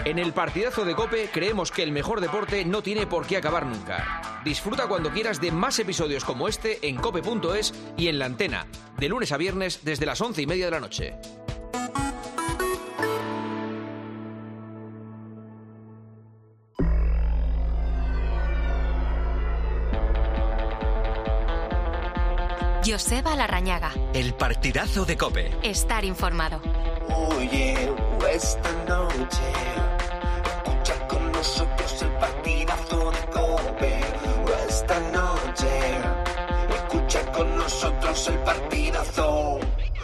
En el partidazo de COPE creemos que el mejor deporte no tiene por qué acabar nunca. Disfruta cuando quieras de más episodios como este en cope.es y en La Antena, de lunes a viernes desde las 11:30 de la noche. Joseba Larrañaga. El partidazo de COPE. Estar informado. Oye, esta noche escucha con nosotros el partidazo de COPE. Esta noche escucha con nosotros el partidazo.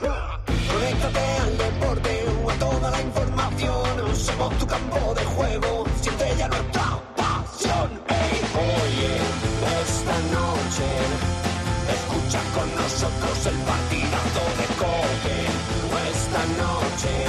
Conéctate al deporte o a toda la información. Somos tu campo de juego. Siente ya nuestra pasión. Hey, oye, esta noche escucha con nosotros el partidazo de COPE. Esta noche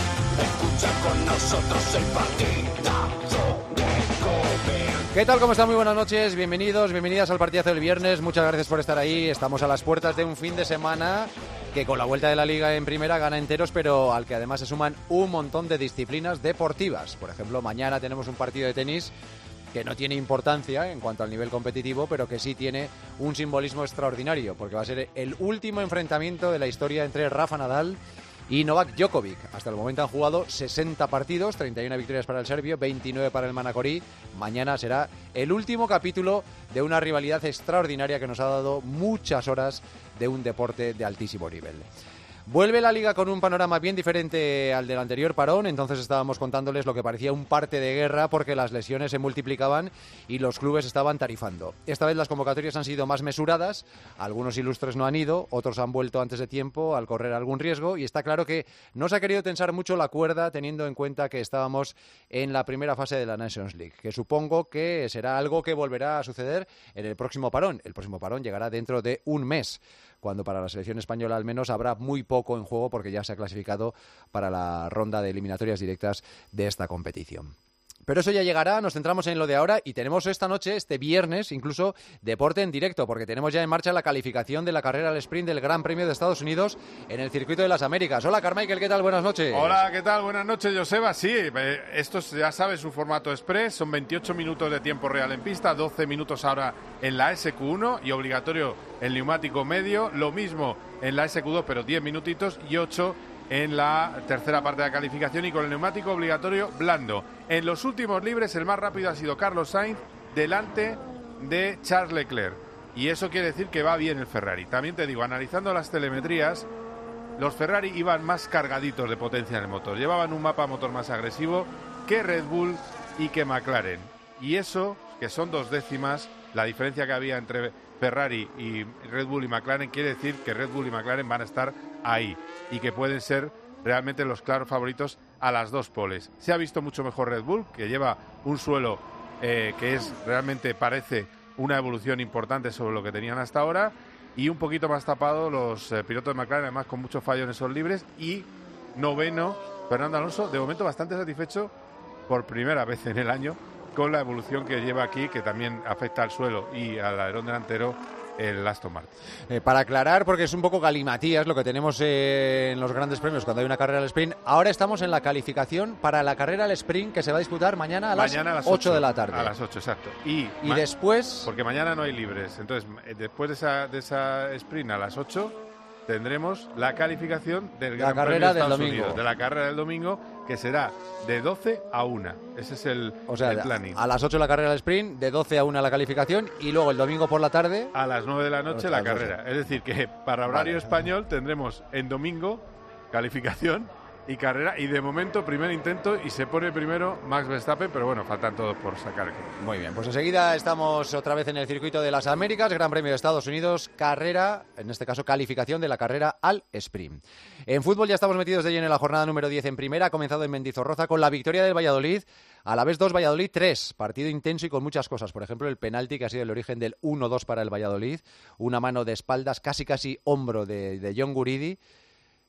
escucha con nosotros el partidazo de COPE. ¿Qué tal? ¿Cómo están? Muy buenas noches. Bienvenidos, bienvenidas al partidazo del viernes. Muchas gracias por estar ahí. Estamos a las puertas de un fin de semana que con la vuelta de la Liga en primera gana enteros, pero al que además se suman un montón de disciplinas deportivas. Por ejemplo, mañana tenemos un partido de tenis que no tiene importancia en cuanto al nivel competitivo, pero que sí tiene un simbolismo extraordinario, porque va a ser el último enfrentamiento de la historia entre Rafa Nadal y Novak Djokovic. Hasta el momento han jugado 60 partidos, 31 victorias para el serbio, 29 para el manacorí. Mañana será el último capítulo de una rivalidad extraordinaria que nos ha dado muchas horas de un deporte de altísimo nivel. Vuelve la Liga con un panorama bien diferente al del anterior parón. Entonces estábamos contándoles lo que parecía un parte de guerra porque las lesiones se multiplicaban y los clubes estaban tarifando. Esta vez las convocatorias han sido más mesuradas, algunos ilustres no han ido, otros han vuelto antes de tiempo al correr algún riesgo y está claro que no se ha querido tensar mucho la cuerda teniendo en cuenta que estábamos en la primera fase de la Nations League, que supongo que será algo que volverá a suceder en el próximo parón. El próximo parón llegará dentro de un mes, cuando para la selección española al menos habrá muy poco en juego porque ya se ha clasificado para la ronda de eliminatorias directas de esta competición. Pero eso ya llegará, nos centramos en lo de ahora y tenemos esta noche, este viernes, incluso deporte en directo, porque tenemos ya en marcha la calificación de la carrera al sprint del Gran Premio de Estados Unidos en el Circuito de las Américas. Hola, Carmichael, ¿qué tal? Buenas noches. Hola, ¿qué tal? Buenas noches, Joseba. Sí, esto ya sabes, un formato express, son 28 minutos de tiempo real en pista, 12 minutos ahora en la SQ1 y obligatorio el neumático medio, lo mismo en la SQ2, pero 10 minutitos y 8 en la tercera parte de la calificación y con el neumático obligatorio blando. En los últimos libres el más rápido ha sido Carlos Sainz delante de Charles Leclerc y eso quiere decir que va bien el Ferrari. También te digo, analizando las telemetrías, los Ferrari iban más cargaditos de potencia en el motor, llevaban un mapa motor más agresivo que Red Bull y que McLaren, y eso, que son 2 décimas, la diferencia que había entre Ferrari y Red Bull y McLaren, quiere decir que Red Bull y McLaren van a estar ahí y que pueden ser realmente los claros favoritos a las dos poles. Se ha visto mucho mejor Red Bull, que lleva un suelo que es realmente parece una evolución importante sobre lo que tenían hasta ahora, y un poquito más tapado los pilotos de McLaren, además con mucho fallo en esos libres. Y noveno, Fernando Alonso, de momento bastante satisfecho por primera vez en el año con la evolución que lleva aquí, que también afecta al suelo y al alerón delantero, el Aston Martin. Para aclarar, porque es un poco galimatías lo que tenemos en los grandes premios cuando hay una carrera al sprint, ahora estamos en la calificación para la carrera al sprint que se va a disputar mañana a las 8 de la tarde. A las 8, exacto. Y después... Porque mañana no hay libres, entonces después de esa sprint a las 8 tendremos la calificación del Gran Premio de Estados Unidos, de la carrera del domingo, que será de 12 a 1. Ese es el planning. A las 8 la carrera del sprint, de 12 a 1 la calificación, y luego el domingo por la tarde... A las 9 de la noche la carrera. Es decir, que para horario español tendremos en domingo calificación y carrera, y de momento primer intento, y se pone primero Max Verstappen, pero bueno, faltan todos por sacar. Muy bien, pues enseguida estamos otra vez en el Circuito de las Américas, Gran Premio de Estados Unidos, carrera, en este caso calificación de la carrera al sprint. En fútbol ya estamos metidos de lleno en la jornada número 10 en primera, ha comenzado en Mendizorroza con la victoria del Valladolid, a la vez 2, Valladolid 3, partido intenso y con muchas cosas, por ejemplo el penalti que ha sido el origen del 1-2 para el Valladolid, una mano de espaldas, casi hombro de John Guridi,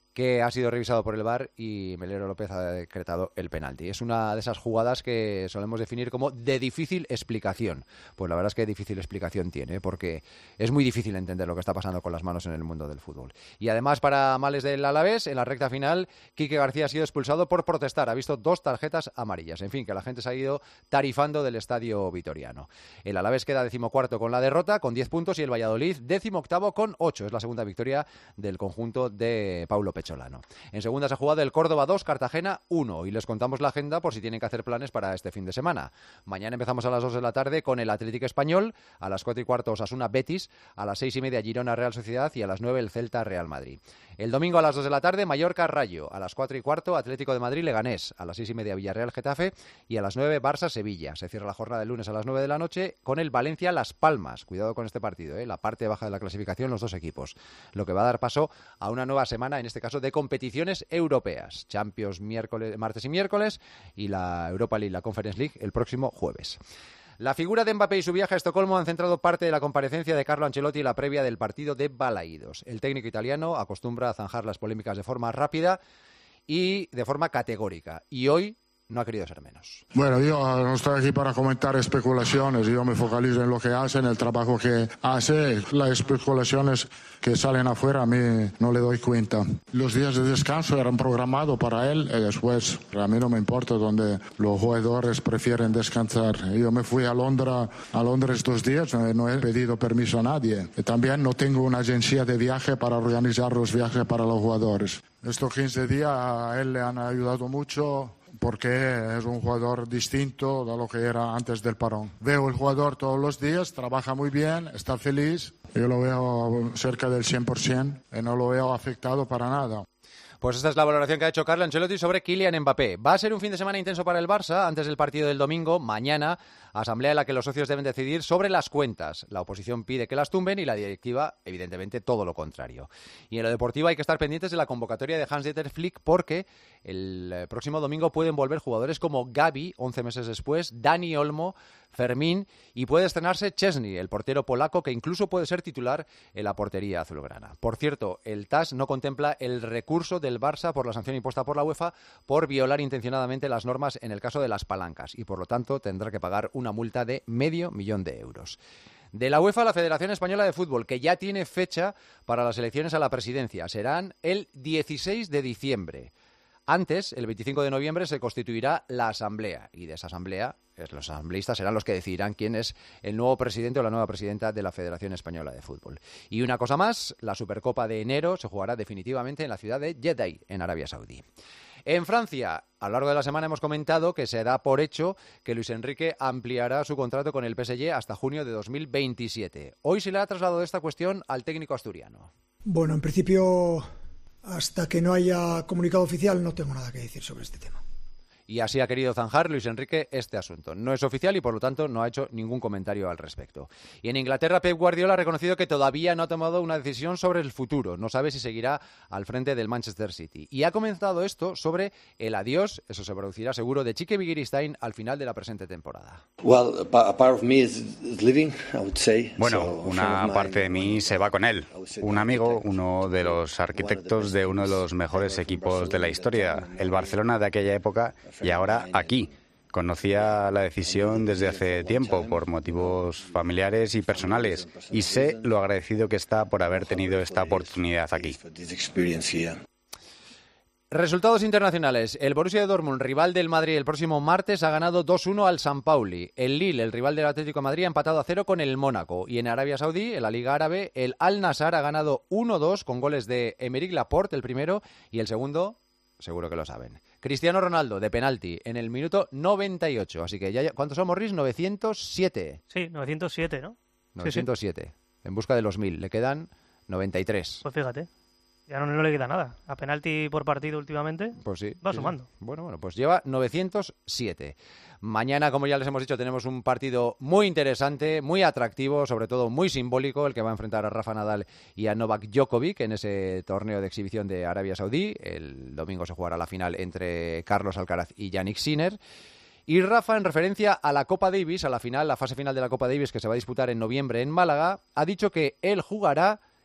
que ha sido revisado por el VAR y Melero López ha decretado el penalti. Es una de esas jugadas que solemos definir como de difícil explicación. Pues la verdad es que difícil explicación tiene, porque es muy difícil entender lo que está pasando con las manos en el mundo del fútbol. Y además, para males del Alavés, en la recta final, Quique García ha sido expulsado por protestar. Ha visto 2 tarjetas amarillas. En fin, que la gente se ha ido tarifando del estadio vitoriano. El Alavés queda 14º con la derrota, con 10 puntos, y el Valladolid 18º con 8. Es la segunda victoria del conjunto de Paulo Pecholano. En segunda se ha jugado el Córdoba 2, Cartagena 1, y les contamos la agenda por si tienen que hacer planes para este fin de semana. Mañana empezamos a las 2 de la tarde con el Atlético Español, a las 4:15 Osasuna Betis, a las 6:30 Girona Real Sociedad y a las 9 el Celta Real Madrid. El domingo a las 2 de la tarde Mallorca Rayo, a las 4:15 Atlético de Madrid Leganés, a las 6:30 Villarreal Getafe y a las 9 Barça Sevilla. Se cierra la jornada del lunes a las 9 de la noche con el Valencia Las Palmas. Cuidado con este partido, la parte baja de la clasificación, los dos equipos. Lo que va a dar paso a una nueva semana, en este caso de competiciones europeas. Champions martes y miércoles y la Europa League, la Conference League, el próximo jueves. La figura de Mbappé y su viaje a Estocolmo han centrado parte de la comparecencia de Carlo Ancelotti en la previa del partido de Balaídos. El técnico italiano acostumbra a zanjar las polémicas de forma rápida y de forma categórica. Y hoy no ha querido ser menos. Bueno, yo no estoy aquí para comentar especulaciones, yo me focalizo en lo que hace, en el trabajo que hace. Las especulaciones que salen afuera a mí no le doy cuenta. Los días de descanso eran programados para él y después a mí no me importa donde los jugadores prefieren descansar. Yo me fui a Londres 2 días, no he pedido permiso a nadie. Y también no tengo una agencia de viaje para organizar los viajes para los jugadores. Estos 15 días a él le han ayudado mucho, porque es un jugador distinto de lo que era antes del parón. Veo el jugador todos los días, trabaja muy bien, está feliz. Yo lo veo cerca del 100% y no lo veo afectado para nada. Pues esta es la valoración que ha hecho Carlo Ancelotti sobre Kylian Mbappé. Va a ser un fin de semana intenso para el Barça antes del partido del domingo. Mañana, asamblea en la que los socios deben decidir sobre las cuentas. La oposición pide que las tumben y la directiva, evidentemente, todo lo contrario. Y en lo deportivo hay que estar pendientes de la convocatoria de Hans-Dieter Flick, porque el próximo domingo pueden volver jugadores como Gavi, 11 meses después, Dani Olmo, Fermín, y puede estrenarse Szczesny, el portero polaco, que incluso puede ser titular en la portería azulgrana. Por cierto, el TAS no contempla el recurso del Barça por la sanción impuesta por la UEFA por violar intencionadamente las normas en el caso de las palancas, y por lo tanto tendrá que pagar una multa de €500,000. De la UEFA a la Federación Española de Fútbol, que ya tiene fecha para las elecciones a la presidencia. Serán el 16 de diciembre. Antes, el 25 de noviembre, se constituirá la Asamblea, y de esa Asamblea los asambleístas serán los que decidirán quién es el nuevo presidente o la nueva presidenta de la Federación Española de Fútbol. Y una cosa más, la Supercopa de enero se jugará definitivamente en la ciudad de Jeddah, en Arabia Saudí. En Francia, a lo largo de la semana hemos comentado que se da por hecho que Luis Enrique ampliará su contrato con el PSG hasta junio de 2027. Hoy se le ha trasladado esta cuestión al técnico asturiano. Bueno, en principio, hasta que no haya comunicado oficial, no tengo nada que decir sobre este tema. Y así ha querido zanjar Luis Enrique este asunto. No es oficial y, por lo tanto, no ha hecho ningún comentario al respecto. Y en Inglaterra, Pep Guardiola ha reconocido que todavía no ha tomado una decisión sobre el futuro. No sabe si seguirá al frente del Manchester City. Y ha comenzado esto sobre el adiós, eso se producirá seguro, de Quique Begiristain al final de la presente temporada. Bueno, una parte de mí se va con él. Un amigo, uno de los arquitectos de uno de los mejores equipos de la historia, el Barcelona de aquella época, y ahora aquí. Conocía la decisión desde hace tiempo por motivos familiares y personales, y sé lo agradecido que está por haber tenido esta oportunidad aquí. Resultados internacionales. El Borussia Dortmund, rival del Madrid el próximo martes, ha ganado 2-1 al San Pauli. El Lille, el rival del Atlético de Madrid, ha empatado a 0 con el Mónaco. Y en Arabia Saudí, en la Liga Árabe, el Al-Nassr ha ganado 1-2 con goles de Aymeric Laporte, el primero, y el segundo, seguro que lo saben, Cristiano Ronaldo, de penalti, en el minuto 98. Así que ya, ¿cuántos somos, Riz? 907. Sí, 907, ¿no? 907. Sí. En busca de los 1000. Le quedan 93. Pues fíjate. Ya no le queda nada. A penalti por partido últimamente, pues sí, va sumando. Sí. Bueno, pues lleva 907. Mañana, como ya les hemos dicho, tenemos un partido muy interesante, muy atractivo, sobre todo muy simbólico, el que va a enfrentar a Rafa Nadal y a Novak Djokovic en ese torneo de exhibición de Arabia Saudí. El domingo se jugará la final entre Carlos Alcaraz y Jannik Sinner. Y Rafa, en referencia a la Copa Davis, a la fase final de la Copa Davis que se va a disputar en noviembre en Málaga, ha dicho que él jugará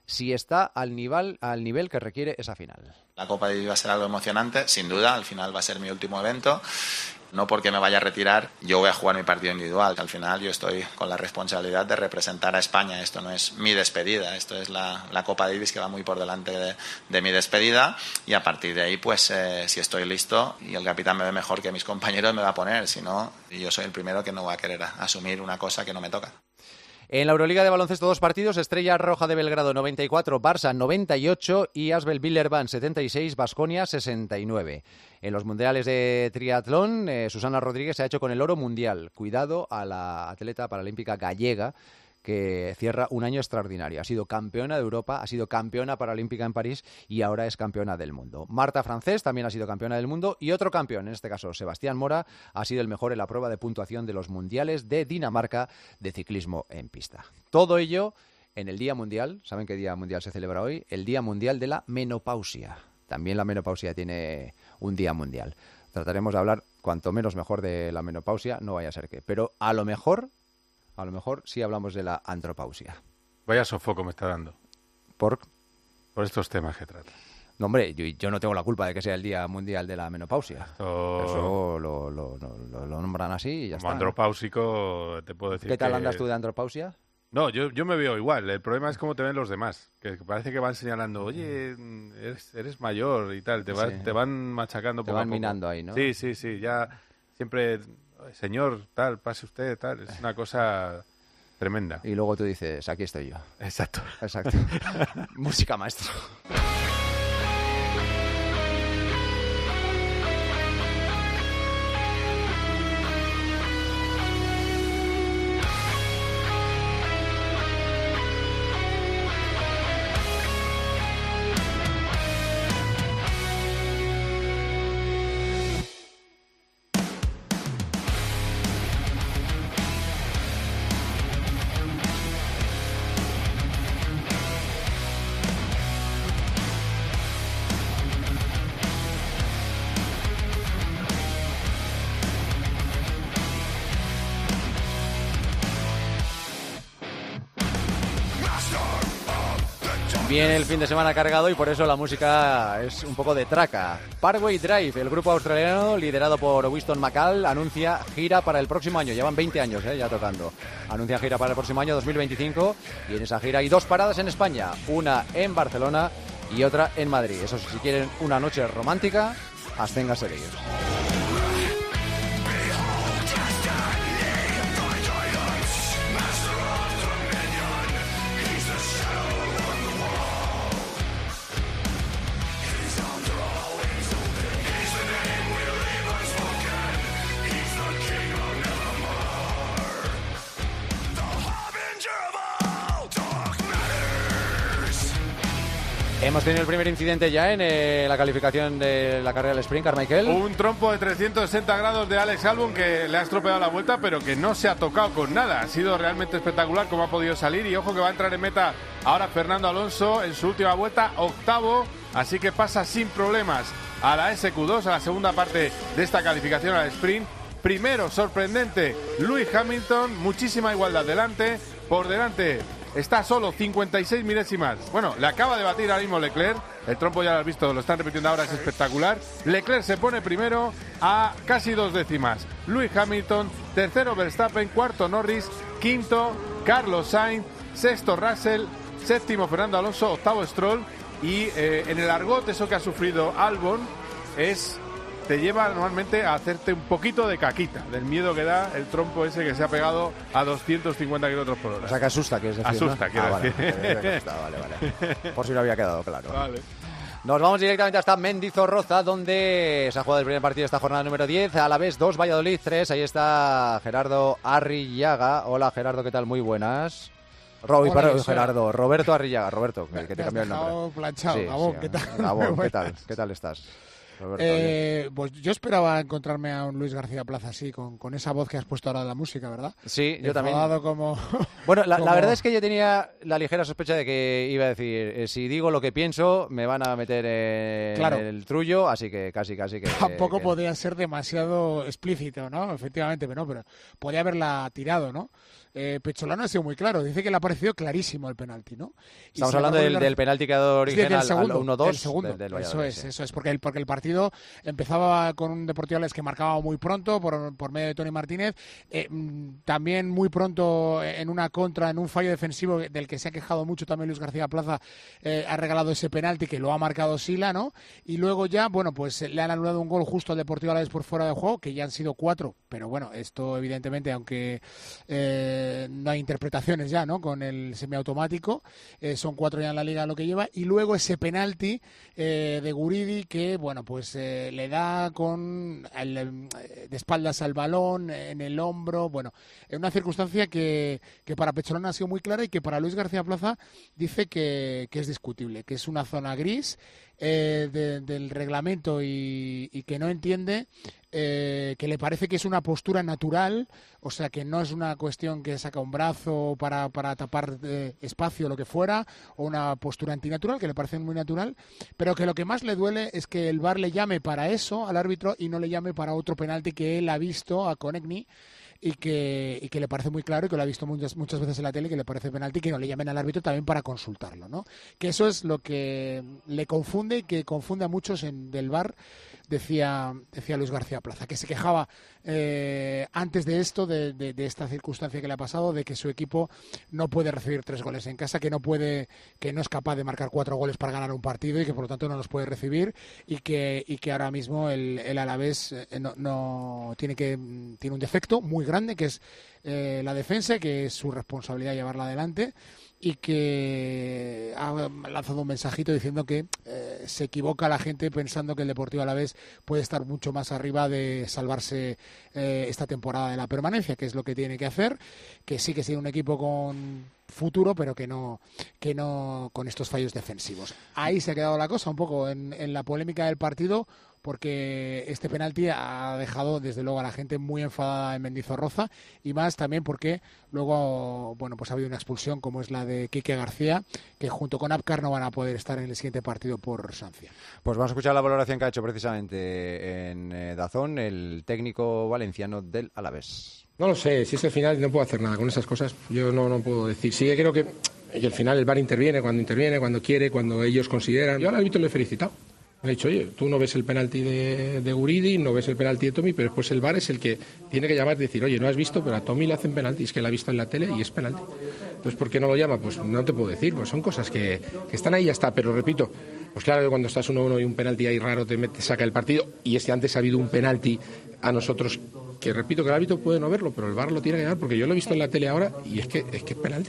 si está al nivel que requiere esa final. La Copa Davis va a ser algo emocionante, sin duda. Al final va a ser mi último evento. No porque me vaya a retirar, yo voy a jugar mi partido individual. Al final yo estoy con la responsabilidad de representar a España. Esto no es mi despedida, esto es la Copa Davis, que va muy por delante de mi despedida. Y a partir de ahí, pues si estoy listo y el capitán me ve mejor que mis compañeros, me va a poner. Si no, yo soy el primero que no va a querer asumir una cosa que no me toca. En la Euroliga de baloncesto, 2 partidos: Estrella Roja de Belgrado 94, Barça 98 y Asvel Villeurbanne 76, Baskonia 69. En los mundiales de triatlón, Susana Rodríguez se ha hecho con el oro mundial. Cuidado a la atleta paralímpica gallega, que cierra un año extraordinario. Ha sido campeona de Europa, ha sido campeona paralímpica en París y ahora es campeona del mundo. Marta Francés también ha sido campeona del mundo y otro campeón, en este caso Sebastián Mora, ha sido el mejor en la prueba de puntuación de los mundiales de Dinamarca de ciclismo en pista. Todo ello en el Día Mundial. ¿Saben qué Día Mundial se celebra hoy? El Día Mundial de la Menopausia. También la menopausia tiene un Día Mundial. Trataremos de hablar cuanto menos mejor de la menopausia, no vaya a ser que. Pero a lo mejor sí hablamos de la andropausia. Vaya sofoco me está dando. ¿Por estos temas que trata. No, hombre, yo no tengo la culpa de que sea el Día Mundial de la Menopausia. Eso lo nombran así y ya está. Como andropáusico, te puedo decir. ¿Qué tal andas tú de andropausia? No, yo me veo igual. El problema es cómo te ven los demás. Que parece que van señalando, oye, eres mayor y tal. Te van machacando poco a poco. Te van minando ahí, ¿no? Sí. Ya siempre, señor, tal, pase usted, tal. Es una cosa tremenda. Y luego tú dices, aquí estoy yo. Exacto. Música, maestro. Viene el fin de semana cargado y por eso la música es un poco de traca. Parkway Drive, el grupo australiano liderado por Winston McCall, anuncia gira para el próximo año. Llevan 20 años ya tocando. Anuncia gira para el próximo año 2025 y en esa gira hay 2 paradas en España. Una en Barcelona y otra en Madrid. Eso sí, si quieren una noche romántica, absténganse de ellos. Hemos tenido el primer incidente ya en la calificación de la carrera del sprint, Carmichael. Un trompo de 360 grados de Alex Albon que le ha estropeado la vuelta, pero que no se ha tocado con nada. Ha sido realmente espectacular cómo ha podido salir. Y ojo que va a entrar en meta ahora Fernando Alonso en su última vuelta, 8º. Así que pasa sin problemas a la SQ2, a la segunda parte de esta calificación al sprint. Primero, sorprendente, Lewis Hamilton, muchísima igualdad delante. Por delante está solo 56 milésimas. Bueno, le acaba de batir ahora mismo Leclerc. El trompo ya lo has visto, lo están repitiendo ahora, es espectacular. Leclerc se pone primero a casi 2 décimas. Lewis Hamilton, tercero Verstappen, cuarto Norris, quinto Carlos Sainz, sexto Russell, séptimo Fernando Alonso, octavo Stroll. Y en el argot, eso que ha sufrido Albon te lleva normalmente a hacerte un poquito de caquita, del miedo que da el trompo ese que se ha pegado a 250 km por hora. O sea, que asusta, que es decir, asusta, ¿no? quiero decir. Vale. Por si no había quedado claro. Vale. Nos vamos directamente hasta Mendizorroza, donde se ha jugado el primer partido de esta jornada número 10. A la vez 2, Valladolid 3. Ahí está Gerardo Arrillaga. Hola, Gerardo, ¿qué tal? Muy buenas. Gerardo, Roberto Arrillaga. Roberto, que te cambió el nombre. Planchado. Sí, Gabón, ¿qué tal? Gabón, ¿qué tal estás? Roberto, pues yo esperaba encontrarme a un Luis García Plaza así, con esa voz que has puesto ahora de la música, ¿verdad? Sí, yo también. Como... Bueno, la verdad es que yo tenía la ligera sospecha de que iba a decir, si digo lo que pienso, me van a meter en el trullo, así que casi que... Tampoco podía ser demasiado explícito, ¿no? Efectivamente, pero podía haberla tirado, ¿no? Pecholano ha sido muy claro, dice que le ha parecido clarísimo el penalti, ¿no? Estamos hablando del penalti que ha dado origen al 1-2. El segundo. Del eso es, porque el partido empezaba con un Deportivo Alavés que marcaba muy pronto por medio de Toni Martínez, también muy pronto en una contra, en un fallo defensivo del que se ha quejado mucho también Luis García Plaza, ha regalado ese penalti que lo ha marcado Sila, ¿no? Y luego ya, bueno, pues le han anulado un gol justo al Deportivo Alavés por fuera de juego, que ya han sido 4, pero bueno, esto evidentemente, aunque no hay interpretaciones ya, ¿no? Con el semiautomático, son 4 ya en la liga lo que lleva, y luego ese penalti de Guridi que, bueno, pues le da de espaldas al balón, en el hombro, bueno, en una circunstancia que para Pecholano ha sido muy clara y que para Luis García Plaza dice que es discutible, que es una zona gris del reglamento y que no entiende, que le parece que es una postura natural, o sea que no es una cuestión que saca un brazo para tapar espacio o lo que fuera, o una postura antinatural, que le parece muy natural, pero que lo que más le duele es que el VAR le llame para eso al árbitro y no le llame para otro penalti que él ha visto a Konechny, y que le parece muy claro y que lo ha visto muchas veces en la tele, que le parece penalti, que no le llamen al árbitro también para consultarlo, ¿no? Que eso es lo que le confunde y que confunde a muchos del VAR, decía Luis García Plaza, que se quejaba antes de esto, de esta circunstancia que le ha pasado, de que su equipo no puede recibir 3 goles en casa, que no es capaz de marcar 4 goles para ganar un partido y que por lo tanto no los puede recibir, y que ahora mismo el Alavés tiene un defecto muy grande, que es la defensa, que es su responsabilidad llevarla adelante, y que ha lanzado un mensajito diciendo que se equivoca la gente pensando que el Deportivo Alavés puede estar mucho más arriba de salvarse esta temporada de la permanencia, que es lo que tiene que hacer, que sí que sea un equipo con futuro, pero que no con estos fallos defensivos. Ahí se ha quedado la cosa un poco en la polémica del partido, porque este penalti ha dejado desde luego a la gente muy enfadada en Mendizorroza, y más también porque luego, bueno, pues ha habido una expulsión como es la de Quique García, que junto con Abkar no van a poder estar en el siguiente partido por sanción. Pues vamos a escuchar la valoración que ha hecho precisamente en DAZN el técnico valenciano del Alavés. No lo sé, si es el final no puedo hacer nada con esas cosas, yo no puedo decir. Sí, creo que al final el VAR interviene, cuando quiere, cuando ellos consideran. Yo al árbitro le he felicitado. Le he dicho, oye, tú no ves el penalti de Guridi, no ves el penalti de Tommy, pero después el VAR es el que tiene que llamar y decir, oye, no has visto, pero a Tommy le hacen penalti, es que la ha visto en la tele y es penalti. Entonces, ¿por qué no lo llama? Pues no te puedo decir, pues son cosas que están ahí y ya está, pero repito, pues claro que cuando estás 1-1 y un penalti ahí raro te saca el partido, y antes ha habido un penalti a nosotros, que repito que el árbitro puede no verlo, pero el VAR lo tiene que llamar, porque yo lo he visto en la tele ahora y es que es penalti.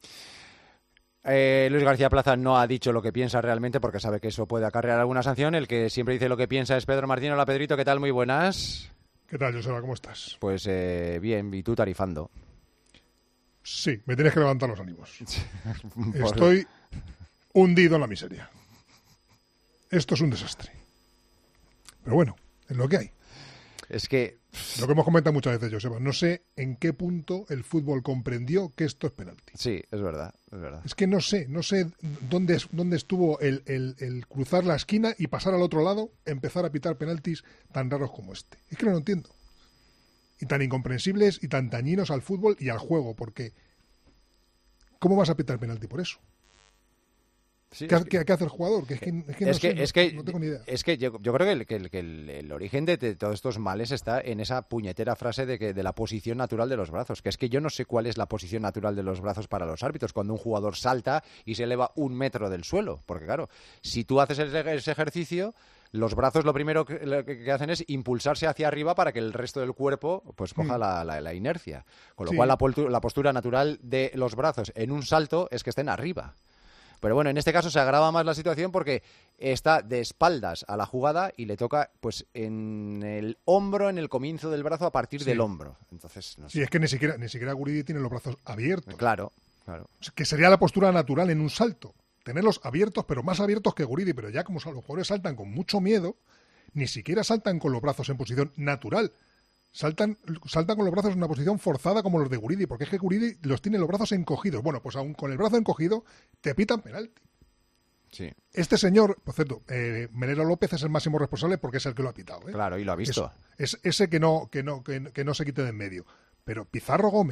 Luis García Plaza no ha dicho lo que piensa realmente porque sabe que eso puede acarrear alguna sanción. El que siempre dice lo que piensa es Pedro Martín. Hola, Pedrito, ¿qué tal? Muy buenas. ¿Qué tal, Joseba? ¿Cómo estás? Pues bien, ¿y tú tarifando? Sí, me tienes que levantar los ánimos. Estoy hundido en la miseria. Esto es un desastre. Pero bueno, es lo que hay. Es que... Lo que hemos comentado muchas veces, Joseba, no sé en qué punto el fútbol comprendió que esto es penalti. Sí, es verdad. Es que no sé dónde estuvo el cruzar la esquina y pasar al otro lado, empezar a pitar penaltis tan raros como este. Es que no lo entiendo. Y tan incomprensibles y tan dañinos al fútbol y al juego, porque ¿cómo vas a pitar penalti por eso? Sí, ¿Qué hace el jugador? No tengo ni idea. Es que yo creo que el origen de todos estos males está en esa puñetera frase de la posición natural de los brazos. Que es que yo no sé cuál es la posición natural de los brazos para los árbitros cuando un jugador salta y se eleva 1 metro del suelo. Porque claro, si tú haces ese ejercicio, los brazos lo primero que hacen es impulsarse hacia arriba para que el resto del cuerpo pues coja la inercia. Con lo cual la postura natural de los brazos en un salto es que estén arriba. Pero bueno, en este caso se agrava más la situación porque está de espaldas a la jugada y le toca pues en el hombro, en el comienzo del brazo, a partir del hombro. Entonces, no sé. Sí, es que ni siquiera Guridi tiene los brazos abiertos. Claro. Que sería la postura natural en un salto. Tenerlos abiertos, pero más abiertos que Guridi. Pero ya como los jugadores saltan con mucho miedo, ni siquiera saltan con los brazos en posición natural. Saltan con los brazos en una posición forzada como los de Guridi, porque es que Guridi los tiene los brazos encogidos. Bueno, pues aún con el brazo encogido te pitan penalti. Sí. Este señor, por cierto, Melero López es el máximo responsable porque es el que lo ha pitado. Claro, y lo ha visto. Es ese que no se quite de en medio. Pero Pizarro Gómez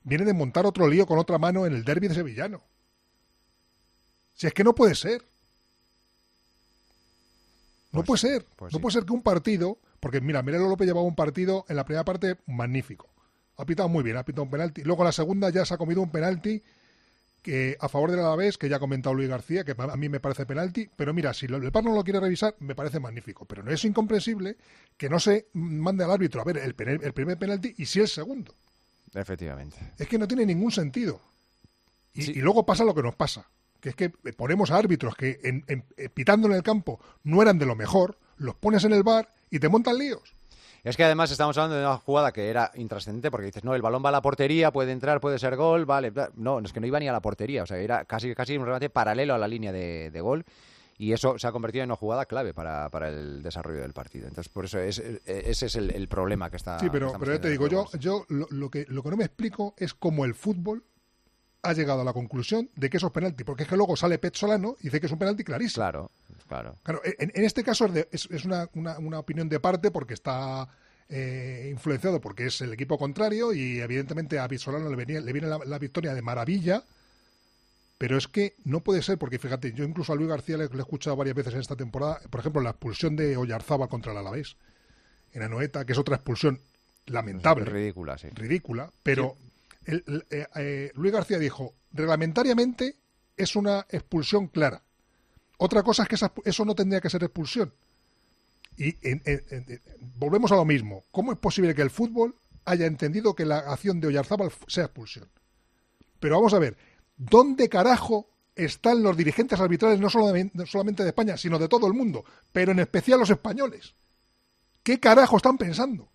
viene de montar otro lío con otra mano en el derbi de sevillano. Si es que no puede ser. No puede ser. No puede ser que un partido... Porque mira, Mirelo López llevaba un partido en la primera parte magnífico. Ha pitado muy bien, ha pitado un penalti. Luego en la segunda ya se ha comido un penalti que a favor del Alavés, que ya ha comentado Luis García, que a mí me parece penalti. Pero mira, si el VAR no lo quiere revisar, me parece magnífico. Pero no es incomprensible que no se mande al árbitro a ver el primer penalti y sí el segundo. Efectivamente. Es que no tiene ningún sentido. Y luego pasa lo que nos pasa. Que es que ponemos a árbitros que pitando en el campo no eran de lo mejor, los pones en el VAR y te montan líos. Es que además estamos hablando de una jugada que era intrascendente porque dices, no, el balón va a la portería, puede entrar, puede ser gol, vale. No, es que no iba ni a la portería, o sea, era casi un remate paralelo a la línea de gol y eso se ha convertido en una jugada clave para el desarrollo del partido. Entonces, por eso ese es el problema que está... Sí, pero ya te digo, yo lo que no me explico es cómo el fútbol ha llegado a la conclusión de que eso es penalti, porque es que luego sale Pezzolano y dice que es un penalti clarísimo. Claro. En este caso es una opinión de parte porque está influenciado porque es el equipo contrario y evidentemente a Pezzolano le viene la victoria de maravilla, pero es que no puede ser porque fíjate, yo incluso a Luis García le he escuchado varias veces en esta temporada, por ejemplo la expulsión de Oyarzábal contra el Alavés en Anoeta, que es otra expulsión lamentable, ridícula, pero sí. Luis García dijo, reglamentariamente es una expulsión clara. Otra cosa es que eso no tendría que ser expulsión. Y volvemos a lo mismo. ¿Cómo es posible que el fútbol haya entendido que la acción de Oyarzábal sea expulsión? Pero vamos a ver, ¿dónde carajo están los dirigentes arbitrales no solamente de España, sino de todo el mundo, pero en especial los españoles? ¿Qué carajo están pensando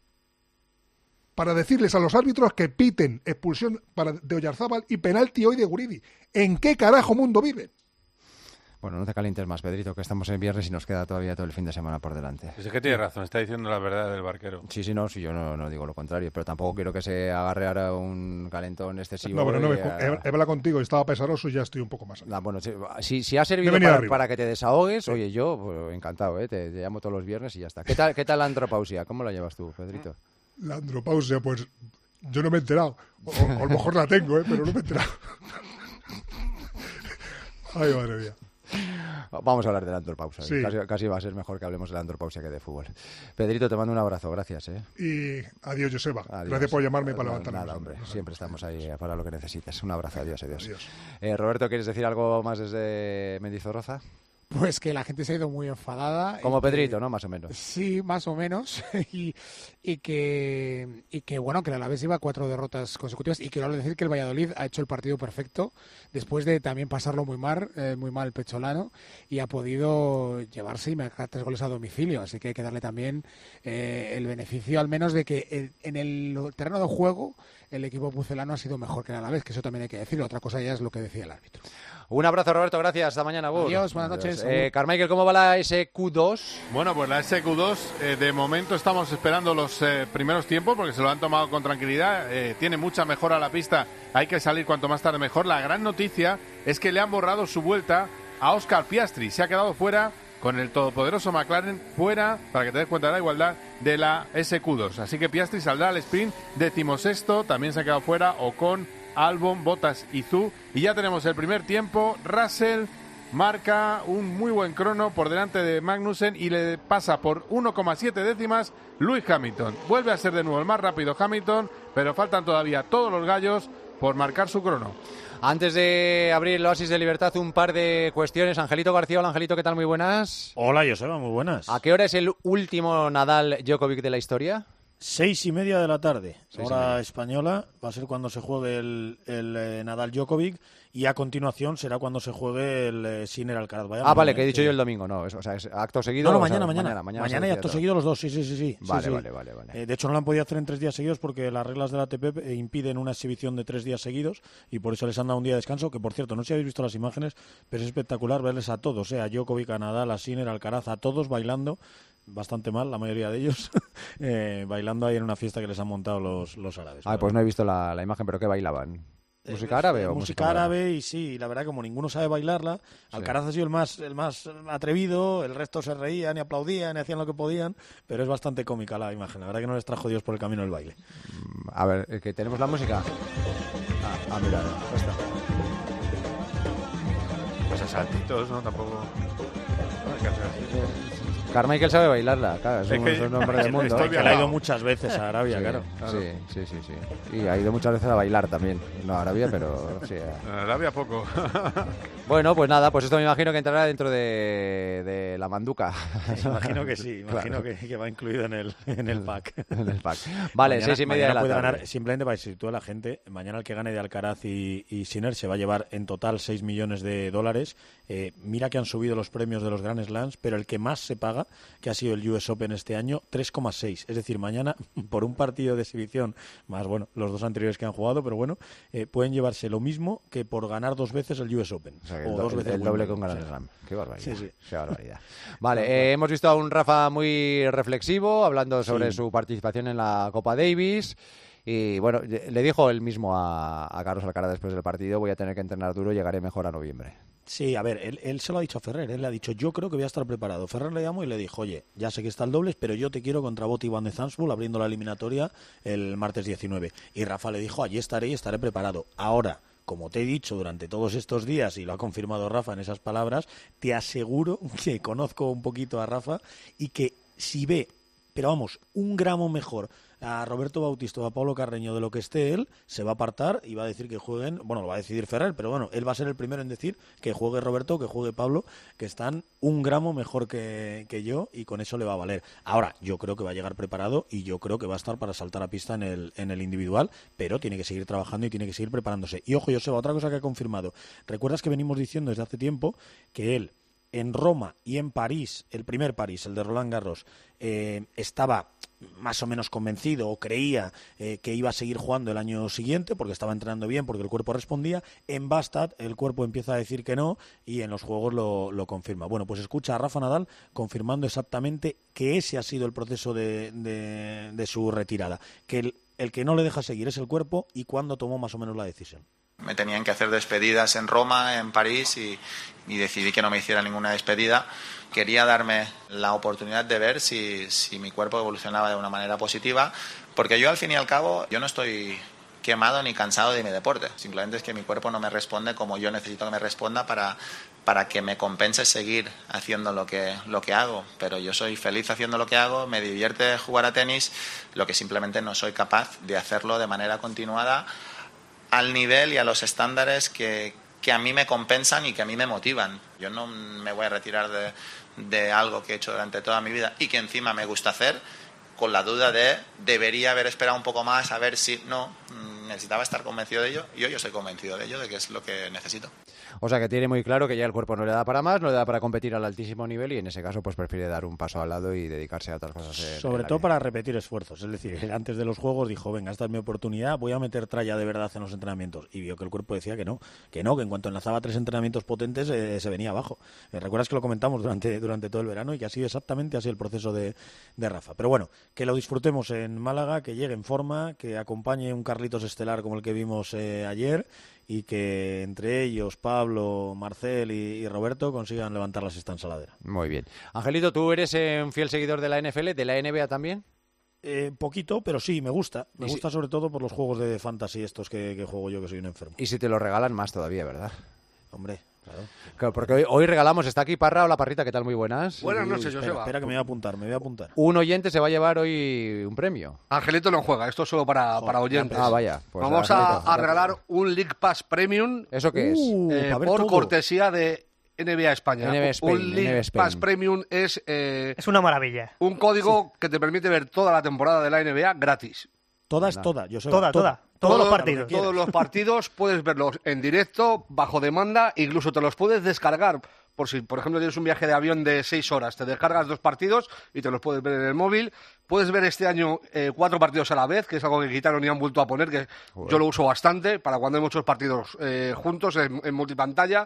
para decirles a los árbitros que piten expulsión de Oyarzábal y penalti hoy de Guridi? ¿En qué carajo mundo viven? Bueno, no te calientes más, Pedrito, que estamos en viernes y nos queda todavía todo el fin de semana por delante. Es que tiene razón, está diciendo la verdad del barquero. Sí, yo no digo lo contrario, pero tampoco quiero que se agarre ahora un calentón excesivo. No, pero he hablado contigo y estaba pesaroso y ya estoy un poco más. Bueno, si ha servido para que te desahogues, oye, yo pues, encantado, te llamo todos los viernes y ya está. ¿Qué tal la andropausia? ¿Cómo la llevas tú, Pedrito? La andropausia, pues yo no me he enterado. O a lo mejor la tengo, pero no me he enterado. Ay, madre mía. Vamos a hablar de la andropausia. Sí. Casi va a ser mejor que hablemos de la andropausia que de fútbol. Pedrito, te mando un abrazo, gracias. Y adiós, Joseba. Gracias por llamarme para levantarme. Nada, hombre, siempre estamos ahí para lo que necesites. Un abrazo, adiós. Roberto, ¿quieres decir algo más desde Mendizorroza? Pues que la gente se ha ido muy enfadada. Como Pedrito, ¿no? Más o menos. Sí, más o menos. y que bueno, que el Alavés iba 4 derrotas consecutivas y quiero decir que el Valladolid ha hecho el partido perfecto después de también pasarlo muy mal el Pezzolano y ha podido llevarse y marcar 3 goles a domicilio. Así que hay que darle también el beneficio al menos de que en el terreno de juego el equipo pucelano ha sido mejor que el Alavés, que eso también hay que decirlo. Otra cosa ya es lo que decía el árbitro. Un abrazo, Roberto, gracias. Hasta mañana, Gur. Adiós, buenas noches. Carmichael, ¿cómo va la SQ2? Bueno, pues la SQ2, de momento estamos esperando los primeros tiempos porque se lo han tomado con tranquilidad. Tiene mucha mejora la pista, hay que salir cuanto más tarde mejor. La gran noticia es que le han borrado su vuelta a Oscar Piastri. Se ha quedado fuera con el todopoderoso McLaren, fuera, para que te des cuenta de la igualdad, de la SQ2. Así que Piastri saldrá al sprint 16º, también se ha quedado fuera Ocon, Albon, Bottas y Zhou. Y ya tenemos el primer tiempo. Russell marca un muy buen crono por delante de Magnussen y le pasa por 1,7 décimas Lewis Hamilton. Vuelve a ser de nuevo el más rápido Hamilton, pero faltan todavía todos los gallos por marcar su crono. Antes de abrir el Oasis de Libertad, un par de cuestiones. Angelito García, hola Angelito, ¿qué tal? Muy buenas. Hola Joseba, muy buenas. ¿A qué hora es el último Nadal-Djokovic de la historia? 6:30 de la tarde, hora española, va a ser cuando se juegue el Nadal-Djokovic y a continuación será cuando se juegue el Sinner-Alcaraz. Vale, que he dicho yo el domingo, no, es acto seguido. No, mañana y acto seguido los dos, sí. Vale. De hecho no lo han podido hacer en 3 días seguidos porque las reglas de la ATP impiden una exhibición de 3 días seguidos y por eso les han dado un día de descanso, que por cierto, no sé si habéis visto las imágenes, pero es espectacular verles a todos, a Djokovic, a Nadal, a Sinner, a Alcaraz, a todos bailando. Bastante mal, la mayoría de ellos, bailando ahí en una fiesta que les han montado los árabes. Pues no he visto la imagen, pero ¿qué bailaban? ¿Música árabe o música árabe? Y sí, la verdad, como ninguno sabe bailarla, Alcaraz ha sido el más atrevido, el resto se reían y aplaudían y hacían lo que podían, pero es bastante cómica la imagen, la verdad que no les trajo Dios por el camino el baile. A ver, que tenemos la música. Ah, mira, ya está. Pues a saltitos, ¿no? Tampoco... No, hay que hacer así. Carmichael sabe bailarla, claro, es un hombre del mundo. Que ha ido muchas veces a Arabia, sí, claro. Sí. Y ha ido muchas veces a bailar también. No a Arabia, pero sí. A Arabia poco. Bueno, pues nada, pues esto me imagino que entrará dentro de la manduca. Imagino que sí, imagino que va incluido en el pack. En el pack. Vale, mañana, 6:30 de la puede tarde. ganar, simplemente para decir tú a la gente, mañana el que gane de Alcaraz y Sinner se va a llevar en total $6 millones. Mira que han subido los premios de los Grand Slams, pero el que más se paga, que ha sido el US Open este año, 3,6. Es decir, mañana, por un partido de exhibición, más bueno, los dos anteriores que han jugado, pero bueno, pueden llevarse lo mismo que por ganar 2 veces el US Open. O sea, o 2 veces el doble con Wimbledon, Grand Slam. Qué barbaridad. Sí. Qué barbaridad. Vale, hemos visto a un Rafa muy reflexivo, hablando sobre Sí. su participación en la Copa Davis. Y bueno, le dijo él mismo a Carlos Alcaraz después del partido: voy a tener que entrenar duro, llegaré mejor a noviembre. Sí, a ver, él se lo ha dicho a Ferrer, él le ha dicho, yo creo que voy a estar preparado. Ferrer le llamó y le dijo, oye, ya sé que está el dobles, pero yo te quiero contra Botti y Van de Zandvoort abriendo la eliminatoria el martes 19. Y Rafa le dijo, allí estaré y estaré preparado. Ahora, como te he dicho durante todos estos días, y lo ha confirmado Rafa en esas palabras, te aseguro que conozco un poquito a Rafa y que si ve, pero vamos, un gramo mejor a Roberto Bautista o a Pablo Carreño de lo que esté él, se va a apartar y va a decir que jueguen, bueno, lo va a decidir Ferrer, pero bueno, él va a ser el primero en decir que juegue Roberto, que juegue Pablo, que están un gramo mejor que yo y con eso le va a valer. Ahora, yo creo que va a llegar preparado y yo creo que va a estar para saltar a pista en el individual, pero tiene que seguir trabajando y tiene que seguir preparándose. Y ojo, Joseba, otra cosa que ha confirmado. ¿Recuerdas que venimos diciendo desde hace tiempo que él en Roma y en París, el primer París, el de Roland Garros, estaba más o menos convencido o creía que iba a seguir jugando el año siguiente porque estaba entrenando bien, porque el cuerpo respondía? En Bastad el cuerpo empieza a decir que no y en los juegos lo confirma. Bueno, pues escucha a Rafa Nadal confirmando exactamente que ese ha sido el proceso de su retirada, que el que no le deja seguir es el cuerpo y cuándo tomó más o menos la decisión. Me tenían que hacer despedidas en Roma, en París, y decidí que no me hiciera ninguna despedida. Quería darme la oportunidad de ver si mi cuerpo evolucionaba de una manera positiva, porque yo al fin y al cabo, yo no estoy quemado ni cansado de mi deporte. Simplemente es que mi cuerpo no me responde como yo necesito que me responda para que me compense seguir haciendo lo que hago. Pero yo soy feliz haciendo lo que hago, me divierte jugar a tenis, lo que simplemente no soy capaz de hacerlo de manera continuada al nivel y a los estándares que a mí me compensan y que a mí me motivan. Yo no me voy a retirar de algo que he hecho durante toda mi vida y que encima me gusta hacer, con la duda de debería haber esperado un poco más a ver si... No, necesitaba estar convencido de ello y hoy yo soy convencido de ello, de que es lo que necesito. O sea que tiene muy claro que ya el cuerpo no le da para más, no le da para competir al altísimo nivel y en ese caso pues prefiere dar un paso al lado y dedicarse a otras cosas. Sobre todo para repetir esfuerzos, es decir, antes de los juegos dijo, venga, esta es mi oportunidad, voy a meter tralla de verdad en los entrenamientos, y vio que el cuerpo decía que en cuanto enlazaba 3 entrenamientos potentes se venía abajo. ¿Recuerdas que lo comentamos durante todo el verano y que ha sido exactamente así el proceso de Rafa? Pero bueno, que lo disfrutemos en Málaga, que llegue en forma, que acompañe un Carlitos estelar como el que vimos ayer y que entre ellos Pablo, Marcel y Roberto consigan levantar la sexta ensaladera. Muy bien. Angelito, ¿tú eres un fiel seguidor de la NFL, de la NBA también? Poquito, pero sí, me gusta. Me gusta sobre todo por los juegos de fantasy estos que juego yo, que soy un enfermo. Y si te lo regalan más todavía, ¿verdad? Hombre, claro, porque hoy regalamos, está aquí Parra. Hola Parrita, ¿qué tal? Muy buenas. Buenas noches, Joseba. Espera que me voy a apuntar. Un oyente se va a llevar hoy un premio. Angelito no juega, esto es solo para oyentes. Ah, vaya. Pues vamos a regalar un League Pass Premium. ¿Eso qué es? Por cortesía de NBA España. NBA Spain, un League Pass Premium es una maravilla. Un código que te permite ver toda la temporada de la NBA gratis. Toda. Todos los partidos. Todos los partidos puedes verlos en directo, bajo demanda, incluso te los puedes descargar. Por si, por ejemplo, tienes un viaje de avión de 6 horas, te descargas 2 partidos y te los puedes ver en el móvil. Puedes ver este año 4 partidos a la vez, que es algo que quitaron y han vuelto a poner, que yo lo uso bastante para cuando hay muchos partidos juntos en multipantalla.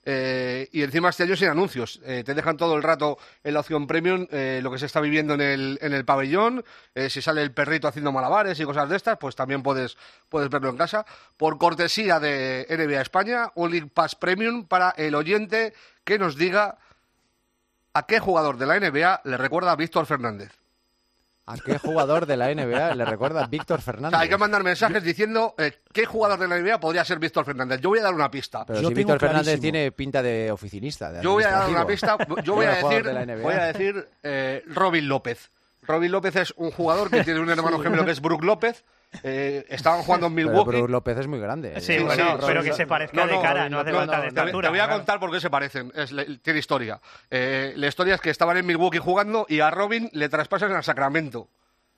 Y encima este año sin anuncios, te dejan todo el rato en la opción premium lo que se está viviendo en el pabellón, si sale el perrito haciendo malabares y cosas de estas, pues también puedes verlo en casa. Por cortesía de NBA España, un League Pass Premium para el oyente que nos diga a qué jugador de la NBA le recuerda a Víctor Fernández. ¿A qué jugador de la NBA le recuerda Víctor O Fernández? sea, hay que mandar mensajes diciendo qué jugador de la NBA podría ser Víctor Fernández. Yo voy a dar una pista. Pero si Víctor Fernández tiene pinta de oficinista. Yo voy a dar una pista. Yo voy a jugador decir Robin López. Robin López es un jugador que tiene un hermano gemelo que es Brook López. Estaban jugando en Milwaukee. Pero Brook López es muy grande. Sí, bueno, pero que se parezca de cara, no hace falta de estatura. Te voy a contar por qué se parecen. Tiene historia. La historia es que estaban en Milwaukee jugando y a Robin le traspasan a Sacramento.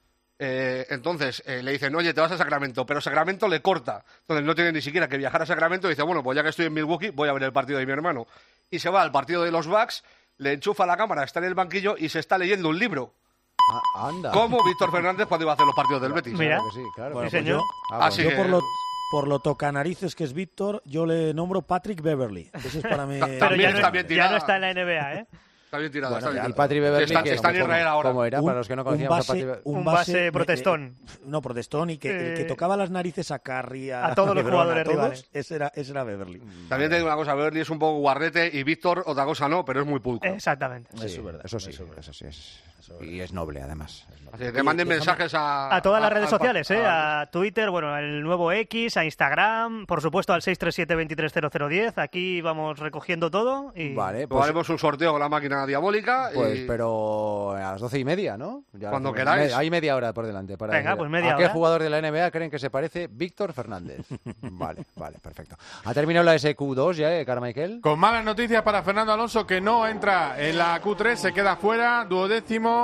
Entonces le dicen, oye, te vas a Sacramento, pero Sacramento le corta. Entonces no tiene ni siquiera que viajar a Sacramento y dice, bueno, pues ya que estoy en Milwaukee, voy a ver el partido de mi hermano. Y se va al partido de los Bucks, le enchufa la cámara, está en el banquillo y se está leyendo un libro. Anda. Como Víctor Fernández cuando iba a hacer los partidos del Betis. Mira, Claro que sí, claro. Bueno, sí, señor. Yo por lo tocanarices que es Víctor, yo le nombro Patrick Beverly. Eso es para mí. Pero ya no está en la NBA, ¿eh? Está bien tirada. Bueno, y Patrick Beverly, está en Israel ahora. ¿Cómo era? Para los que no conocíamos a Patrick Beverly. Un base protestón. No, protestón, y el que tocaba las narices a Curry, a todos los jugadores rivales. Ese era Beverly. También te digo una cosa, Beverly es un poco guarrete y Víctor otra cosa no, pero es muy pulcro. Exactamente. Sí, eso es verdad. Eso sí es. Y es noble, además. Así que manden mensajes a todas las redes sociales, a Twitter, bueno, al nuevo X, a Instagram, por supuesto al 637-230010. Aquí vamos recogiendo todo. Y Vale, pues haremos un sorteo con la máquina diabólica. Pues, pero a las 12:30, ¿no? Ya cuando queráis. Hay media hora por delante. Venga, pues media hora. ¿A qué jugador de la NBA creen que se parece Víctor Fernández? Vale, perfecto. ¿Ha terminado la SQ2 ya, Carmichael? Con malas noticias para Fernando Alonso, que no entra en la Q3, se queda fuera, duodécimo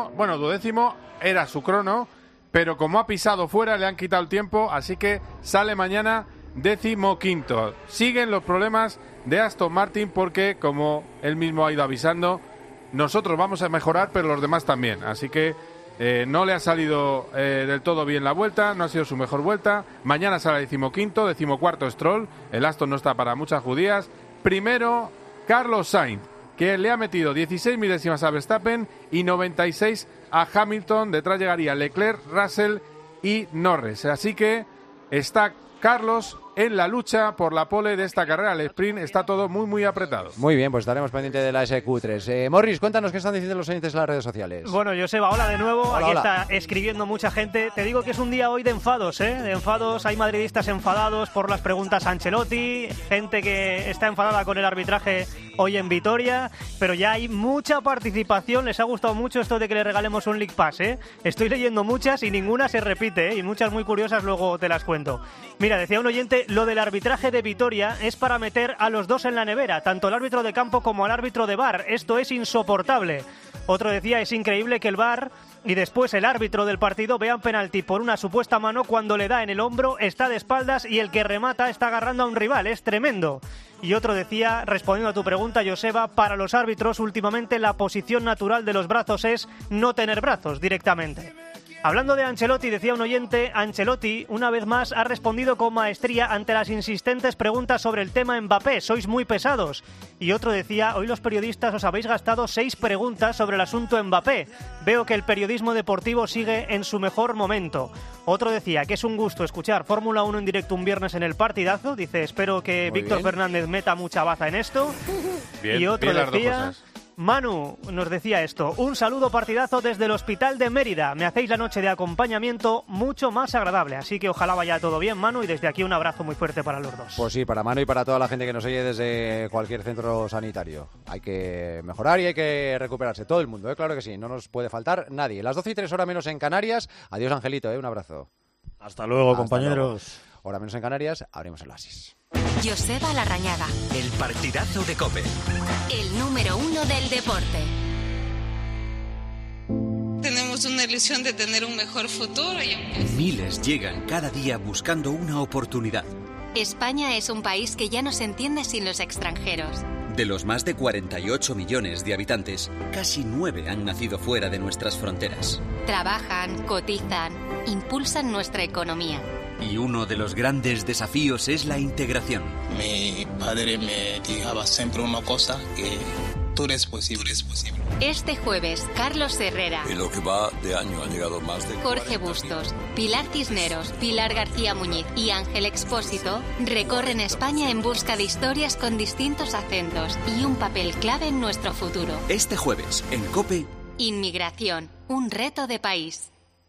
era su crono, pero como ha pisado fuera le han quitado el tiempo, así que sale mañana 15º. Siguen los problemas de Aston Martin porque, como él mismo ha ido avisando, nosotros vamos a mejorar, pero los demás también, así que no le ha salido del todo bien la vuelta, no ha sido su mejor vuelta. Mañana sale 15º, 14º Stroll, el Aston no está para muchas judías. Primero, Carlos Sainz, que le ha metido 16 milésimas a Verstappen y 96 a Hamilton. Detrás llegaría Leclerc, Russell y Norris. Así que está Carlos en la lucha por la pole de esta carrera. El sprint está todo muy, muy apretado. Muy bien, pues estaremos pendientes de la SQ3. Morris, cuéntanos qué están diciendo los oyentes en las redes sociales. Bueno, Joseba, hola de nuevo. Hola, aquí hola. está escribiendo mucha gente. Te digo que es un día hoy de enfados, ¿eh? De enfados. Hay madridistas enfadados por las preguntas a Ancelotti, gente que está enfadada con el arbitraje hoy en Vitoria, pero ya hay mucha participación. Les ha gustado mucho esto de que le regalemos un League Pass, ¿eh? Estoy leyendo muchas y ninguna se repite, ¿eh? Y muchas muy curiosas, luego te las cuento. Mira, decía un oyente, lo del arbitraje de Vitoria es para meter a los dos en la nevera, tanto el árbitro de campo como el árbitro de VAR. Esto es insoportable. Otro decía, es increíble que el VAR y después el árbitro del partido vean penalti por una supuesta mano cuando le da en el hombro, está de espaldas y el que remata está agarrando a un rival. Es tremendo. Y otro decía, respondiendo a tu pregunta, Joseba, para los árbitros últimamente la posición natural de los brazos es no tener brazos directamente. Hablando de Ancelotti, decía un oyente, Ancelotti una vez más ha respondido con maestría ante las insistentes preguntas sobre el tema Mbappé, sois muy pesados. Y otro decía, hoy los periodistas os habéis gastado 6 preguntas sobre el asunto Mbappé. Veo que el periodismo deportivo sigue en su mejor momento. Otro decía que es un gusto escuchar Fórmula 1 en directo un viernes en el partidazo. Dice, espero que Víctor Fernández meta mucha baza en esto. Bien, y otro bien las dos decía... cosas. Manu nos decía esto, un saludo partidazo desde el Hospital de Mérida, me hacéis la noche de acompañamiento mucho más agradable, así que ojalá vaya todo bien, Manu, y desde aquí un abrazo muy fuerte para los dos. Pues sí, para Manu y para toda la gente que nos oye desde cualquier centro sanitario. Hay que mejorar y hay que recuperarse, todo el mundo, claro que sí, no nos puede faltar nadie. Las 12:03 hora menos en Canarias, adiós Angelito, un abrazo. Hasta luego, compañeros. Luego. Hora menos en Canarias, abrimos el oasis. Joseba Larrañaga. El partidazo de COPE. El número 1 del deporte. Tenemos una ilusión de tener un mejor futuro. Miles llegan cada día buscando una oportunidad. España es un país que ya no se entiende sin los extranjeros. De los más de 48 millones de habitantes, casi 9 han nacido fuera de nuestras fronteras. Trabajan, cotizan, impulsan nuestra economía. Y uno de los grandes desafíos es la integración. Mi padre me dijo siempre una cosa, que todo es posible, Este jueves, Carlos Herrera. En lo que va de año han llegado más de... Jorge Bustos, Pilar Cisneros, Pilar García Muñiz y Ángel Expósito recorren España en busca de historias con distintos acentos y un papel clave en nuestro futuro. Este jueves, en COPE... Inmigración, un reto de país.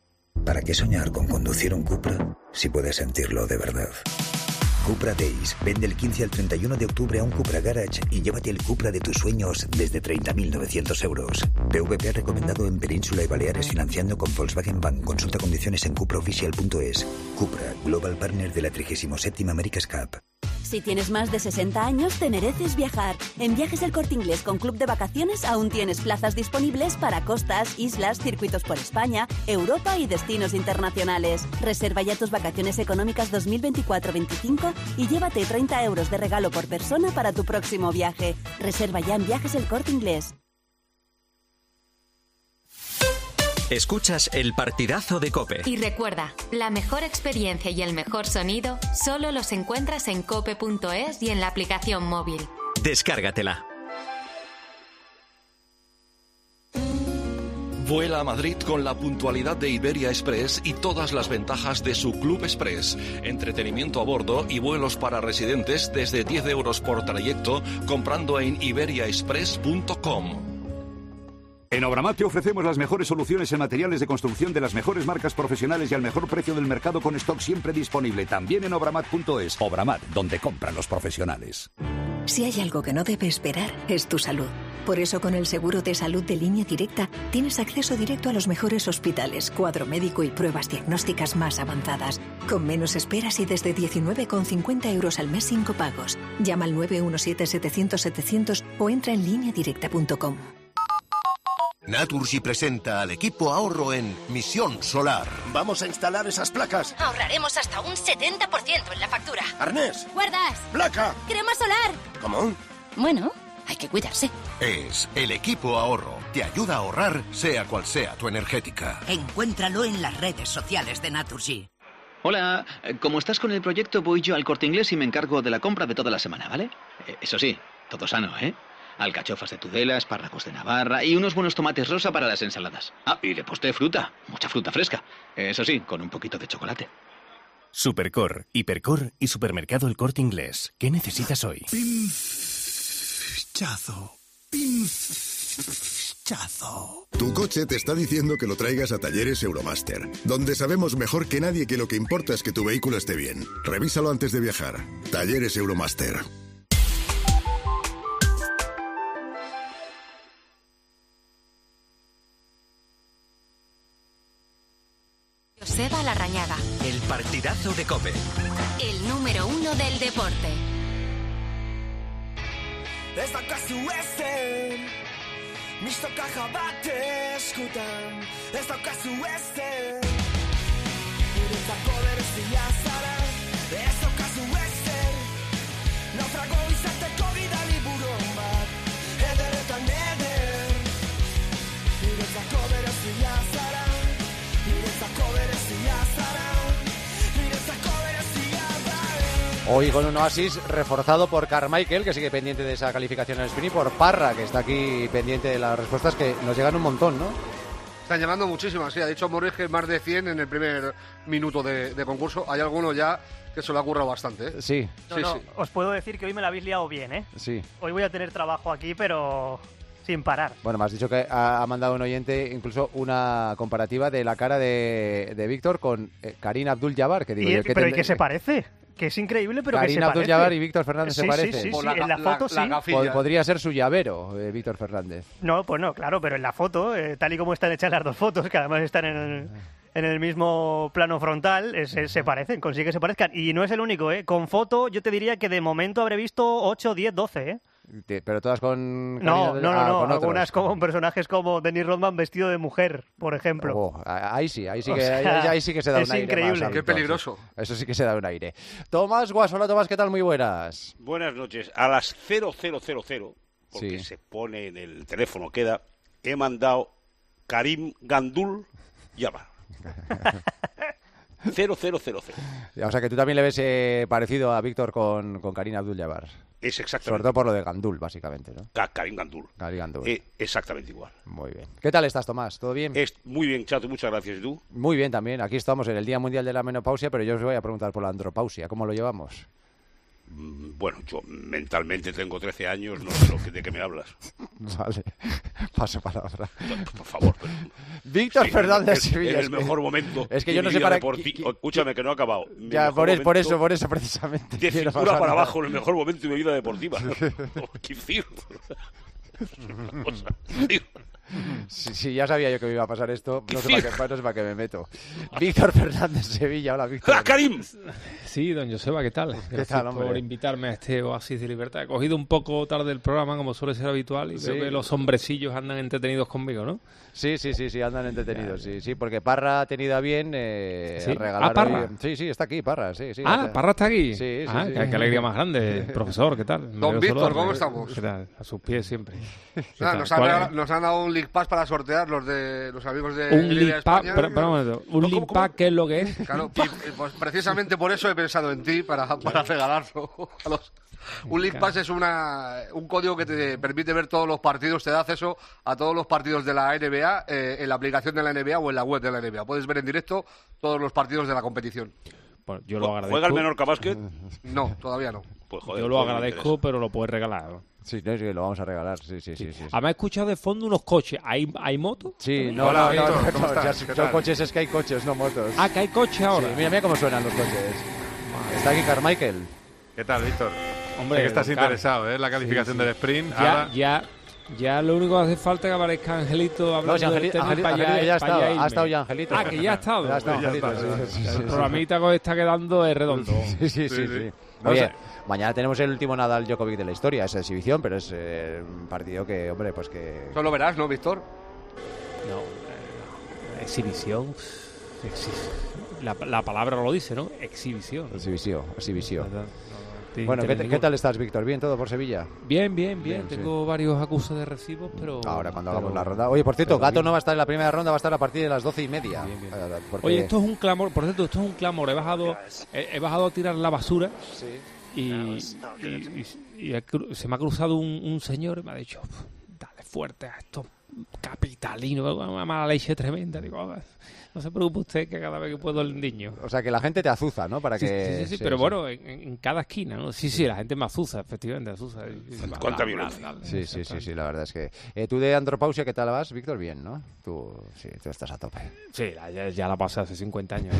¿Para qué soñar con conducir un Cupra si puedes sentirlo de verdad? Cupra Days. Vende el 15 al 31 de octubre a un Cupra Garage y llévate el Cupra de tus sueños desde 30.900 euros. PVP recomendado en Península y Baleares financiando con Volkswagen Bank. Consulta condiciones en cupraoficial.es. Cupra, Global Partner de la 37ª America's Cup. Si tienes más de 60 años, te mereces viajar. En Viajes El Corte Inglés con Club de Vacaciones aún tienes plazas disponibles para costas, islas, circuitos por España, Europa y destinos internacionales. Reserva ya tus vacaciones económicas 2024-25 y llévate 30 euros de regalo por persona para tu próximo viaje. Reserva ya en Viajes El Corte Inglés. Escuchas el partidazo de COPE. Y recuerda, la mejor experiencia y el mejor sonido solo los encuentras en cope.es y en la aplicación móvil. Descárgatela. Vuela a Madrid con la puntualidad de Iberia Express y todas las ventajas de su Club Express. Entretenimiento a bordo y vuelos para residentes desde 10 euros por trayecto comprando en iberiaexpress.com. En Obramat te ofrecemos las mejores soluciones en materiales de construcción de las mejores marcas profesionales y al mejor precio del mercado con stock siempre disponible. También en obramat.es. Obramat, donde compran los profesionales. Si hay algo que no debe esperar, es tu salud. Por eso con el seguro de salud de Línea Directa tienes acceso directo a los mejores hospitales, cuadro médico y pruebas diagnósticas más avanzadas. Con menos esperas y desde 19,50 euros al mes sin copagos. Llama al 917-700-700 o entra en lineadirecta.com. Naturgy presenta al equipo ahorro en Misión Solar. Vamos a instalar esas placas. Ahorraremos hasta un 70% en la factura. Arnés. Guardas. Placa. Crema solar. ¿Cómo? Bueno, hay que cuidarse. Es el equipo ahorro. Te ayuda a ahorrar, sea cual sea tu energética. Encuéntralo en las redes sociales de Naturgy. Hola, como estás con el proyecto, voy yo al Corte Inglés y me encargo de la compra de toda la semana, ¿vale? Eso sí, todo sano, ¿eh? Alcachofas de Tudela, espárragos de Navarra y unos buenos tomates rosa para las ensaladas. Ah, y de postre fruta, mucha fruta fresca. Eso sí, con un poquito de chocolate. Supercor, Hipercor y Supermercado El Corte Inglés. ¿Qué necesitas hoy? Pinchazo. Pinchazo. Tu coche te está diciendo que lo traigas a Talleres Euromaster, donde sabemos mejor que nadie que lo que importa es que tu vehículo esté bien. Revísalo antes de viajar. Talleres Euromaster. Joseba Larrañaga. El partidazo de COPE. El número 1 del deporte. Ez daukazu ezen, mistoka jabate eskutan. Ez daukazu ezen, niretzako berezia zara. Ez daukazu ezen, naufrago izateko bidali buron bat. Eder eta neder, niretzako berezia zara. Hoy con un Oasis reforzado por Carmichael, que sigue pendiente de esa calificación en el sprint, y por Parra, que está aquí pendiente de las respuestas que nos llegan un montón, ¿no? Están llegando muchísimas, sí. Ha dicho Morris que más de 100 en el primer minuto de concurso. Hay algunos ya que se lo ha currado bastante, ¿eh? Sí. No, os puedo decir que hoy me la habéis liado bien, ¿eh? Sí. Hoy voy a tener trabajo aquí, pero sin parar. Bueno, me has dicho que ha mandado un oyente incluso una comparativa de la cara de Víctor con Karim Abdul-Jabbar, que digo yo que pero ¿y qué se parece? Que es increíble, pero Karim que se parece. Abdul-Jabbar y Víctor Fernández se parecen. Sí, en la foto sí. Podría ser su llavero, Víctor Fernández. No, pues no, claro, pero en la foto, tal y como están hechas las dos fotos, que además están en el mismo plano frontal, se parecen, consigue que se parezcan. Y no es el único, ¿eh? Con foto yo te diría que de momento habré visto 8, 10, 12, ¿eh? Pero todas con... No, con algunas con personajes como Dennis Rodman vestido de mujer, por ejemplo. Ahí sí que se da un aire. Es increíble. Qué peligroso. Eso sí que se da un aire. Tomás Guas, hola Tomás, ¿qué tal? Muy buenas. Buenas noches. A las 0000, porque sí, se pone en el teléfono, queda, he mandado Karim Abdul-Jabbar. 0000. O sea que tú también le ves parecido a Víctor con Karim Abdul-Jabbar. Es exactamente. Sobre todo por lo de Gandul, básicamente, ¿no? Karim Gandul. Exactamente igual. Muy bien. ¿Qué tal estás, Tomás? ¿Todo bien? Muy bien, Chato, muchas gracias. ¿Y tú? Muy bien también. Aquí estamos en el Día Mundial de la Menopausia, pero yo os voy a preguntar por la andropausia. ¿Cómo lo llevamos? Bueno, yo mentalmente tengo 13 años, no sé de qué me hablas. Vale, paso palabra. Por favor. Víctor Fernández es Sevilla. el mejor momento. Es que yo no sé para Escúchame, que no he acabado. Ya, por eso precisamente. De cintura para abajo, el mejor momento de mi vida deportiva. ¿Qué decir? Sí, ya sabía yo que me iba a pasar esto. No sé para qué me meto. Víctor Fernández Sevilla, hola Víctor. ¡Hola, Karim! Sí, don Joseba, ¿qué tal? Gracias por invitarme a este oasis de libertad. He cogido un poco tarde el programa, como suele ser habitual, y veo que los hombrecillos andan entretenidos conmigo, ¿no? Sí, sí, andan entretenidos, sí, porque Parra ha tenido a bien regalar... ¿Parra? Sí, está aquí, Parra, sí. ¿Parra está aquí? Sí. Qué alegría más grande, profesor, ¿qué tal? Don Víctor, ¿cómo estamos? ¿Qué tal? A sus pies siempre. Nos han dado un League Pass para sortear los amigos de un Liga España. ¿Un League Pass, ¿qué es lo que es? Claro, pues precisamente por eso he pensado en ti, para regalarlo a los... Un League Pass es un código que te permite ver todos los partidos, te da acceso a todos los partidos de la NBA en la aplicación de la NBA o en la web de la NBA. Puedes ver en directo todos los partidos de la competición. Bueno, yo lo agradezco. ¿Juega el Menorca Básquet? No, todavía no. Pues, joder, yo lo agradezco, pero lo puedes regalar, ¿no? Sí, lo vamos a regalar, sí. Además he escuchado de fondo unos coches. ¿Hay motos? Sí, no, son coches, es que hay coches, no motos. Ah, que hay coches ahora. Sí, mira cómo suenan los coches. Está aquí Carmichael. ¿Qué tal, Víctor? Hombre, sé que estás interesado, ¿eh? La calificación del sprint. Ya lo único que hace falta es que aparezca Angelito hablando del tema ya ha estado ya Angelito. Que ya ha estado. Ya ha estado Angelito, el programita que está quedando es redondo. Sí. Oye, mañana tenemos el último Nadal Djokovic de la historia, es exhibición, pero es un partido que, hombre, pues que... Solo verás, ¿no, Víctor? No, exhibición... La palabra lo dice, ¿no? Exhibición. Bueno, ¿qué tal estás, Víctor? ¿Bien todo por Sevilla? Bien. Tengo varios acusos de recibos, pero... Ahora, cuando hagamos la ronda... Oye, por cierto, Gato no va a estar en la primera ronda, va a estar a partir de las 12:30. Bien. Oye, esto es un clamor. Por cierto, esto es un clamor. He bajado a tirar la basura y se me ha cruzado un señor y me ha dicho, dale fuerte a esto, capitalino, una mala leche tremenda. Digo, no se preocupe usted, que cada vez que puedo el niño. O sea, que la gente te azuza, ¿no? Para que... Sí, pero bueno, en cada esquina, ¿no? Sí, la gente me azuza, efectivamente, azuza. ¿Cuánta violencia? Sí, la verdad es que... Tú de andropausia, ¿qué tal vas, Víctor? Bien, ¿no? Tú estás a tope. Sí, ya la pasé hace 50 años.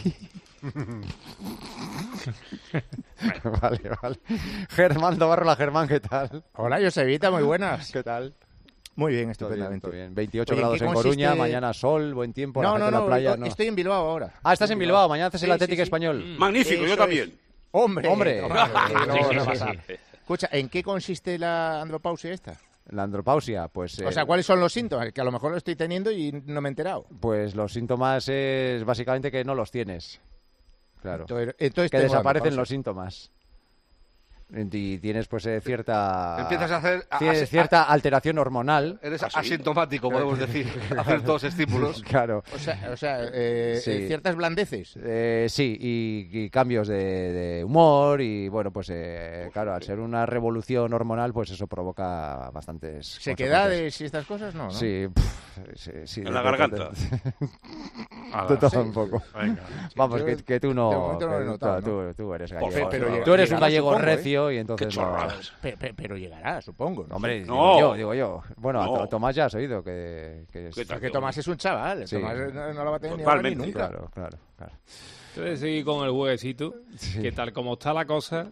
Vale. Germán Dobarrola, Germán, ¿qué tal? Hola, Josevita, muy buenas. ¿Qué tal? Muy bien, estupendamente. Todo bien. 28 grados en Coruña, mañana sol, buen tiempo, no, la playa. Estoy en Bilbao ahora. Ah, estás en Bilbao, mañana haces el Atlético Español. Magnífico, yo también. ¡Hombre! Sí. Escucha, ¿en qué consiste la andropausia esta? La andropausia, pues... O sea, ¿cuáles son los síntomas? Que a lo mejor lo estoy teniendo y no me he enterado. Pues los síntomas es básicamente que no los tienes. Claro. Entonces que desaparecen los síntomas. Y tienes pues cierta... Empiezas a hacer... Tienes cierta alteración hormonal. Eres asintomático, podemos decir, a ciertos estímulos. Claro. O sea ciertas blandeces. Sí, y cambios de humor y bueno, pues claro, al ser una revolución hormonal, pues eso provoca bastantes... ¿Sequedades y estas cosas? No. Sí. En la garganta. De todo un poco. Venga. Vamos, que tú no... Tú eres gallego. Tú eres un gallego recio. Y entonces pero llegará, supongo. Hombre, no. digo yo. Bueno, a Tomás ya has oído que Tomás es un chaval. Sí. Tomás no lo va a tener ni nunca. Claro. Entonces seguir con el jueguecito, que tal como está la cosa,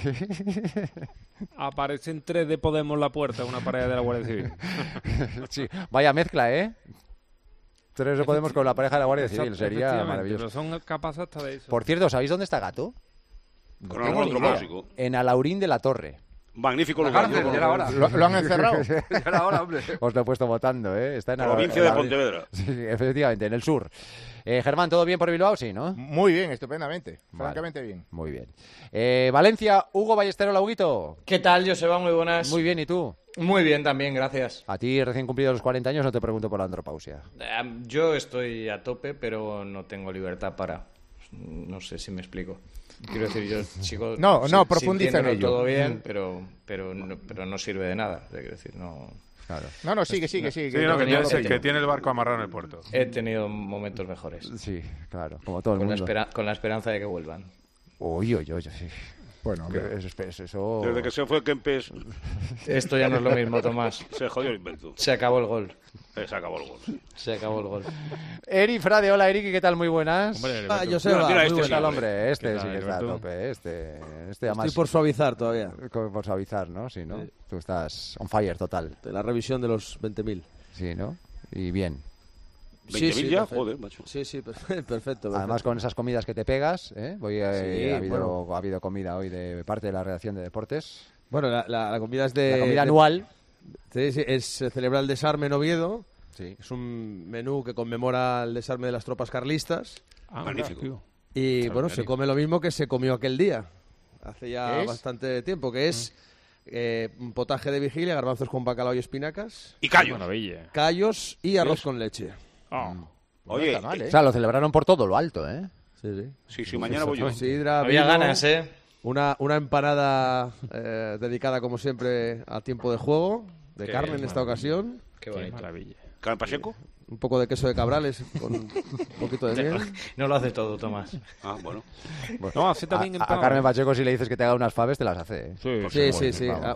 aparecen 3 de Podemos la puerta, una pareja de la Guardia Civil. Sí, vaya mezcla, ¿eh? 3 de Podemos con la pareja de la Guardia Civil, sería maravilloso. Pero son capaces hasta de eso. Por cierto, ¿sabéis dónde está Gato? Con algún otro básico. En Alaurín de la Torre. Magnífico lugar. Lo han encerrado. Ya era hora, hombre. Os lo he puesto votando, ¿eh? Está en provincia de Pontevedra. Sí, efectivamente, en el sur. Germán, ¿todo bien por Bilbao? Sí, ¿no? Muy bien, estupendamente. Vale. Francamente bien. Muy bien. Valencia, Hugo Ballesteros, Huguito. ¿Qué tal, Joseba? Muy buenas. Muy bien, ¿y tú? Muy bien también, gracias. A ti, recién cumplidos los 40 años, no te pregunto por la andropausia. Yo estoy a tope, pero no tengo libertad para... No sé si me explico. Quiero decir, yo sigo profundiza en ello. Todo bien, pero no sirve de nada. Quiero decir, no... Claro. No, sigue. Sí, que tiene el barco amarrado en el puerto. He tenido momentos mejores. Sí, claro, como todo el mundo. Con la esperanza de que vuelvan. Uy, sí. Bueno, eso... Desde que se fue Kempes... Esto ya no es lo mismo, Tomás. Se jodió el invento. Se acabó el gol. Se acabó el gol, sí. Se acabó el gol. Eri Frade, hola Eri, ¿qué tal? Muy buenas. Joseba, mira, muy buena. Tal hombre, este ¿Qué sí tal, que está a Alberto? tope. Este Estoy además... por suavizar todavía. Por suavizar, ¿no? Sí, ¿no? Tú estás on fire total. De la revisión de los 20.000. Sí, ¿no? Y bien. 20.000 ya, perfecto. joder, macho. Sí, perfecto. Además con esas comidas que te pegas, ¿eh? Ha habido comida hoy de parte de la redacción de deportes. Bueno, la comida es de... La comida anual. Sí, se celebra el desarme en Oviedo. Sí. Es un menú que conmemora el desarme de las tropas carlistas. Magnífico. Y bueno, se come lo mismo que se comió aquel día. Hace ya ¿Es? bastante tiempo, que es un potaje de vigilia, garbanzos con bacalao y espinacas. Y callos. Maravilla. Callos y arroz con leche. Oye, No está mal, ¿eh? O sea, lo celebraron por todo lo alto, ¿eh? sí, mañana voy yo. Sidra, Había vino, ganas, ¿eh? Una empanada dedicada, como siempre, a tiempo de juego, de carne en esta ocasión. Qué bonito. Maravilla. ¿Carmen Pacheco? Un poco de queso de cabrales con un poquito de miel. No lo hace todo, Tomás. Ah, bueno. No, hace también A Carmen Pacheco, si le dices que te haga unas faves, te las hace, ¿eh? Sí. Vamos.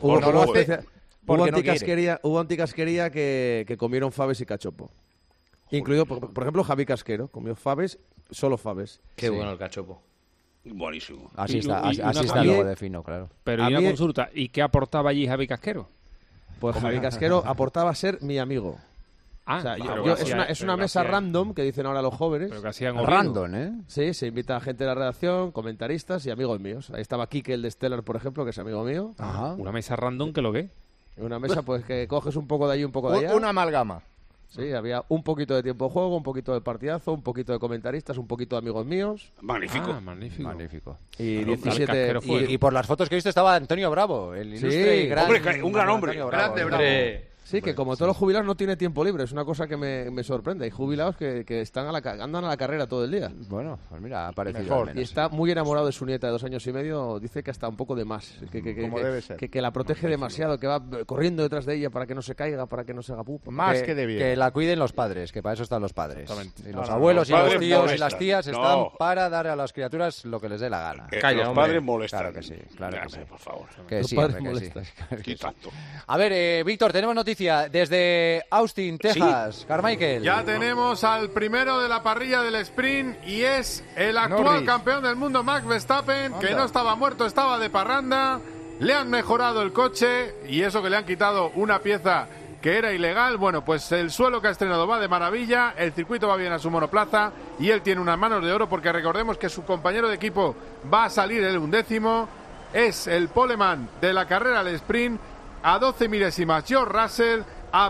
Hubo anticasquería que comieron faves y cachopo. Incluido, por ejemplo, Javi Casquero. Comió faves, solo faves. Qué bueno el cachopo. Buenísimo. Así Y está luego de fino, claro. Pero A y una mí- consulta, ¿y qué aportaba allí Javi Casquero? Pues Javi Casquero aportaba a ser mi amigo. Ah, O sea, pero yo- que hacía- es pero una que mesa hacía- random que dicen ahora los jóvenes. Pero que hacían Oviedo. Random, ¿eh? Sí, se invita a gente de la redacción, comentaristas y amigos míos. Ahí estaba Quique, el de Stellar, por ejemplo, que es amigo mío. Ajá. Una mesa random que lo que. Una mesa pues que coges un poco de allí, un poco de allá. Una amalgama. Sí, había un poquito de tiempo de juego, un poquito de partidazo, un poquito de comentaristas, un poquito de amigos míos. Magnífico. Magnífico. Y Claro, 17... Casquero fue. Y por las fotos que he visto estaba Antonio Bravo, el ilustre y gran... Hombre, un gran hombre. Antonio Grande, Bravo. Bravo. Sí, que como todos los jubilados no tiene tiempo libre, es una cosa que me sorprende. Hay jubilados que están andan a la carrera todo el día. Bueno, pues mira, ha parecido Mejor. al Y menos. está muy enamorado de su nieta de 2 años y medio, dice que hasta un poco de más. Como debe ser. Que la protege demasiado, que va corriendo detrás de ella para que no se caiga, para que no se haga pupa. Más que de bien. Que la cuiden los padres, que para eso están los padres. Exactamente. Y los No, abuelos los y los padres tíos y molestan. las tías están No. para dar a las criaturas lo que les dé la gana. Calla, los hombre. padres molestan. Claro que sí, claro que sí. Por favor. Que Los sí, padres hombre, que sí. molestan. ¿Qué tanto? A ver, Víctor, tenemos noticia desde Austin, Texas. Carmichael. Ya tenemos al primero de la parrilla del sprint y es el actual Norris. campeón del mundo, Max Verstappen, que Anda. no estaba muerto, estaba de parranda. Le han mejorado el coche y eso que le han quitado una pieza que era ilegal. Bueno, pues el suelo que ha estrenado va de maravilla, el circuito va bien a su monoplaza y él tiene unas manos de oro porque recordemos que su compañero de equipo va a salir el 11º. Es el poleman de la carrera al sprint a 12 milésimas George Russell,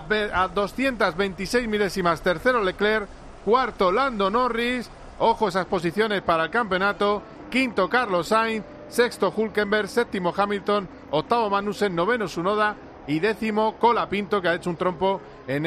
a 226 milésimas tercero Leclerc, cuarto Lando Norris, ojo esas posiciones para el campeonato, quinto Carlos Sainz, sexto Hülkenberg, séptimo Hamilton, octavo Magnussen, noveno Tsunoda y décimo Colapinto, que ha hecho un trompo en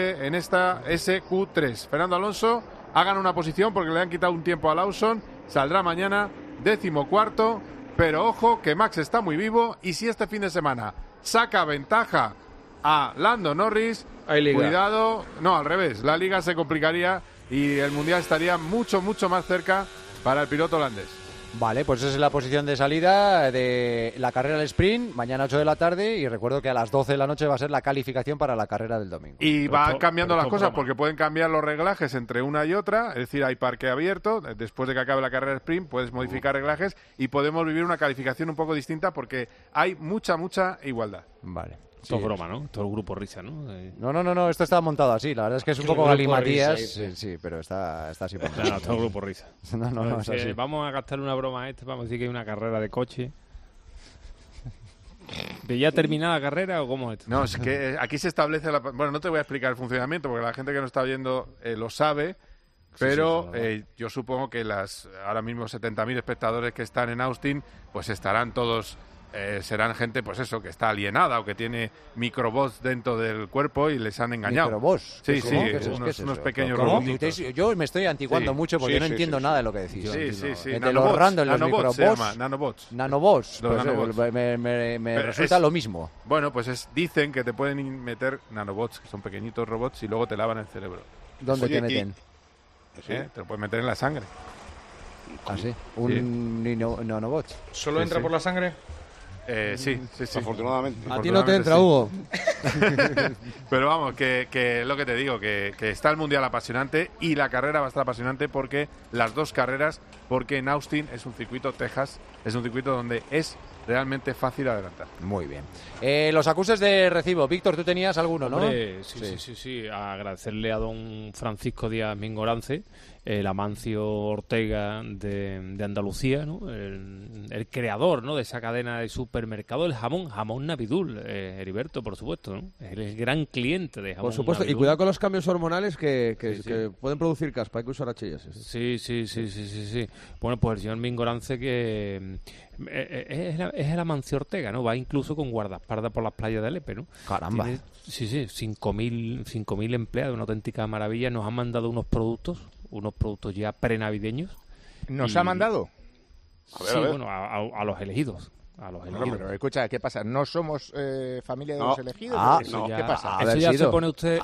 esta SQ3. Fernando Alonso ha ganado una posición porque le han quitado un tiempo a Lawson, saldrá mañana décimo cuarto, pero ojo que Max está muy vivo y si este fin de semana saca ventaja a Lando Norris, Hay liga. cuidado, no, al revés, la liga se complicaría y el Mundial estaría mucho más cerca para el piloto holandés. Vale, pues esa es la posición de salida de la carrera del sprint, mañana 8 de la tarde, y recuerdo que a las 12 de la noche va a ser la calificación para la carrera del domingo. Y Pero van esto- cambiando pero las esto cosas broma. porque pueden cambiar los reglajes entre una y otra, es decir, hay parque abierto, después de que acabe la carrera de sprint puedes modificar reglajes y podemos vivir una calificación un poco distinta porque hay mucha igualdad. Vale. Esto es broma, ¿no? Todo el grupo risa, ¿no? No, esto está montado así, la verdad es que es un El poco grupo galimatías, risa, sí, pero está así. No, todo el grupo risa. No, es así. Vamos a gastarle una broma a este, vamos a decir que hay una carrera de coche. ¿De ya terminada la carrera o cómo es esto? No, es que aquí se establece bueno, no te voy a explicar el funcionamiento porque la gente que nos está oyendo lo sabe, pero yo supongo que ahora mismo 70.000 espectadores que están en Austin, pues estarán todos, serán gente, pues eso, que está alienada o que tiene microbots dentro del cuerpo y les han engañado. ¿Microbots? Sí, ¿Cómo? ¿Qué es eso? unos, ¿Qué es unos eso? pequeños ¿Cómo? robotitos. Yo me estoy antiguando Sí, mucho porque sí, no sí, entiendo sí, nada sí. de lo que decís. Sí. Entre los random, los nanobots se microbots, llama, nanobots. nanobots, Los pues, nanobots. me Pero resulta es- lo mismo. Bueno, pues dicen que te pueden meter nanobots, que son pequeñitos robots, y luego te lavan el cerebro. ¿Dónde Oye, te meten? Te lo pueden meter en la sangre. Ah, sí. Un nanobot. ¿Solo entra por la sangre? Sí. Afortunadamente. A ti no te entra, Hugo. Pero vamos, que lo que te digo, que está el Mundial apasionante y la carrera va a estar apasionante porque las dos carreras, porque en Austin es un circuito, Texas, es un circuito donde es realmente fácil adelantar. Muy bien. Los acuses de recibo. Víctor, tú tenías alguno, ¿no? Hombre, sí. Agradecerle a don Francisco Díaz Mingorance, el Amancio Ortega de Andalucía, ¿no? El creador, ¿no?, de esa cadena de supermercado, el jamón Navidul, Heriberto, por supuesto, ¿no? El gran cliente de jamón Por supuesto, Navidul. y cuidado con los cambios hormonales que pueden producir caspa, hay que usar HIS. Sí. Bueno, pues el señor Mingorance, que es el Amancio Ortega, ¿no? Va incluso con guardaespaldas por las playas de Lepe, ¿no? Caramba. Tiene, 5.000 empleados, una auténtica maravilla. Nos han mandado unos productos ya prenavideños. ¿Nos ha mandado? A ver. Bueno, a los elegidos. Pero escucha, ¿qué pasa? ¿No somos familia de los elegidos? ¿Qué pasa? Eso ya se pone usted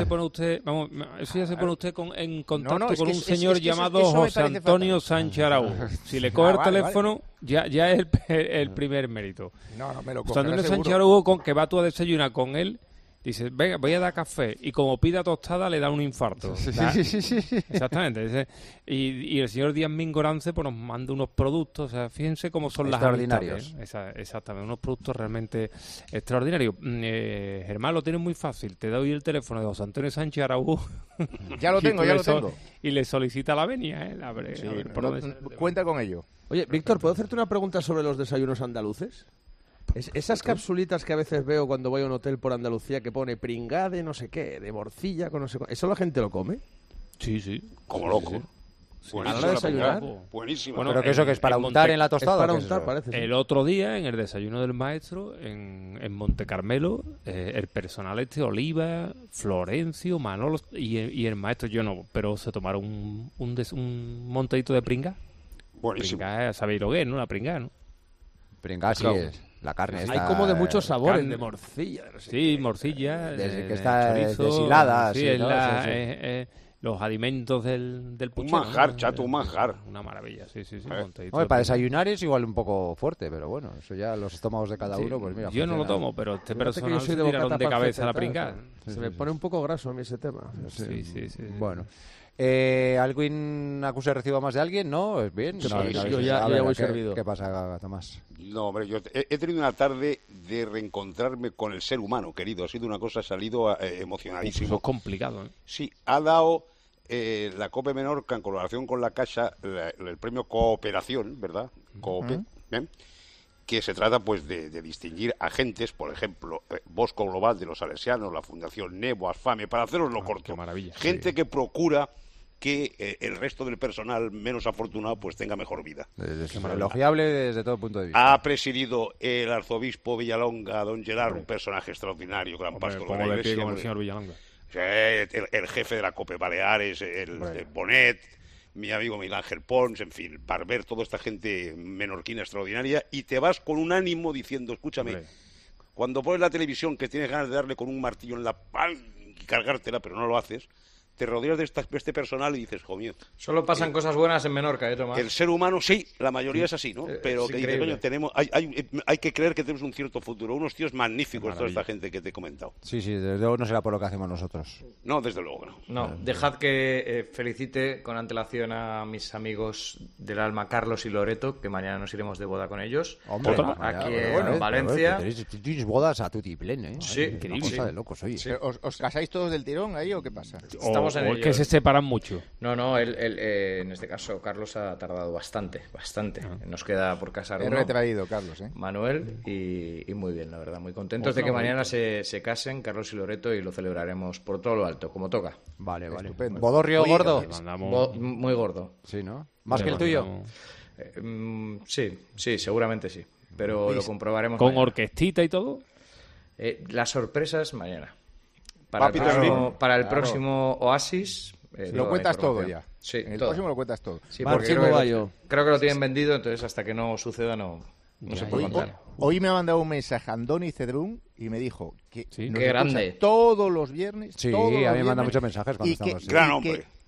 en contacto con un señor llamado José Antonio Sánchez Araujo. Si le coge el teléfono, ya es el primer mérito. No me lo José Antonio Sánchez Araujo, que va tú a desayunar con él, dice, venga, voy a dar café, y como pida tostada le da un infarto. Sí. Exactamente. Y el señor Díaz Mingorance pues nos manda unos productos, o sea, fíjense cómo son las extraordinarios. Exactamente, unos productos realmente extraordinarios. Germán, lo tienes muy fácil, te doy el teléfono de José Antonio Sánchez Araújo. Ya lo tengo. Y le solicita la venia, cuenta con ello. Oye, Víctor, ¿puedo hacerte una pregunta sobre los desayunos andaluces? Esas capsulitas que a veces veo cuando voy a un hotel por Andalucía que pone pringá de no sé qué, de morcilla con no sé qué, ¿eso la gente lo come? Sí. Como loco. ¿A la hora de desayunar? Buenísimo. Bueno, ¿pero que eso que es para untar en la tostada? Es para untar, parece. El otro día, en el desayuno del maestro, en Monte Carmelo, el personal Oliva, Florencio, Manolo y el maestro, yo no, pero se tomaron un montadito de pringá. Buenísimo. Pringá, sabéis lo que es, ¿no? La pringá, ¿no? Pringá sí es. La carne hay como de muchos sabores, carne, de morcilla. No sé sí, morcilla. Que está chorizo, deshilada. Sí, los alimentos del puchero. Un manjar, chato, un manjar. Una maravilla, sí. Para desayunar es igual un poco fuerte, pero bueno, eso ya los estómagos de cada uno, pues mira. Yo no lo tomo, pero este personal se tiraron de cabeza la pringada. Se me pone un poco graso a mí ese tema. Sí. Bueno. ¿Algún acuse recibo más de alguien? ¿No? ¿Es bien? Yo ya voy servido. ¿Qué pasa, Tomás? No, hombre, yo he tenido una tarde de reencontrarme con el ser humano, querido. Ha sido una cosa, salido emocionadísimo. Eso es complicado, ¿eh? Sí, ha dado la COPE Menorca, en colaboración con la Caixa, el premio Cooperación, ¿verdad? COPE, ¿bien? Que se trata pues de distinguir agentes, por ejemplo, Bosco Global de los Salesianos, la Fundación Nebo, Asfame, para haceroslo corto. Qué maravilla. Gente que procura que el resto del personal menos afortunado pues tenga mejor vida. Elogiable desde todo punto de vista. Ha presidido el arzobispo Villalonga, don Gerard, un personaje extraordinario, gran pastor de la Iglesia. El señor Villalonga. El jefe de la COPE Baleares, el Bonet, mi amigo Miguel Ángel Pons, en fin, para ver toda esta gente menorquina extraordinaria, y te vas con un ánimo diciendo, escúchame, cuando pones la televisión que tienes ganas de darle con un martillo en la pan y cargártela, pero no lo haces, te rodeas de este personal y dices, jo mío. Solo pasan cosas buenas en Menorca, Tomás. El ser humano, sí, la mayoría es así, ¿no? Pero que dices, coño, hay que creer que tenemos un cierto futuro. Unos tíos magníficos, toda esta gente que te he comentado. Sí, desde luego no será por lo que hacemos nosotros. No, desde luego no. No, dejad que felicite con antelación a mis amigos del alma, Carlos y Loreto, que mañana nos iremos de boda con ellos. Hombre, aquí en Valencia. Tienes bodas a tutiplén, ¿eh? Sí, increíble. Cosa de locos, oye. Sí. ¿Os casáis todos del tirón ahí o qué pasa? O es que se separan mucho. No, él, en este caso Carlos ha tardado bastante. Nos queda por casar uno. Retraído, Carlos, Manuel, y muy bien, la verdad. Muy contentos de que mañana se casen Carlos y Loreto, y lo celebraremos por todo lo alto, como toca. Vale. Estupendo. ¿Bodorrio gordo? Muy gordo. Sí, ¿no? ¿Más que el tuyo? Sí, seguramente sí. Pero lo comprobaremos ¿Con mañana. orquestita y todo? Las sorpresas mañana. Para el próximo Oasis. Lo cuentas todo ya. Sí, en el próximo lo cuentas todo. Sí, porque creo que lo tienen vendido, entonces hasta que no suceda no se puede contar. Hoy me ha mandado un mensaje Andoni Cedrún y me dijo que qué grande. Todos los viernes. Sí, a mí me manda muchos mensajes cuando estamos. Gran hombre.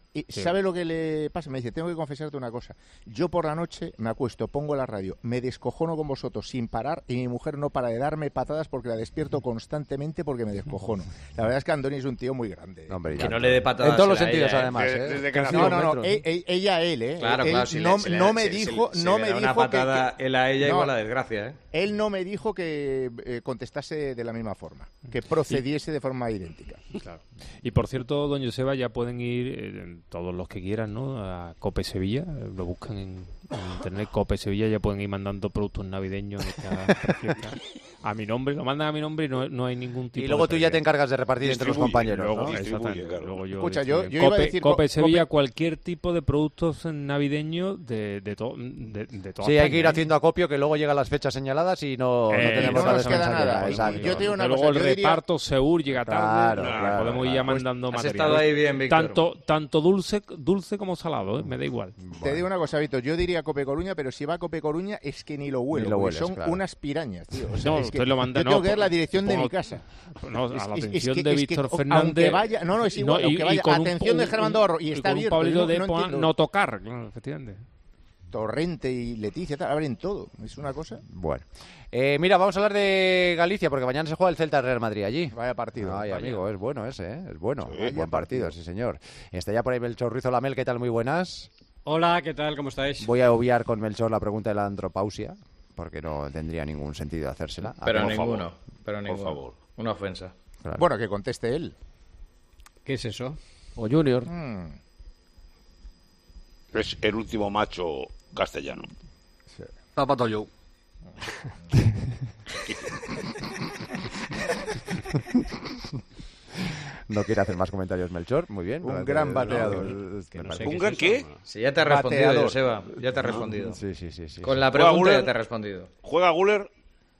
Y ¿sabe lo que le pasa? Me dice, tengo que confesarte una cosa. Yo por la noche me acuesto, pongo la radio, me descojono con vosotros sin parar y mi mujer no para de darme patadas porque la despierto constantemente porque me descojono. La verdad es que Andoni es un tío muy grande. Hombre, que no le dé patadas en todos los a sentidos, ella, además. Desde que No, ella a él, ¿eh? Claro, él claro. no me dijo una patada que él a ella no, igual a la desgracia, ¿eh? Él no me dijo que contestase de la misma forma, que procediese de forma idéntica. Claro. Y por cierto, don Joseba, ya pueden ir todos los que quieran, ¿no? A Cope Sevilla, lo buscan en internet, Cope Sevilla, ya pueden ir mandando productos navideños a mi nombre, lo mandan a mi nombre y no hay ningún tipo. Y luego de tú ya te encargas de repartir entre los compañeros, luego, ¿no? Exactamente. Luego yo Escucha, yo iba a decir Cope Sevilla, cualquier tipo de productos navideños de toda Sí, hay que ir haciendo acopio, que luego llegan las fechas señaladas y no tenemos no nos queda nada. Yo te digo una cosa, luego el reparto Seur llega tarde, podemos ir ya mandando Has material. estado ahí bien, Víctor. Tanto dulce como salado, me da igual. Te digo una cosa, Víctor, yo diría Cope Coruña, pero si va a Cope Coruña es que ni lo huelo, porque son unas pirañas, tío. O sea, No, es que usted lo manda, yo tengo que ver la dirección de mi casa. No, a la atención que de Víctor Fernández. Aunque vaya, no, es igual, aunque vaya, atención de Germán Dorro y está abierto. Pablito de no entiendo. no tocar, claro, efectivamente. Torrente y Leticia abren todo, es una cosa. Bueno, mira, vamos a hablar de Galicia porque mañana se juega el Celta Real Madrid allí. Vaya partido. Ay, amigo, es bueno ese, ¿eh? Es bueno. Sí, Buen partido, sí señor. Está ya por ahí Melchor Ruiz Lamel, ¿qué tal? Muy buenas. Hola, ¿qué tal? ¿Cómo estáis? Voy a obviar con Melchor la pregunta de la andropausia porque no tendría ningún sentido hacérsela. Pero por ninguno, favor. por favor. Una ofensa. Claro. Bueno, que conteste él. ¿Qué es eso? O Junior. Es el último macho castellano. Sí. Zapato yo. No quiere hacer más comentarios Melchor, muy bien. Un gran bateador. ¿Un gran qué? Sí, ya te ha respondido, Joseba. Ya te ha respondido. Sí. Con la pregunta ya te ha respondido. ¿Juega Guller?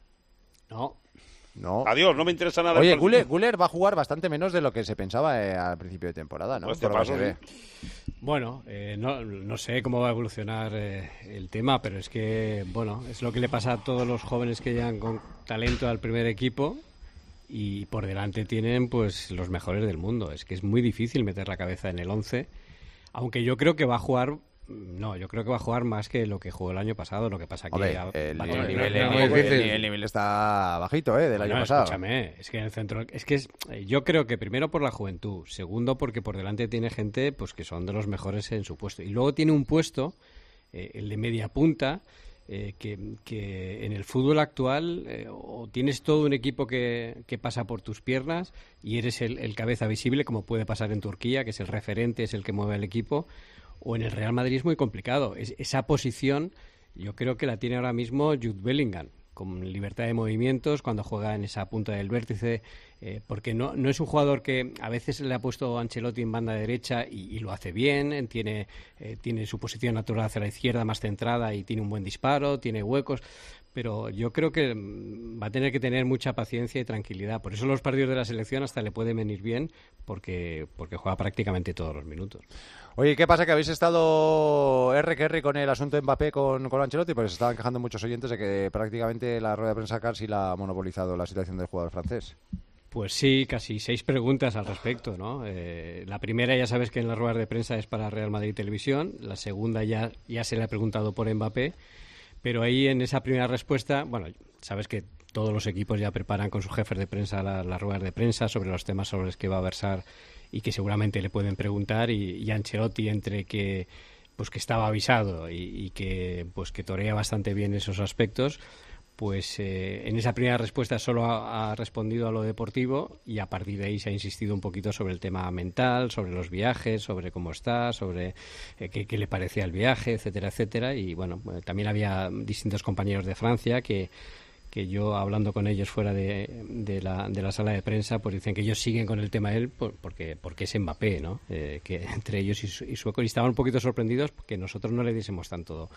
No. Adiós, no me interesa nada. Oye, Guller va a jugar bastante menos de lo que se pensaba al principio de temporada, ¿no? Pues Por lo que se ve. Bueno, no sé cómo va a evolucionar el tema, pero es que, bueno, es lo que le pasa a todos los jóvenes que llegan con talento al primer equipo y por delante tienen pues los mejores del mundo. Es que es muy difícil meter la cabeza en el 11, aunque yo creo que va a jugar... No, yo creo que va a jugar más que lo que jugó el año pasado. Lo que pasa que el nivel está bajito, del año pasado. Escúchame, es que en el centro, yo creo que primero por la juventud, segundo porque por delante tiene gente pues que son de los mejores en su puesto y luego tiene un puesto, el de media punta, que en el fútbol actual o tienes todo un equipo que pasa por tus piernas y eres el cabeza visible, como puede pasar en Turquía, que es el referente, es el que mueve el equipo. O en el Real Madrid es muy complicado. Esa posición yo creo que la tiene ahora mismo Jude Bellingham, con libertad de movimientos cuando juega en esa punta del vértice, porque no es un jugador que a veces le ha puesto Ancelotti en banda derecha y lo hace bien, tiene su posición natural hacia la izquierda más centrada y tiene un buen disparo, tiene huecos, pero yo creo que va a tener que tener mucha paciencia y tranquilidad. Por eso los partidos de la selección hasta le pueden venir bien, porque juega prácticamente todos los minutos. Oye, ¿qué pasa? ¿Que habéis estado R con el asunto de Mbappé con Ancelotti? Porque se estaban quejando muchos oyentes de que prácticamente la rueda de prensa casi la ha monopolizado la situación del jugador francés. Pues sí, casi 6 preguntas al respecto, ¿no? La primera ya sabes que en las ruedas de prensa es para Real Madrid Televisión, la segunda ya se le ha preguntado por Mbappé, pero ahí en esa primera respuesta, bueno, sabes que todos los equipos ya preparan con sus jefes de prensa las ruedas de prensa sobre los temas sobre los que va a versar y que seguramente le pueden preguntar y Ancelotti entre que estaba avisado y que torea bastante bien esos aspectos, pues en esa primera respuesta solo ha respondido a lo deportivo y a partir de ahí se ha insistido un poquito sobre el tema mental, sobre los viajes, sobre cómo está, sobre qué le parecía el viaje, etcétera, etcétera. Y bueno, también había distintos compañeros de Francia que yo hablando con ellos fuera de la sala de prensa, pues dicen que ellos siguen con el tema de él porque es Mbappé, ¿no? Que entre ellos y Sueco, y estaban un poquito sorprendidos porque nosotros no le diésemos tanto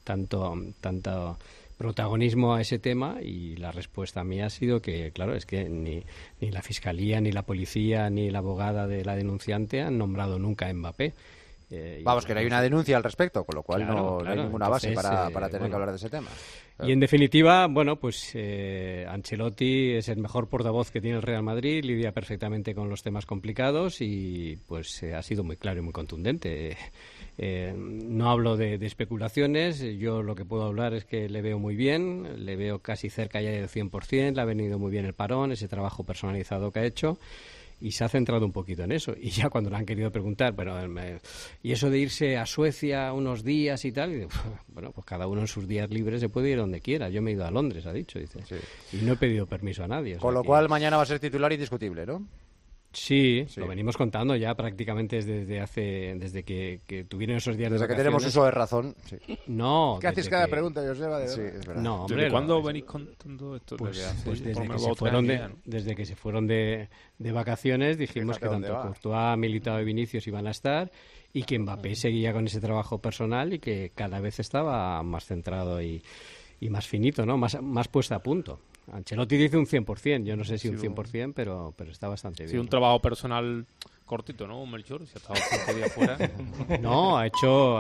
protagonismo a ese tema, y la respuesta mía ha sido que, claro, es que ni la Fiscalía, ni la policía, ni la abogada de la denunciante han nombrado nunca a Mbappé. Vamos, que no hay una denuncia al respecto, con lo cual no hay ninguna base Entonces, para tener que hablar de ese tema. Y en definitiva, bueno, pues Ancelotti es el mejor portavoz que tiene el Real Madrid, lidia perfectamente con los temas complicados y pues ha sido muy claro y muy contundente. No hablo de especulaciones, yo lo que puedo hablar es que le veo muy bien, le veo casi cerca ya del 100%, le ha venido muy bien el parón, ese trabajo personalizado que ha hecho. Y se ha centrado un poquito en eso. Y ya cuando le han querido preguntar, ¿y eso de irse a Suecia unos días y tal? Y digo, bueno, pues cada uno en sus días libres se puede ir donde quiera. Yo me he ido a Londres, ha dicho, dice. Sí. Y no he pedido permiso a nadie. Con lo cual mañana va a ser titular indiscutible, ¿no? Sí, lo venimos contando ya prácticamente desde que tuvieron esos días de Desde vacaciones. que tenemos uso de razón. Sí. No. ¿Qué haces cada pregunta, Joseba? Sí, es verdad. No, hombre, ¿Desde cuándo venís contando esto? Pues Desde que se fueron de vacaciones dijimos que tanto Courtois, Militao y Vinicius iban a estar y que Mbappé seguía con ese trabajo personal y que cada vez estaba más centrado y más finito, ¿no? Más puesta a punto. Ancelotti dice un 100%, yo no sé si un 100%, pero está bastante bien. Sí, un trabajo personal cortito, ¿no, Melchor? Si ha estado 5 días fuera. No, ha hecho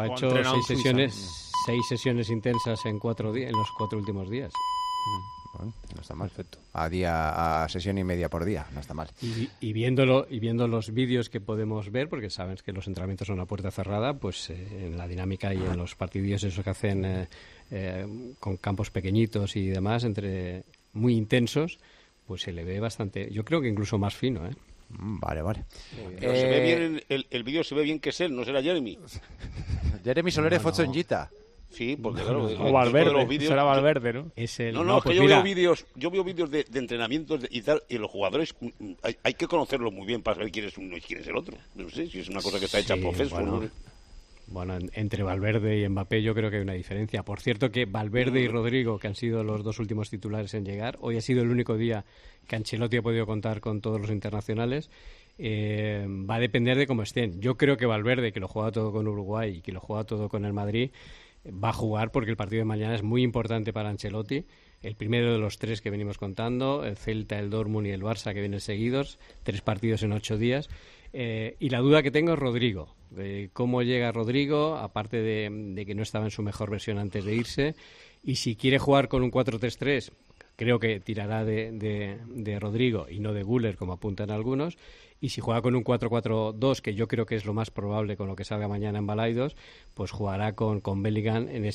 6 sesiones intensas en 4 días, en los 4 últimos días. Bueno, no está mal. Perfecto. A sesión y media por día, no está mal. Y viendo los vídeos que podemos ver, porque sabes que los entrenamientos son a puerta cerrada, pues en la dinámica y en los partidillos esos que hacen con campos pequeñitos y demás, muy intensos, pues se le ve bastante, yo creo que incluso más fino, ¿eh? Vale. Pero se ve bien, el vídeo se ve bien que es él, no será Jeremy. Jeremy Soler foto en Gita. Sí, porque claro, o Valverde, será Valverde, ¿no? Es que yo veo vídeos de entrenamientos y tal, y los jugadores hay que conocerlos muy bien para saber quién es uno y quién es el otro. No sé si es una cosa que está hecha a profeso. Bueno, entre Valverde y Mbappé yo creo que hay una diferencia. Por cierto que Valverde y Rodrigo, que han sido los dos últimos titulares en llegar, hoy ha sido el único día que Ancelotti ha podido contar con todos los internacionales. Va a depender de cómo estén. Yo creo que Valverde, que lo juega todo con Uruguay y que lo juega todo con el Madrid, va a jugar porque el partido de mañana es muy importante para Ancelotti. El primero de los 3 que venimos contando, el Celta, el Dortmund y el Barça, que vienen seguidos, 3 partidos en 8 días. Y la duda que tengo es Rodrigo, de cómo llega Rodrigo, aparte de que no estaba en su mejor versión antes de irse, y si quiere jugar con un 4-3-3, creo que tirará de Rodrigo y no de Güler, como apuntan algunos, y si juega con un 4-4-2, que yo creo que es lo más probable con lo que salga mañana en Balaidos, pues jugará con Bellingham en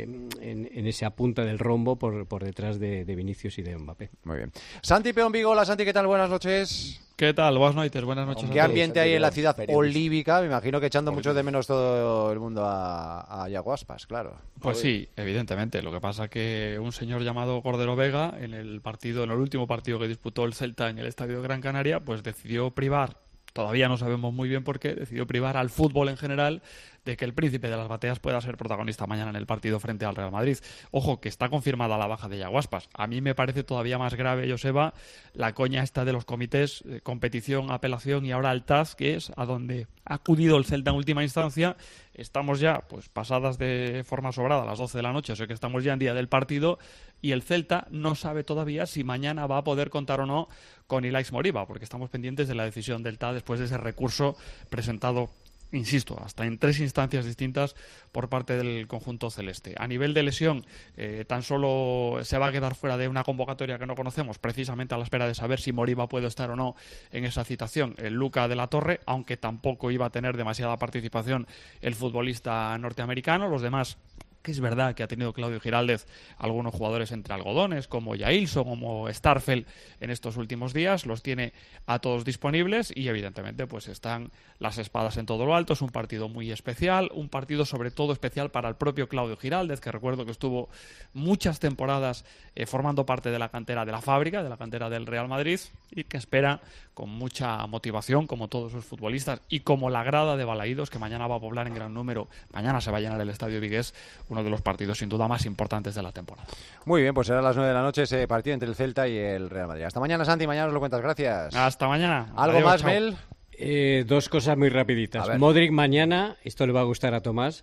esa punta del rombo por detrás de Vinicius y de Mbappé. Muy bien. Santi Peón Vigo, hola Santi, ¿qué tal? Buenas noches. ¿Qué tal? Buenas noches. ¿Qué ambiente hay en la ciudad olívica? Me imagino que echando mucho de menos todo el mundo a Yago Aspas, claro. Pues sí, evidentemente. Lo que pasa que un señor llamado Cordero Vega, en el último partido que disputó el Celta en el Estadio de Gran Canaria, pues decidió privar, todavía no sabemos muy bien por qué, decidió privar al fútbol en general de que el príncipe de las bateas pueda ser protagonista mañana en el partido frente al Real Madrid. Ojo, que está confirmada la baja de Yago Aspas. A mí me parece todavía más grave, Joseba, la coña esta de los comités, competición, apelación y ahora el TAS, que es a donde ha acudido el Celta en última instancia. Estamos ya, pues pasadas de forma sobrada a las 12 de la noche, o sea que estamos ya en día del partido, y el Celta no sabe todavía si mañana va a poder contar o no con Ilaix Moriba, porque estamos pendientes de la decisión del TAS después de ese recurso presentado, insisto, hasta en 3 instancias distintas por parte del conjunto celeste. A nivel de lesión, tan solo se va a quedar fuera de una convocatoria que no conocemos, precisamente a la espera de saber si Moriba puede estar o no en esa citación, el Luca de la Torre, aunque tampoco iba a tener demasiada participación el futbolista norteamericano. Los demás, que es verdad que ha tenido Claudio Giraldez algunos jugadores entre algodones, como Jailson, como Starfel en estos últimos días, los tiene a todos disponibles y evidentemente pues están las espadas en todo lo alto. Es un partido muy especial, un partido sobre todo especial para el propio Claudio Giraldez, que recuerdo que estuvo muchas temporadas formando parte de la cantera de la Fábrica, de la cantera del Real Madrid, y que espera con mucha motivación, como todos sus futbolistas y como la grada de Balaídos, que mañana va a poblar en gran número, mañana se va a llenar el Estadio Vigués, uno de los partidos sin duda más importantes de la temporada. Muy bien, pues será a las 9 de la noche ese partido entre el Celta y el Real Madrid. Hasta mañana, Santi, mañana nos lo cuentas, gracias. Hasta mañana. ¿Algo Adiós, más, chao. Mel? 2 cosas muy rapiditas. Modric mañana, esto le va a gustar a Tomás,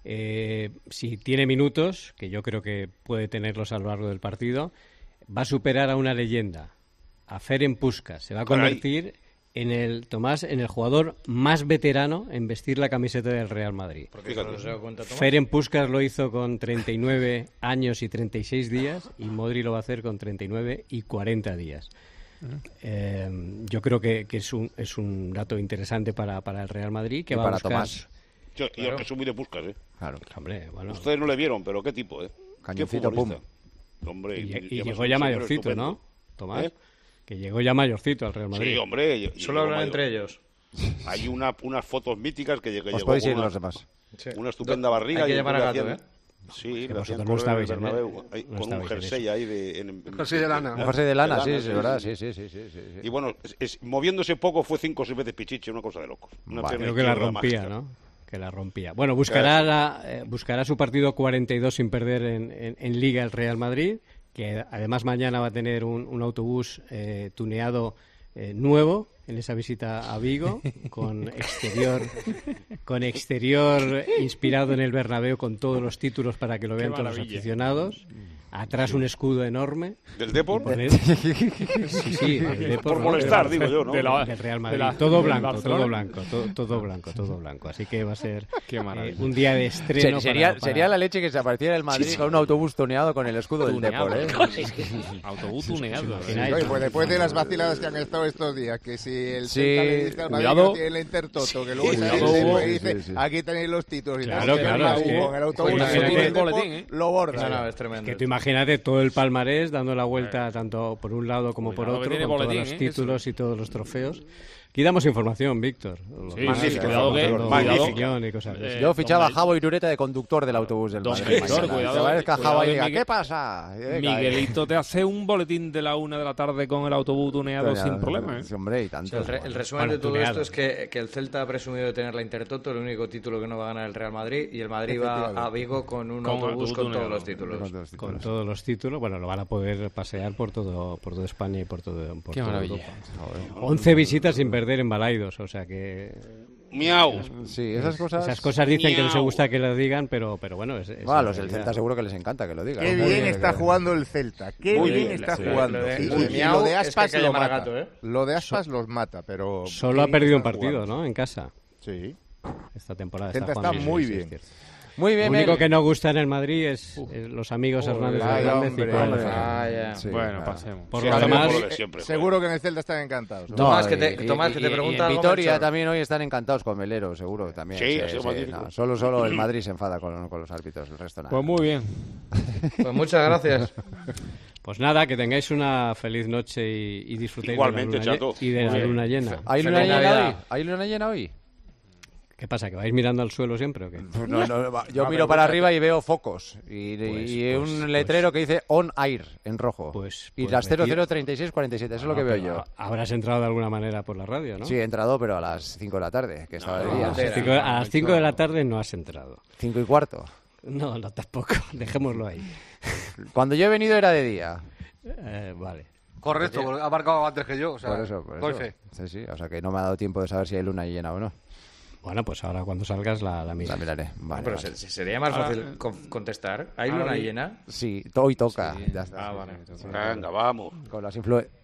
si tiene minutos, que yo creo que puede tenerlos a lo largo del partido, va a superar a una leyenda, a Ferenc Puskás. Se va a convertir en el jugador más veterano en vestir la camiseta del Real Madrid. Ferenc Puskás lo hizo con 39 años y 36 días y Modric lo va a hacer con 39 y 40 días. Yo creo que es un dato interesante para el Real Madrid, que va para a buscar... Tomás. Yo presumí de Puskás, Claro. Hombre, bueno. Ustedes no le vieron, pero qué tipo, Cañoncito, qué futbolista. Hombre, y llegó ya mayorcito, ¿no, Tomás? Que llegó ya mayorcito al Real Madrid. Sí, hombre. Solo hablan entre ellos. Hay unas fotos míticas que llegó podéis ir con los demás. Una estupenda barriga. Hay que llamar a Gato, Sí, que vosotros no estabais en con un jersey ahí un jersey de lana. Un jersey de lana, sí, es verdad, sí. Y bueno, moviéndose poco fue 5 o 6 veces Pichichi, una cosa de locos. Creo que la rompía, ¿no? Que la rompía. Bueno, buscará su partido 42 sin perder en Liga el Real Madrid, que además mañana va a tener un autobús tuneado nuevo en esa visita a Vigo, con exterior inspirado en el Bernabéu, con todos los títulos para que lo vean todos los aficionados. Atrás un escudo enorme. ¿Del Depor? Sí, del Depor. Por molestar, digo yo, ¿no? Del Real Madrid. Todo blanco. Así que va a ser un día de estreno. Sería la leche que se apareciera el Madrid con un autobús tuneado con el escudo del Depor, Autobús tuneado. Después de las vaciladas que han estado estos días, que si el Sí, Celta le dice al Madrid que tiene el Intertoto, que luego sale y dice, aquí tenéis los títulos y claro, con el autobús lo borda. No, es tremendo. Que tú imagínate todo el palmarés dando la vuelta tanto por un lado como por otro, con todos los títulos y todos los trofeos. Aquí damos información, Víctor. Magnífico. Y cosas de eso. Yo fichaba a Javo Irureta de conductor del autobús del Madrid. Javo y diga, ¿qué pasa? Miguelito te hace un boletín de la 1 de la tarde con el autobús tuneado sin problema. Hombre, y tanto. El resumen de todo esto es que el Celta ha presumido de tener la Intertoto, el único título que no va a ganar el Real Madrid, y el Madrid va a Vigo con un autobús con todos los títulos. Con todos los títulos, bueno, lo van a poder pasear por toda España y por toda Europa. 11 visitas sin perder en Balaidos, o sea que... Miau. Sí, esas cosas dicen que no se gusta que lo digan, pero bueno, a los del Celta seguro que les encanta que lo digan. Qué bien está jugando el Celta, qué bien está jugando. Lo de Aspas lo mata. Lo de Aspas los mata, pero... Solo ha perdido un partido, ¿no? En casa. Sí. Esta temporada el Celta está muy bien. Muy bien, lo único que no gusta en el Madrid es los amigos Hernández y Bueno, pasemos. Por lo demás, seguro que en el Celta están encantados. Tomás, que te pregunta en Vitoria también hoy están encantados con Melero, seguro que también. Solo el Madrid se enfada con los árbitros, el resto nada. Pues muy bien. Pues muchas gracias. Pues nada, que tengáis una feliz noche y disfrutéis igualmente, de la luna llena. ¿Hay luna llena hoy? ¿Qué pasa? ¿Que vais mirando al suelo siempre o qué? Yo miro para arriba y veo focos y un letrero que dice On Air en rojo. Y las 003647, eso es lo que veo yo. Habrás entrado de alguna manera por la radio, ¿no? Sí, he entrado, pero a las 5 de la tarde, que estaba de día. A las 5 de la tarde no has entrado. 5:15. No, tampoco. Dejémoslo ahí. Cuando yo he venido era de día. Vale. Correcto, ha marcado antes que yo. O sea, por eso. Sí, o sea que no me ha dado tiempo de saber si hay luna llena o no. Bueno, pues ahora cuando salgas la miras. La miraré. Vale, pero sería más fácil contestar. ¿Hay luna llena? Sí, hoy toca. Sí. Ya está. Vale. Venga, vamos. Con las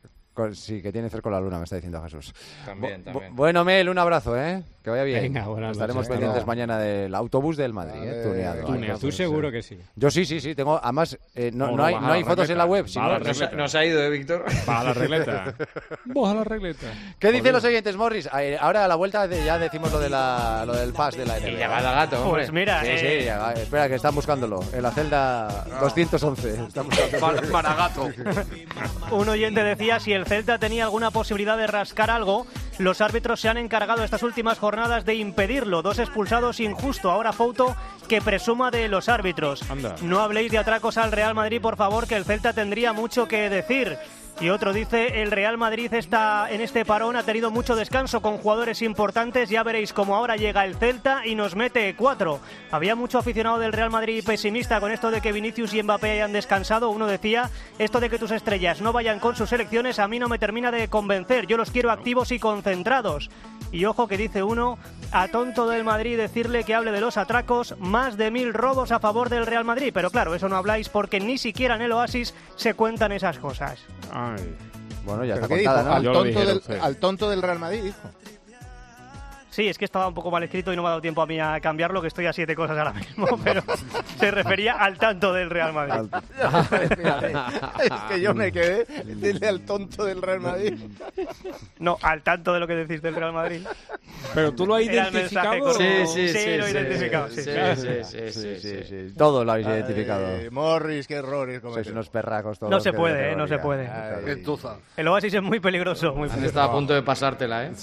sí, que tiene que ver con la luna, me está diciendo Jesús. También. Bueno, Mel, un abrazo, Que vaya bien. Venga, buenas Estaremos pendientes mañana del autobús del Madrid, tuneado. Tú seguro que sí. Yo sí. Tengo, además, no hay fotos en la web. Nos ha ido, Víctor. Va a la regleta. Vos a la regleta. ¿Qué dicen los oyentes, Morris? Ahora a la vuelta ya decimos lo del pass de la NBA. Y llamada Gato, hombre. Pues mira... Sí, espera, que están buscándolo. En la celda 211. Para Gato. Un oyente decía si el Celta tenía alguna posibilidad de rascar algo. Los árbitros se han encargado estas últimas jornadas de impedirlo. 2 expulsados, injusto. Ahora Fouto que presuma de los árbitros. Anda. No habléis de atracos al Real Madrid, por favor, que el Celta tendría mucho que decir. Y otro dice, el Real Madrid en este parón ha tenido mucho descanso con jugadores importantes. Ya veréis cómo ahora llega el Celta y nos mete 4. Había mucho aficionado del Real Madrid pesimista con esto de que Vinicius y Mbappé hayan descansado. Uno decía, esto de que tus estrellas no vayan con sus selecciones a mí no me termina de convencer. Yo los quiero activos y concentrados. Y ojo que dice uno, a tonto del Madrid decirle que hable de los atracos, más de 1000 robos a favor del Real Madrid. Pero claro, eso no habláis porque ni siquiera en el Oasis se cuentan esas cosas. Ay. Bueno, ya ¿Pero está qué contada, dijo? ¿no? Al tonto del Real Madrid, dijo. Sí, es que estaba un poco mal escrito y no me ha dado tiempo a mí a cambiarlo, que estoy a 7 cosas ahora mismo, pero se refería al tanto del Real Madrid. Es que yo me quedé, dile al tonto del Real Madrid. No, al tanto de lo que decís del Real Madrid. Pero tú lo has identificado. Sí, lo he identificado. Sí. Todo lo habéis identificado. Morris, qué errores. Sois unos perracos todos. No se puede, no se puede. El Oasis es muy peligroso. Han estado a punto de pasártela, ¿eh?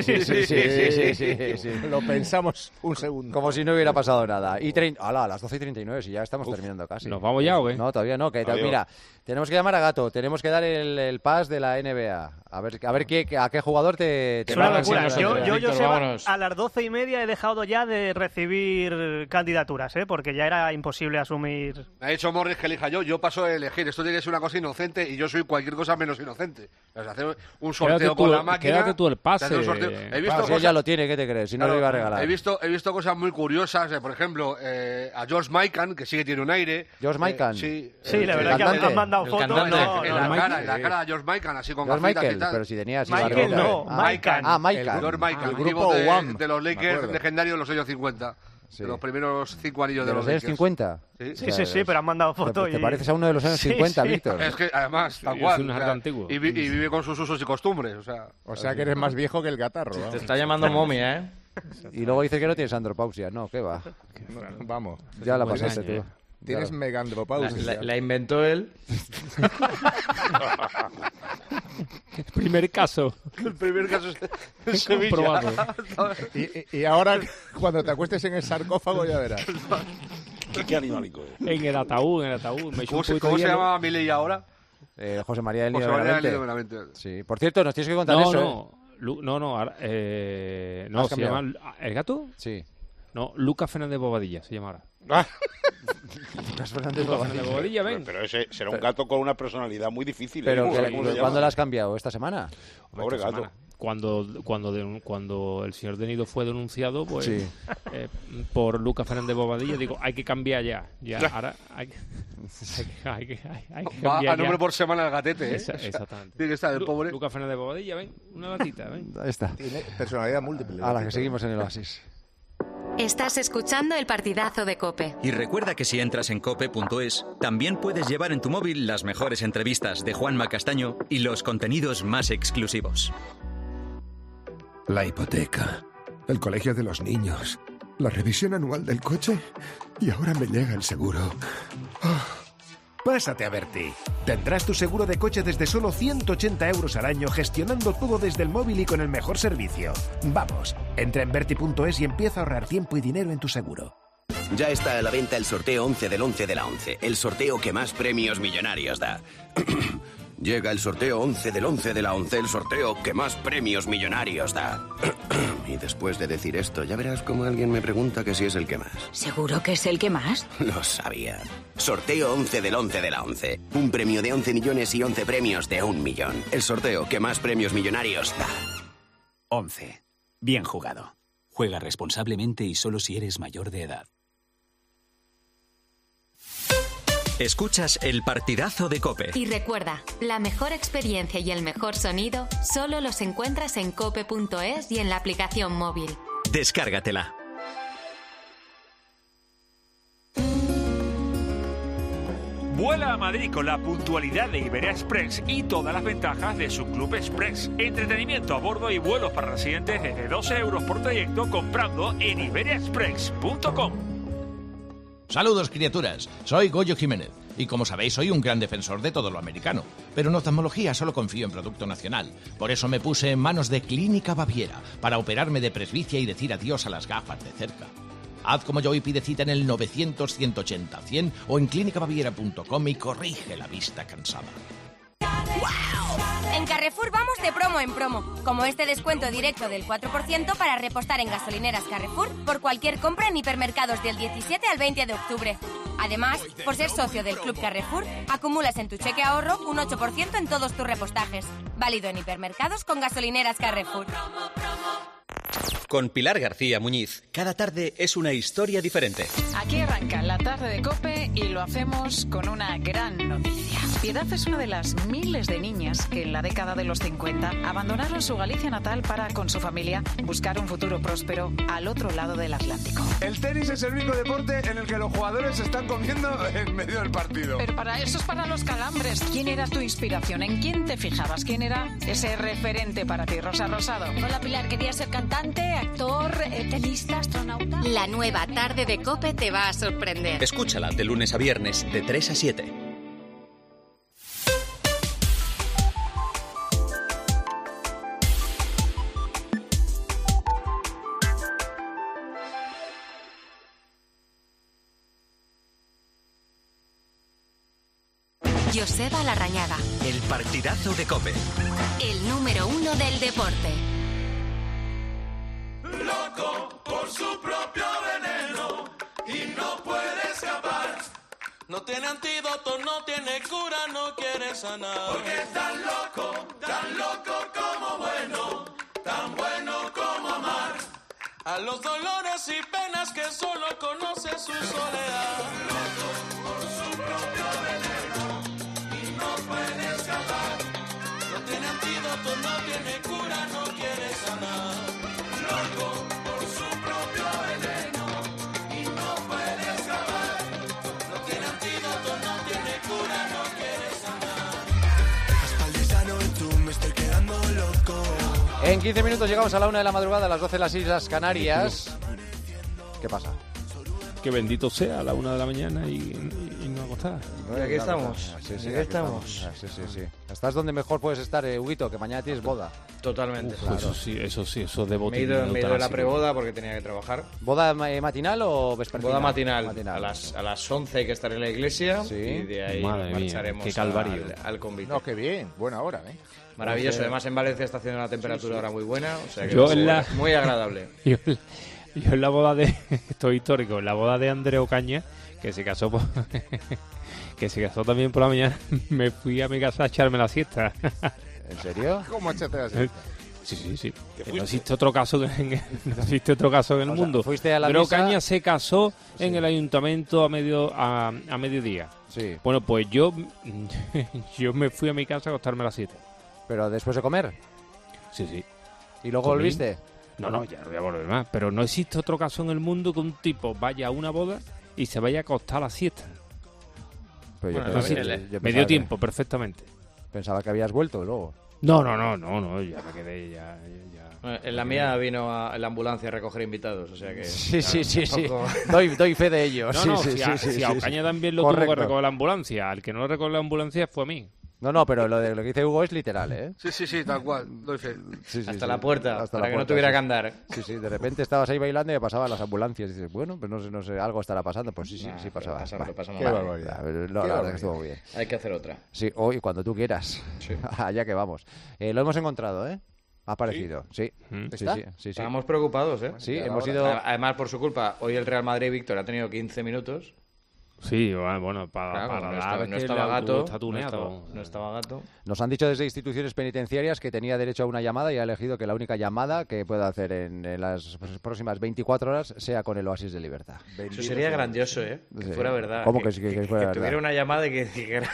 Sí. Lo pensamos un segundo. Como si no hubiera pasado nada. A las 12:39, si ya estamos terminando casi. ¿Nos vamos ya o qué? No, todavía no. Mira, tenemos que llamar a Gato, tenemos que dar el pass de la NBA. A ver a qué jugador te es una locura. Yo Víctor, a las 12:30 he dejado ya de recibir candidaturas, porque ya era imposible asumir. Me ha dicho Morris que elija yo paso a elegir. Esto tiene que ser una cosa inocente y yo soy cualquier cosa menos inocente. O sea, hacer un sorteo con la máquina. Quédate tú el pase. He visto cosas, ya lo tiene, ¿qué te crees? Si no lo iba a regalar. He visto cosas muy curiosas, por ejemplo, a George Mikan, que sí que tiene un aire. ¿George Mikan? Sí, la verdad que han mandado fotos. En la cara de George Mikan, así con gafitas y tal. Pero si tenía así Michael no, Mikan. George Mikan, el grupo de los Lakers legendarios de los años 50. Sí. De los primeros 5 anillos de los años 50. Sí, pero han mandado fotos. ¿Te pareces a uno de los años 50, Víctor? Es que además, tal cual. Es un arte antiguo. Y vive con sus usos y costumbres. O sea que eres más viejo que el gatarro. Te está llamando momia, ¿eh? Y luego dices que no tienes andropausia. No, ¿qué va? Vamos. Ya la pasaste tú. Tienes megandropausia. La inventó él. Primer caso. El primer caso es Sevilla. Y ahora, cuando te acuestes en el sarcófago, ya verás. ¿Qué animalico es? En el ataúd. ¿Cómo se llama Milei ahora? José María del Nido Benavente. Sí. Por cierto, nos tienes que contar eso. No, se llama ¿El Gato? Sí. No, Lucas Fernández Bobadilla se llama ahora. Lucas Fernández Bobadilla, ven. Pero ese será un gato con una personalidad muy difícil. Pero ¿cuándo la has cambiado? ¿Esta semana? Pobre gato. Cuando el señor de Nido fue denunciado por Lucas Fernández Bobadilla, digo, hay que cambiar ya. Ahora hay que cambiar a nombre por semana el gatete, ¿eh? Exactamente. Tiene que estar el pobre. Lucas Fernández Bobadilla, ven, una gatita, ven. Ahí está. Tiene personalidad múltiple. A la que seguimos en el Oasis. Estás escuchando el partidazo de COPE. Y recuerda que si entras en cope.es, también puedes llevar en tu móvil las mejores entrevistas de Juanma Castaño y los contenidos más exclusivos. La hipoteca, el colegio de los niños, la revisión anual del coche y ahora me llega el seguro. Pásate a Berti. Tendrás tu seguro de coche desde solo 180 euros al año, gestionando todo desde el móvil y con el mejor servicio. Vamos, entra en Berti.es y empieza a ahorrar tiempo y dinero en tu seguro. Ya está a la venta el sorteo 11 del 11 de la 11, el sorteo que más premios millonarios da. Llega el sorteo 11 del 11 de la 11, el sorteo que más premios millonarios da. Y después de decir esto, ya verás como alguien me pregunta que si es el que más. ¿Seguro que es el que más? Lo sabía. Sorteo 11 del 11 de la 11. Un premio de 11 millones y 11 premios de 1 millón. El sorteo que más premios millonarios da. 11. Bien jugado. Juega responsablemente y solo si eres mayor de edad. Escuchas el partidazo de COPE. Y recuerda, la mejor experiencia y el mejor sonido solo los encuentras en cope.es y en la aplicación móvil. Descárgatela. Vuela a Madrid con la puntualidad de Iberia Express y todas las ventajas de su Club Express. Entretenimiento a bordo y vuelos para residentes desde 12 euros por trayecto comprando en iberiaexpress.com. Saludos, criaturas. Soy Goyo Jiménez. Y como sabéis, soy un gran defensor de todo lo americano. Pero en oftalmología solo confío en producto nacional. Por eso me puse en manos de Clínica Baviera para operarme de presbicia y decir adiós a las gafas de cerca. Haz como yo y pide cita en el 900-180-100 o en clínicabaviera.com y corrige la vista cansada. En Carrefour vamos de promo en promo, como este descuento directo del 4% para repostar en gasolineras Carrefour por cualquier compra en hipermercados del 17 al 20 de octubre. Además, por ser socio del Club Carrefour, acumulas en tu cheque ahorro un 8% en todos tus repostajes. Válido en hipermercados con gasolineras Carrefour. Con Pilar García Muñiz, cada tarde es una historia diferente. Aquí arranca la tarde de COPE Y lo hacemos con una gran noticia. Piedad es una de las miles de niñas que en la década de los 50 abandonaron su Galicia natal para, con su familia, buscar un futuro próspero al otro lado del Atlántico. El tenis es el único deporte en el que los jugadores se están comiendo en medio del partido. Pero para eso es para los calambres. ¿Quién era tu inspiración? ¿En quién te fijabas? ¿Quién era ese referente para ti, Rosa Rosado? Hola, Pilar. ¿Querías ser cantante, actor, tenista, astronauta? La nueva tarde de COPE te va a sorprender. Escúchala de lunes a viernes de 3 a 7. Joseba Larrañaga, El partidazo de COPE. el número 1 del deporte. Loco por su propio veneno y no puede escapar. No tiene antídoto, no tiene cura, no quiere sanar. Porque es tan loco como bueno, tan bueno como amar. A los dolores y penas que solo conoce su soledad. Loco por su propio veneno y no puede escapar. No tiene antídoto, no tiene cura, no quiere sanar. Loco por su propio veneno y no puede escapar. No tiene antídoto, no tiene cura, no quiere sanar. Espaldizano en tú, me estoy quedando loco. En 15 minutos llegamos a la 1 de la madrugada, a las 12 de las Islas Canarias. ¿Qué pasa? Que bendito sea a la 1 de la mañana y no acostar. Aquí estamos. Sí, aquí estamos. Sí. Estás donde mejor puedes estar, Huguito, que mañana tienes boda. Totalmente. Claro. Eso de Me he ido a la preboda porque tenía que trabajar. ¿Boda matinal o vespertina? Boda matinal. A las 11 hay que estar en la iglesia y de ahí marcharemos qué calvario. al convite. No, qué bien, buena hora, ¿eh? Maravilloso. Además, en Valencia está haciendo una temperatura ahora muy buena, o sea que muy agradable. Yo en la boda de... Esto es histórico. En la boda de André Ocaña, que se casó también por la mañana, me fui a mi casa a echarme la siesta. ¿En serio? ¿Cómo echaste la siesta? Sí. Que no existe otro caso en el mundo. ¿Fuiste a la André misa? Ocaña se casó en el ayuntamiento a mediodía. Sí. Bueno, pues yo me fui a mi casa a acostarme a las 7. ¿Pero después de comer? Sí. ¿Y luego ¿Comí? volviste? No, ya no voy a volver más. Pero no existe otro caso en el mundo que un tipo vaya a una boda y se vaya a acostar a la siesta. Pero yo medio tiempo, perfectamente. Pensaba que habías vuelto luego. No, ya me quedé, ya. En la mía vino a la ambulancia a recoger invitados, o sea que... Sí. Doy fe de ello. Si a Ocaña también lo tuvo que recoger la ambulancia. Al que no lo recogió la ambulancia fue a mí. No, pero lo que dice Hugo es literal, ¿eh? Sí, tal cual, doy fe. Hasta la puerta, para que no tuviera que andar. Sí, de repente estabas ahí bailando y pasaban las ambulancias. Y dices, bueno, pues no sé, algo estará pasando. Pues sí pasaba. Pasamos. Qué barbaridad. La verdad es que estuvo muy bien. Hay que hacer otra. Sí, hoy, cuando tú quieras. Sí. Allá que vamos. Lo hemos encontrado, ¿eh? Ha aparecido, sí. ¿Está? Sí. Estábamos preocupados, ¿eh? Sí, hemos ido... Además, por su culpa, hoy el Real Madrid Víctor ha tenido 15 minutos. Sí, bueno, para no estaba Gato. No estaba Gato. Nos han dicho desde instituciones penitenciarias que tenía derecho a una llamada y ha elegido que la única llamada que pueda hacer en las próximas 24 horas sea con el Oasis de Libertad. Eso sería grandioso, ¿eh? Que fuera verdad. ¿Cómo que fuera verdad? Que tuviera una llamada y que dijera...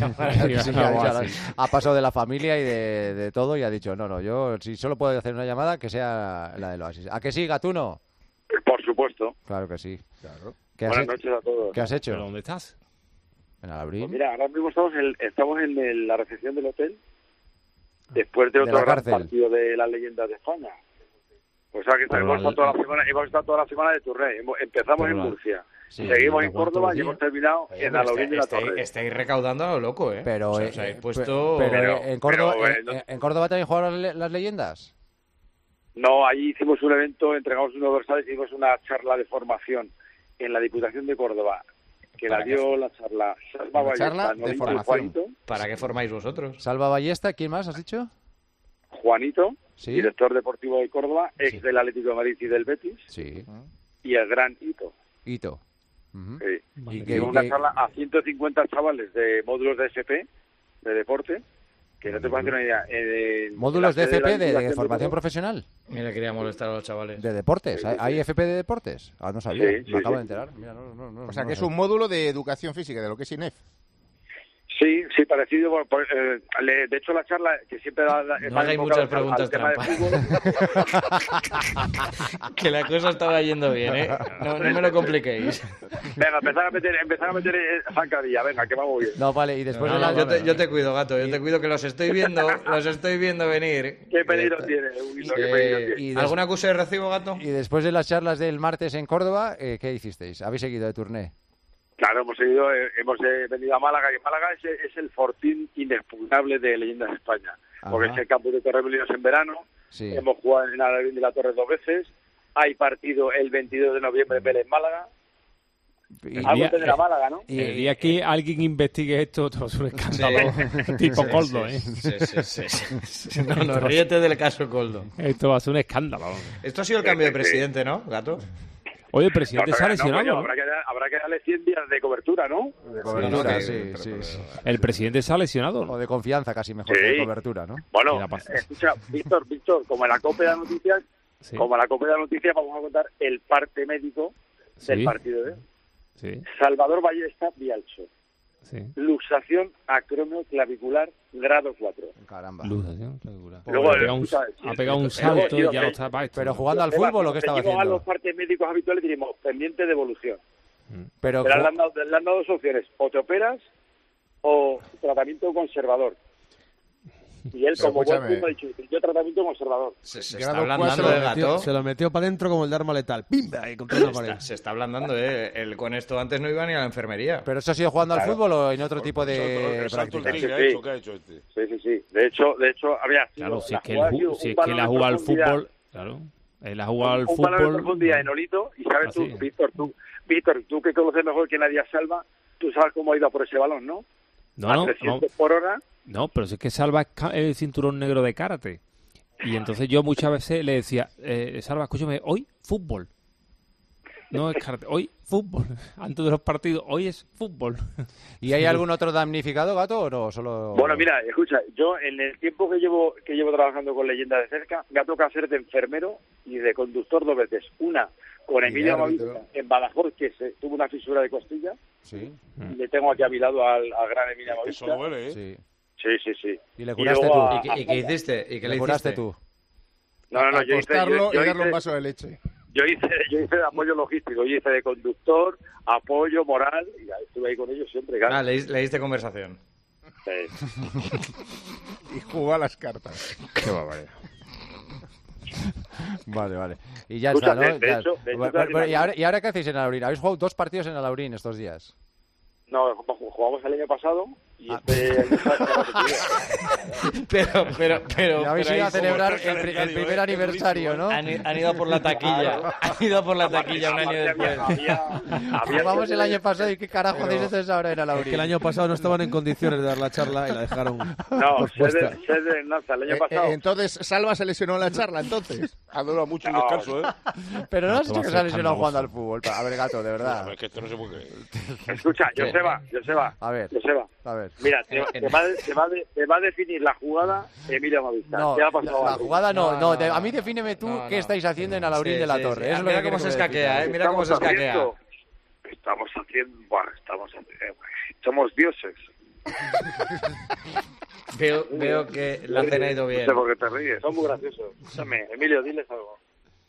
Ha pasado de la familia y de todo y ha dicho, no, yo si solo puedo hacer una llamada que sea la del Oasis. ¿A que sí, Gatuno? Por supuesto. Claro que sí. Claro. Buenas noches a todos. ¿Qué has hecho? ¿Pero dónde estás? ¿En Alabrín? Pues mira, ahora mismo estamos en la recepción del hotel después de otro gran partido de las leyendas de España. O sea que hemos estado toda la semana de Touré. Empezamos en Murcia, seguimos en Córdoba y hemos terminado en Alabrín de la Torre. Estáis recaudando a lo loco, ¿eh? Pero, os habéis puesto... ¿En Córdoba también jugaron las leyendas? No, allí hicimos un evento, entregamos unos dorsales y hicimos una charla de formación en la Diputación de Córdoba, que la dio la charla Salva Ballesta, de formación. ¿Para qué formáis vosotros? Salva Ballesta, ¿quién más has dicho? Juanito, director deportivo de Córdoba, ex del Atlético de Madrid y del Betis. Sí. Y el gran Hito. Sí. Y una charla a 150 chavales de módulos de SP, de deporte, Que no te puedo hacer una idea. ¿Módulos de FP de formación profesional? Mira, quería molestar a los chavales. ¿De deportes? ¿Hay FP de deportes? No sabía, me acabo de enterar. Mira, o sea, que es un módulo de educación física, de lo que es INEF. Sí, parecido. De hecho, la charla que siempre da... No hagáis muchas preguntas trampas. Que la cosa estaba yendo bien, ¿eh? No me lo compliquéis. Venga, empezar a meter zancadilla. Venga, que vamos bien. No, vale, y después... Yo te cuido, gato. Yo te cuido, que los estoy viendo venir. ¿Qué peligro tiene? ¿Algún acuse de recibo, gato? Y después de las charlas del martes en Córdoba, ¿qué hicisteis? ¿Habéis seguido de turné? Claro, hemos venido a Málaga, que Málaga es el fortín inexpugnable de Leyendas de España. Ajá. Porque es el campo de Torremolinos en verano, sí. Hemos jugado en Alaurín de la Torre 2 veces, hay partido el 22 de noviembre en Vélez, Málaga. Algo tendrá Málaga, ¿no? Y el día que alguien investigue esto, todo es un escándalo, tipo Coldo, ¿eh? Sí. No, ríete del caso Coldo. Esto va a ser un escándalo. Esto ha sido el cambio de presidente, ¿no, gato? Oye, el presidente se ha lesionado, ¿no? Habrá que darle 100 días de cobertura, ¿no? De cobertura, sí. El presidente se ha lesionado. O de confianza, casi mejor, que de cobertura, ¿no? Bueno, escucha, Víctor, como en la COPE de las noticias, vamos a contar el parte médico del partido de hoy. Sí. Salvador Ballesta Bialcho. Sí. Luxación acromioclavicular grado 4. Caramba. Luxación clavicular. Luego ha pegado un salto y ya no está. Pero jugando al fútbol, ¿o qué estaba haciendo? A los partes médicos habituales diríamos pendiente de evolución. Pero le han dado dos opciones: o te operas o tratamiento conservador. Y él, como buen mundo, ha dicho: yo tratamiento conservador. Se está ablandando el gato. Se lo metió para adentro como el de arma letal. ¡Pimba! Y contra la pared. Se está ablandando, Él con esto antes no iba ni a la enfermería. ¿Pero eso ha sido jugando al fútbol o en otro tipo de prácticas? Sí. De hecho, había... Claro, si es que él ha jugado al fútbol... Claro, él ha jugado al fútbol... Un balón de profundidad en Olito, y sabes tú, Víctor, tú que conoces mejor que nadie a Salva, tú sabes cómo ha ido por ese balón, ¿no? No. 300 por hora... No, pero es que Salva es el cinturón negro de karate. Y entonces yo muchas veces le decía, Salva, escúchame, hoy fútbol. No es karate, hoy fútbol. Antes de los partidos, hoy es fútbol. ¿Y hay algún otro damnificado, gato, o no? Solo... Bueno, mira, escucha, yo en el tiempo que llevo trabajando con Leyendas de cerca, me ha tocado ser de enfermero y de conductor 2 veces. Una con Emilio Amavista en Badajoz, que tuvo una fisura de costilla. Sí. Y le tengo aquí a mi lado al gran Emilio Amavista. Eso duele, ¿eh? Sí. Sí. ¿Y le curaste tú? ¿Y qué hiciste? ¿Y qué le curaste tú? No, yo hice y darle un vaso de leche. Yo hice de apoyo logístico, yo hice de conductor, apoyo moral, y estuve ahí con ellos siempre. Claro. Le diste conversación. Sí. Y jugó a las cartas. Qué barbaridad. Vale. Y ya está, ¿no? ¿Y ahora qué hacéis en Alaurín? ¿Habéis jugado 2 partidos en Alaurín estos días? No, jugamos el año pasado y pero habéis ido a celebrar el primer aniversario, ¿no? Han ido por la taquilla. Han ido por la taquilla un año después. Jugamos el año pasado y qué carajo hacéis entonces ahora en Alaurín. Es que el año pasado no estaban en condiciones de dar la charla y la dejaron. No, el año pasado. Entonces Salva se lesionó en la charla, entonces. Ha durado mucho el descanso, ¿eh? Pero no has dicho que se ha lesionado jugando al fútbol. A ver, gato, de verdad. Es que esto no se puede. Escucha, Joseba. A ver. Mira, te va a definir la jugada Emilio Amavista. No, la jugada no. A mí defíneme tú qué estáis haciendo en Alaurín de la Torre. Eso mira cómo se escaquea, Mira cómo se escaquea. Estamos haciendo... somos dioses. Veo que la cena ha ido bien. No sé por qué te ríes. Son muy graciosos. Escúchame, Emilio, diles algo.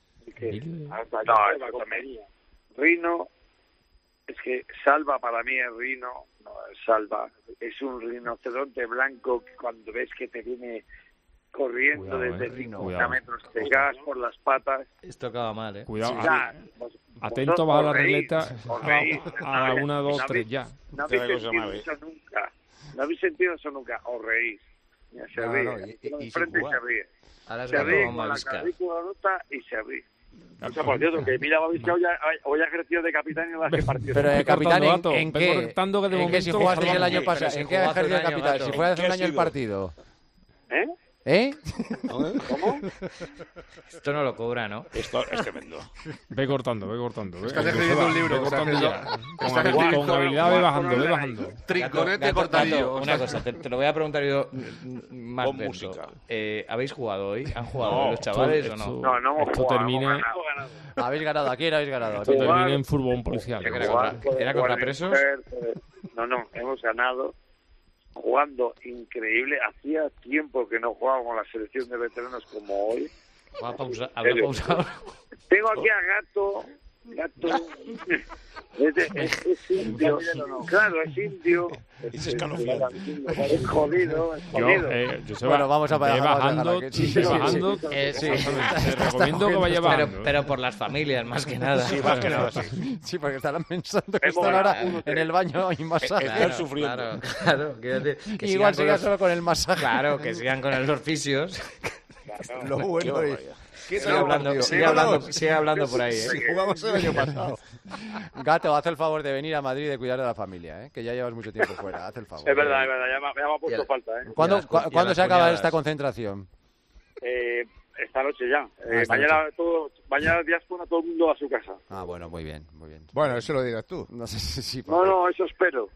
Rino... Es que Salva para mí es Rino, no es Salva, es un rinoceronte blanco que cuando ves que te viene corriendo desde 50 metros, te cagas por las patas. Esto acaba mal, Cuidado, atento bajo la regleta a la 1, 2, 3, ya. No habéis sentido eso nunca, os reís. Se ríe, y se ríe. Se ríe con la clavícula rota y se ríe. O sea, por cierto, que mira, hoy ha ejercido de capitán en las que partidos. Pero de capitán, ¿en qué? ¿En qué si jugasteis el año pasado? ¿En qué ha ejercido de capitán? Si fue hace un año el partido. ¿Eh? ¿Cómo? Esto no lo cobra, ¿no? Esto es tremendo. Ve cortando. Estás escribiendo un libro. Ve cortando ya. Con habilidad ve bajando. Trinconete cortadillo. Una cosa, te lo voy a preguntar yo más Con dentro. música. ¿Habéis jugado hoy? ¿Han jugado los chavales o no? No, no hemos Esto jugado, termina... hemos ganado. Habéis ganado, aquí habéis ganado. Esto termina en fútbol policial. ¿Era contra presos? No, hemos ganado jugando increíble. Hacía tiempo que no jugaba con la selección de veteranos como hoy. Habla pausado. Tengo aquí a Gato. Es indio. Claro, es indio. Es escalofriante. Es jodido. Bueno, vamos a ve bajando. Sí. Te recomiendo que vaya bajando. Pero por las familias, más que nada. Sí, más que nada, sí. Sí, porque estarán pensando que están ahora en el baño y masaje. Están sufriendo. Claro. Que Igual sigan solo con el masaje. Claro, que sigan con los fisios. Lo bueno es... Sigue hablando por ahí, ¿eh? Sí, jugamos el año pasado. Gato, haz el favor de venir a Madrid y de cuidar de la familia, ¿eh? Que ya llevas mucho tiempo fuera. Haz el favor. Es verdad, ya me ha puesto falta, ¿eh? ¿Cuándo se acaba esta concentración? Esta noche ya. Mañana diáspora, todo el mundo a su casa. Ah, bueno, muy bien. Bueno, eso lo dirás tú. No sé si... No, eso espero.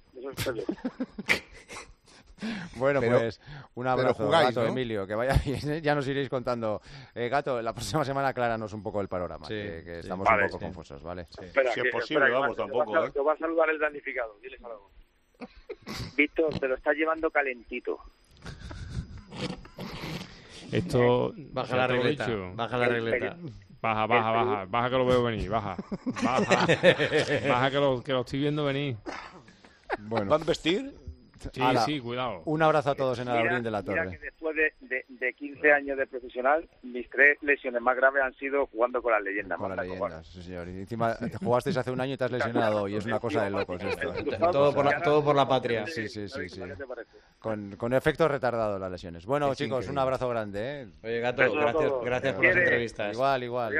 Bueno, pues un abrazo, jugáis, Gato, ¿no? Emilio, que vaya bien, ¿eh? Ya nos iréis contando. Gato, la próxima semana acláranos un poco el panorama, que estamos un poco confusos, ¿vale? Espera, Si es posible, vamos, tampoco, Te va a saludar el damnificado, diles algo. Víctor, te lo está llevando calentito. Esto... Baja la regleta. Baja que lo veo venir, baja que lo estoy viendo venir. Bueno. ¿Van a vestir? Sí, cuidado. Un abrazo a todos en Alaurín de la Torre. Mira que después de 15 años de profesional, mis 3 lesiones más graves han sido jugando con las leyendas. Con las leyendas, sí señor. Y encima te jugasteis hace un año y te has lesionado y es una cosa de locos esto. Todo por la patria. Sí. Con efectos retardados las lesiones. Bueno, es chicos, increíble. Un abrazo grande, ¿eh? Oye, Gato, gracias por las entrevistas. Igual.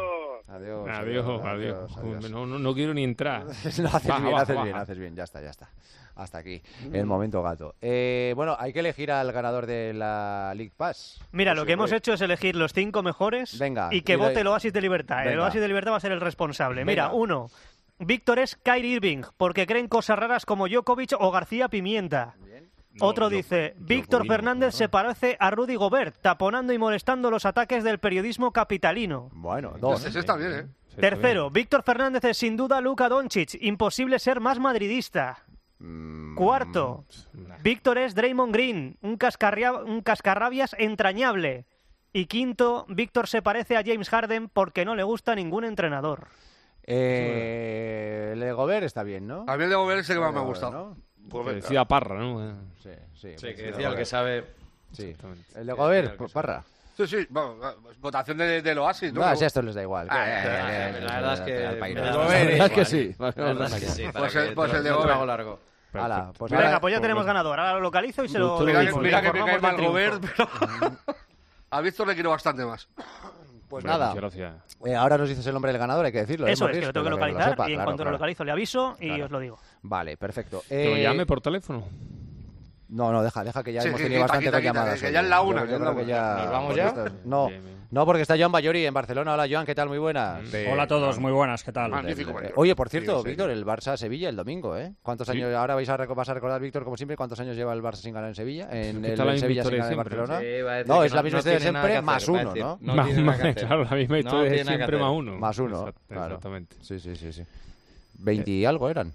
Adiós. No quiero ni entrar. Haces bien, ya está. Hasta aquí el momento Gato. Bueno, hay que elegir al ganador de la League Pass. Mira, lo que hemos hecho es elegir los 5 mejores. Venga, y que vote el Oasis de Libertad. El Oasis de Libertad va a ser el responsable. Mira, 1. Víctor es Kyrie Irving, porque creen cosas raras como Djokovic o García Pimienta. Otro dice, Víctor Fernández se parece a Rudy Gobert, taponando y molestando los ataques del periodismo capitalino. Bueno, 2. Ese está bien, ¿eh? Tercero, Víctor Fernández es sin duda Luka Doncic, imposible ser más madridista. Cuarto, Víctor es Draymond Green, un cascarrabias entrañable. Y quinto, Víctor se parece a James Harden porque no le gusta ningún entrenador. El de Gobert está bien, ¿no? A mí el de Gobert es el que más me ha gustado. ¿No? Pues decía Parra, ¿no? Sí, que decía el que sabe. Sí. El de Gobert, pues Parra. Sí, votación del Oasis, ¿no? Si a estos les da igual. La verdad es que... La verdad es que sí. Pues el de Gobert. Largo. Venga, pues ya tenemos ganador. Ahora lo localizo y se lo... Mira que me cae mal Gobert, pero... A Víctor le quiero bastante más. Pues nada, ahora nos dices el nombre del ganador, hay que decirlo. Eso es, que lo tengo que localizar y en cuanto lo localizo le aviso y os lo digo. Vale, perfecto. ¿Que lo llame por teléfono? No, deja que ya hemos tenido bastante con llamadas. Que ya es la una. ¿Nos vamos ya? No, porque está Joan Bayori en Barcelona. Hola, Joan, ¿qué tal? Muy buenas. Hola a todos, muy buenas, ¿qué tal? Oye, por cierto, Víctor, el Barça-Sevilla el domingo, ¿eh? ¿Cuántos años? Ahora vas a recordar, Víctor, como siempre, ¿cuántos años lleva el Barça sin ganar en Sevilla? En el Sevilla sin ganar en Barcelona. No, es la misma historia de siempre, más uno, ¿no? Claro, la misma historia de siempre, más uno. Más uno, claro. Exactamente. Sí. 20 y algo eran.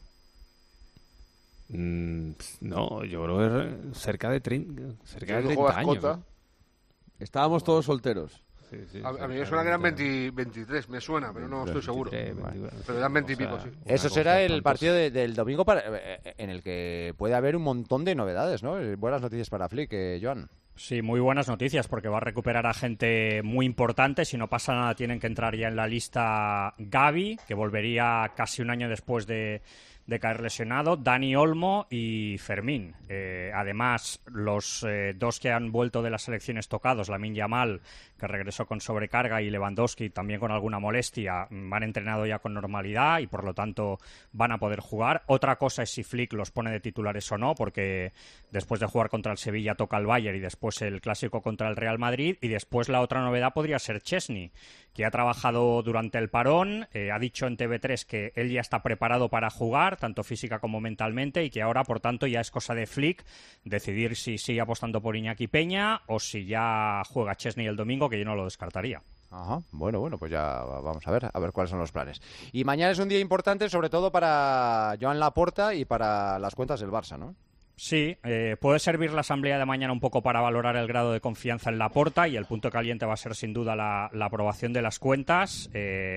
No, yo creo que cerca de 30 años. ¿No? Estábamos todos solteros. Sí. A mí me suena que eran 23, me suena, pero no estoy seguro. Pero eran 20 y pico, sí. Eso será el partido del domingo en el que puede haber un montón de novedades, ¿no? Buenas noticias para Flick, Joan. Sí, muy buenas noticias, porque va a recuperar a gente muy importante. Si no pasa nada, tienen que entrar ya en la lista Gavi, que volvería casi un año después de de caer lesionado, Dani Olmo y Fermín. Además, los dos que han vuelto de las selecciones tocados, Lamine Yamal, que regresó con sobrecarga, y Lewandowski también con alguna molestia, han entrenado ya con normalidad y por lo tanto van a poder jugar. Otra cosa es si Flick los pone de titulares o no, porque después de jugar contra el Sevilla toca el Bayern y después el clásico contra el Real Madrid, y después la otra novedad podría ser Chesney, que ha trabajado durante el parón, ha dicho en TV3 que él ya está preparado para jugar, tanto física como mentalmente, y que ahora, por tanto, ya es cosa de Flick decidir si sigue apostando por Iñaki Peña o si ya juega Chesney el domingo, que yo no lo descartaría. Ajá, bueno, pues ya vamos a ver cuáles son los planes. Y mañana es un día importante, sobre todo para Joan Laporta y para las cuentas del Barça, ¿no? Sí, puede servir la asamblea de mañana un poco para valorar el grado de confianza en Laporta, y el punto caliente va a ser sin duda la aprobación de las cuentas.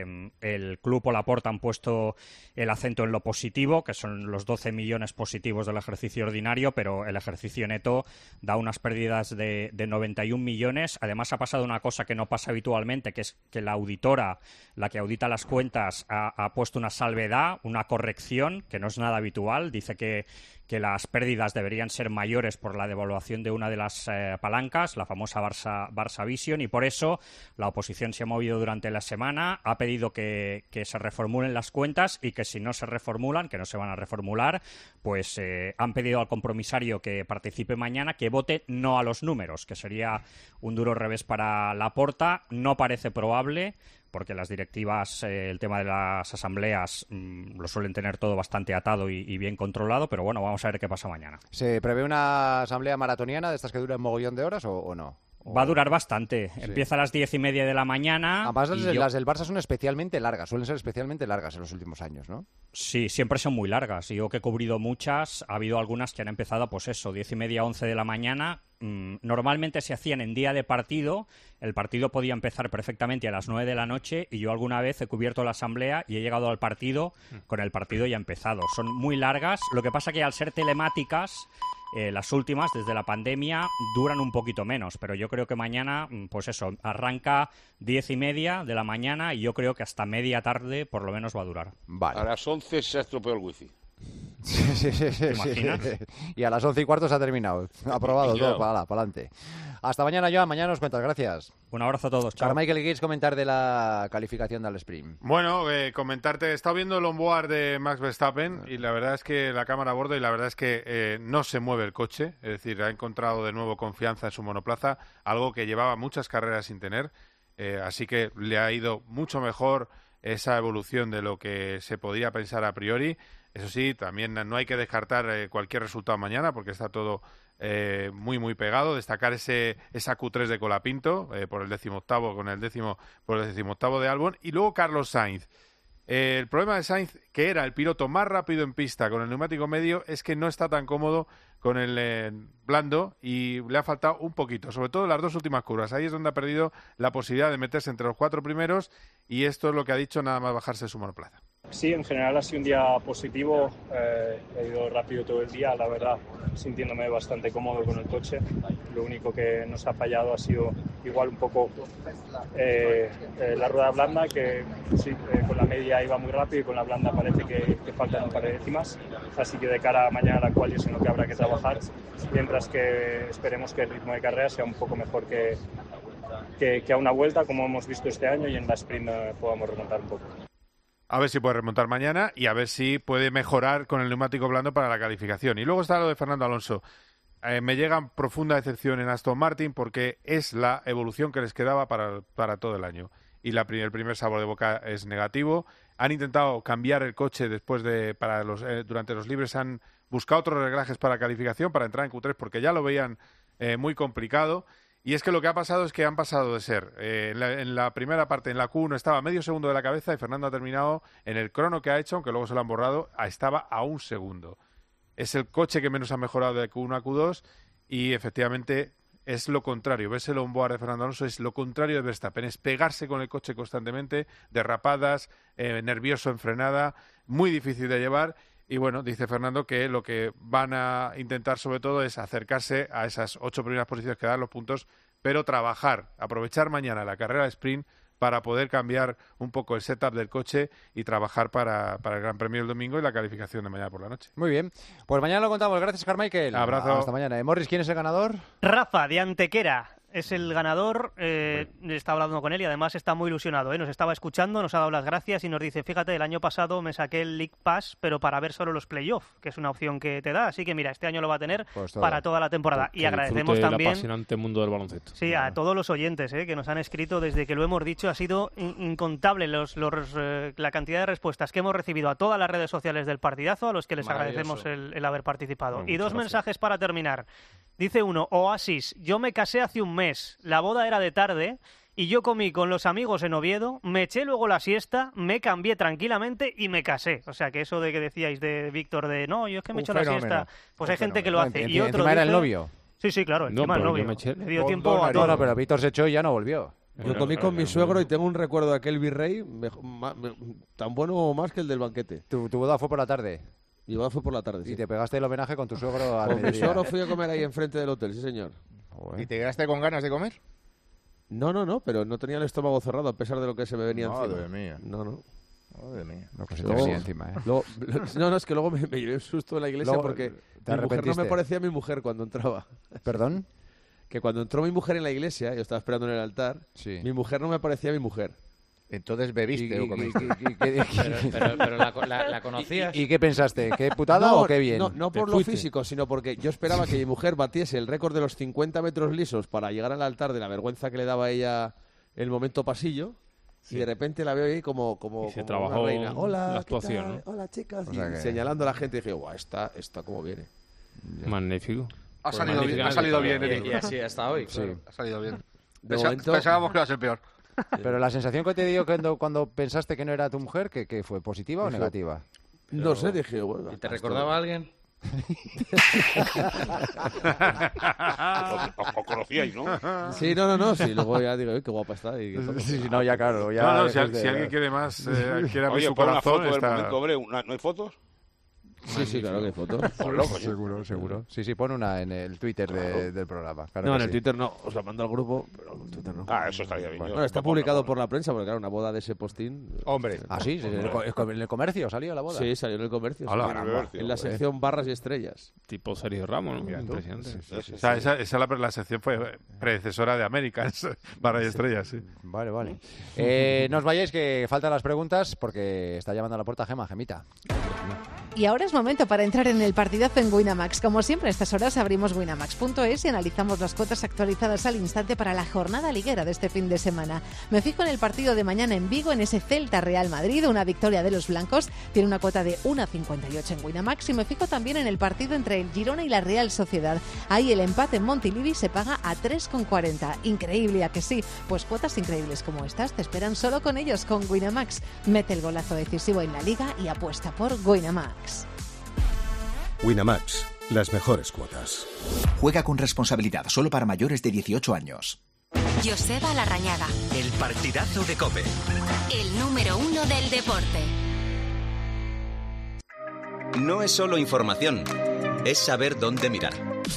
El club o Laporta han puesto el acento en lo positivo, que son los 12 millones positivos del ejercicio ordinario, pero el ejercicio neto da unas pérdidas de 91 millones. Además, ha pasado una cosa que no pasa habitualmente, que es que la auditora, la que audita las cuentas, ha puesto una salvedad, una corrección, que no es nada habitual. Dice que las pérdidas deberían ser mayores por la devaluación de una de las palancas, la famosa Barça Vision, y por eso la oposición se ha movido durante la semana, ha pedido que se reformulen las cuentas, y que si no se reformulan, que no se van a reformular, pues han pedido al compromisario que participe mañana, que vote no a los números, que sería un duro revés para Laporta. No parece probable, porque las directivas, el tema de las asambleas, lo suelen tener todo bastante atado y bien controlado, pero bueno, vamos a ver qué pasa mañana. ¿Se prevé una asamblea maratoniana de estas que duran un mogollón de horas o no? Va a durar bastante. Sí. Empieza a las 10:30 de la mañana. Además, las del Barça son especialmente largas, suelen ser especialmente largas en los últimos años, ¿no? Sí, siempre son muy largas. Yo que he cubrido muchas, ha habido algunas que han empezado, pues eso, 10:30, 11 de la mañana. Normalmente se hacían en día de partido. El partido podía empezar perfectamente a las 9 de la noche, y yo alguna vez he cubierto la asamblea y he llegado al partido con el partido ya empezado. Son muy largas. Lo que pasa que al ser telemáticas, las últimas, desde la pandemia, duran un poquito menos, pero yo creo que mañana, pues eso, arranca 10:30 de la mañana, y yo creo que hasta media tarde por lo menos va a durar. Vale. A las 11 se ha estropeado el wifi. Sí. Y a las 11:15 se ha terminado. Aprobado todo, para adelante. Hasta mañana, Joan. Mañana nos cuentas. Gracias. Un abrazo a todos. Chao. Para Michael, ¿qué quieres comentar de la calificación del sprint? Bueno, comentarte, he estado viendo el onboard de Max Verstappen, y la verdad es que la cámara a bordo, y la verdad es que no se mueve el coche, es decir, ha encontrado de nuevo confianza en su monoplaza, algo que llevaba muchas carreras sin tener, así que le ha ido mucho mejor esa evolución de lo que se podía pensar a priori. Eso sí, también no hay que descartar cualquier resultado mañana, porque está todo muy pegado. Destacar esa Q3 de Colapinto por el 18º con el 18º de Albon, y luego Carlos Sainz. El problema de Sainz, que era el piloto más rápido en pista con el neumático medio, es que no está tan cómodo con el blando, y le ha faltado un poquito, sobre todo en las dos últimas curvas. Ahí es donde ha perdido la posibilidad de meterse entre los 4 primeros, y esto es lo que ha dicho nada más bajarse de su monoplaza. Sí, en general ha sido un día positivo, he ido rápido todo el día, la verdad, sintiéndome bastante cómodo con el coche. Lo único que nos ha fallado ha sido igual un poco la rueda blanda, que sí, con la media iba muy rápido, y con la blanda parece que faltan un par de décimas, así que de cara a mañana la quali es en lo que habrá que trabajar, mientras que esperemos que el ritmo de carrera sea un poco mejor que a una vuelta, como hemos visto este año, y en la sprint podamos remontar un poco. A ver si puede remontar mañana, y a ver si puede mejorar con el neumático blando para la calificación. Y luego está lo de Fernando Alonso. Me llega profunda decepción en Aston Martin, porque es la evolución que les quedaba para todo el año. Y el primer sabor de boca es negativo. Han intentado cambiar el coche durante los libres, han buscado otros reglajes para calificación, para entrar en Q3, porque ya lo veían muy complicado. Y es que lo que ha pasado es que han pasado de ser, en la primera parte, en la Q1, estaba medio segundo de la cabeza, y Fernando ha terminado en el crono que ha hecho, aunque luego se lo han borrado, estaba a 1 segundo. Es el coche que menos ha mejorado de Q1 a Q2, y efectivamente es lo contrario. Ves el onboard de Fernando Alonso, es lo contrario de Verstappen, es pegarse con el coche constantemente, derrapadas, nervioso en frenada, muy difícil de llevar. Y bueno, dice Fernando que lo que van a intentar sobre todo es acercarse a esas 8 primeras posiciones que dan los puntos, pero aprovechar mañana la carrera de sprint para poder cambiar un poco el setup del coche y trabajar para el Gran Premio el domingo y la calificación de mañana por la noche. Muy bien. Pues mañana lo contamos. Gracias, Carmichael. Abrazo. Hasta mañana. Morris, ¿quién es el ganador? Rafa, de Antequera. Es el ganador, estaba hablando con él y además está muy ilusionado, nos estaba escuchando, nos ha dado las gracias y nos dice, fíjate, el año pasado me saqué el League Pass, pero para ver solo los playoffs, que es una opción que te da, así que mira, este año lo va a tener para toda la temporada. Y agradecemos también el apasionante mundo del baloncesto. Sí, a todos los oyentes que nos han escrito desde que lo hemos dicho, ha sido incontable la cantidad de respuestas que hemos recibido a todas las redes sociales del partidazo, a los que les agradecemos el haber participado. Bueno, y dos gracias. mensajes para terminar. Dice uno, Oasis, yo me casé hace un mes, la boda era de tarde y yo comí con los amigos en Oviedo, me eché luego la siesta, me cambié tranquilamente y me casé. O sea, que eso de que decíais de Víctor de no, yo es que me echo la siesta, pues hay gente que lo hace. Y otro ¿Encima era dice, el novio? Sí, claro, encima el novio. Le dio tiempo a No, todo. pero Víctor se echó y ya no volvió. Yo comí con mi suegro y tengo un recuerdo de aquel virrey tan bueno o más que el del banquete. ¿Tu boda fue por la tarde? Mi boda fue por la tarde, sí. Y te pegaste el homenaje con tu suegro al Con mi mediodía. suegro fui a comer ahí enfrente del hotel, sí señor. ¿Y te quedaste con ganas de comer? No, pero no tenía el estómago cerrado a pesar de lo que se me venía Madre encima. mía. No. Madre mía. Lo que se te venía encima, ¿eh? No, es que luego me llevé un susto en la iglesia Luego, porque ¿te mi mujer no arrepentiste? me parecía mi mujer cuando entraba. ¿Perdón? Que cuando entró mi mujer en la iglesia, yo estaba esperando en el altar, mi mujer no me parecía mi mujer. Entonces bebiste o comiste. Pero la conocías. ¿Y qué pensaste? ¿Qué putada o qué bien? No por lo físico, sino porque yo esperaba que mi mujer batiese el récord de los 50 metros lisos para llegar al altar de la vergüenza que le daba a ella el momento pasillo. Y de repente la veo ahí como se como trabajó una reina. Hola, la actuación, ¿qué tal? ¿no? Hola, chicas. O sea Y que- señalando a la gente, dije, guau, esta como viene. Magnífico. Ha salido bien, Eric. Y así hasta hoy. Sí, ha salido bien. De momento- Pensábamos que iba a ser peor. Pero la sensación que te dio cuando pensaste que no era tu mujer, ¿que fue positiva o negativa? No sé, dije, bueno. ¿Y te recordaba a alguien? Os conocíais, ¿no? Sí, no, sí, luego ya digo, qué guapa está. Y Sí, no, ya claro. Ya No, si después de- alguien quiere más, quiere abrir Oye, su pon una corazón, foto del está... momento, hombre. ¿No hay fotos? Sí, claro que hay fotos. Seguro. Sí, pon una en el Twitter del programa. Claro No, que en el sí. Twitter no, os la mando al grupo, pero en Twitter no. Ah, eso estaría bien. Bueno, está publicado por la prensa, porque claro, una boda de ese postín... Hombre. Ah, sí, en el comercio salió la boda. Sí, salió en el comercio. Hola, sí. caramba. En la sección barras y estrellas. Tipo Sergio Ramos, ¿no? Impresionante. O sea, esa la sección fue predecesora de América, Barra y Estrellas, sí. Vale. No os vayáis, que faltan las preguntas, porque está llamando a la puerta Gemita. Y ahora es momento para entrar en el partidazo en Winamax. Como siempre, a estas horas abrimos winamax.es y analizamos las cuotas actualizadas al instante para la jornada liguera de este fin de semana. Me fijo en el partido de mañana en Vigo, en ese Celta Real Madrid, una victoria de los blancos, tiene una cuota de 1,58 en Winamax, y me fijo también en el partido entre el Girona y la Real Sociedad. Ahí el empate en Montilivi se paga a 3,40. Increíble, ¿a que sí? Pues cuotas increíbles como estas te esperan solo con ellos, con Winamax. Mete el golazo decisivo en la liga y apuesta por Winamax. Winamax, las mejores cuotas. Juega con responsabilidad, solo para mayores de 18 años. Joseba Larrañaga, El partidazo de COPE. el número 1 del deporte. No es solo información, es saber dónde mirar.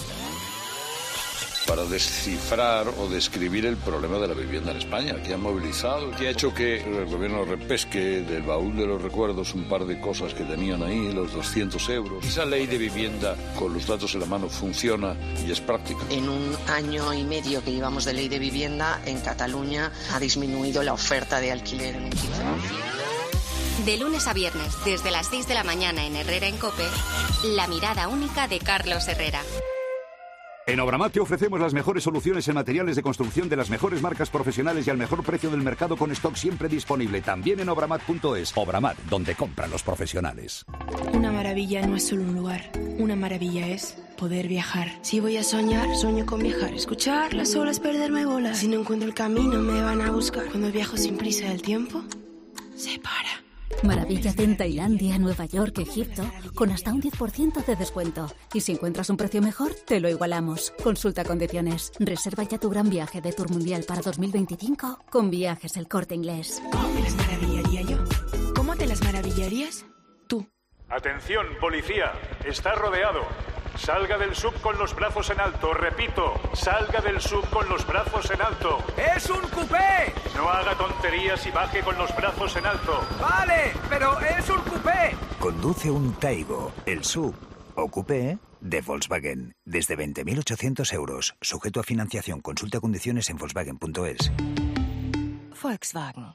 Para descifrar o describir el problema de la vivienda en España, que ha movilizado, que ha hecho que el gobierno repesque del baúl de los recuerdos un par de cosas que tenían ahí, los 200 euros. Esa ley de vivienda, con los datos en la mano, funciona y es práctica. En un año y medio que llevamos de ley de vivienda, en Cataluña ha disminuido la oferta de alquiler en un 15%. De lunes a viernes, desde las 6 de la mañana en Herrera en COPE, la mirada única de Carlos Herrera. En Obramat te ofrecemos las mejores soluciones en materiales de construcción de las mejores marcas profesionales y al mejor precio del mercado, con stock siempre disponible. También en obramat.es. Obramat, donde compran los profesionales. Una maravilla no es solo un lugar. Una maravilla es poder viajar. Si voy a soñar, sueño con viajar. Escuchar las olas, perderme bolas. Si no encuentro el camino, me van a buscar. Cuando viajo sin prisa, el tiempo se para. Maravillas en Tailandia, Nueva York, Egipto, con hasta un 10% de descuento. Y si encuentras un precio mejor, te lo igualamos. Consulta condiciones. Reserva ya tu gran viaje de Tour Mundial para 2025 con Viajes El Corte Inglés. ¿Cómo me las maravillaría yo? ¿Cómo te las maravillarías tú? Atención, policía. Está rodeado. Salga del sub con los brazos en alto. Repito, salga del sub con los brazos en alto. ¡Es un coupé! No haga tonterías y baje con los brazos en alto. Vale, pero es un coupé. Conduce un Taigo, el sub o coupé de Volkswagen. Desde 20.800 euros. Sujeto a financiación. Consulta condiciones en Volkswagen.es. Volkswagen.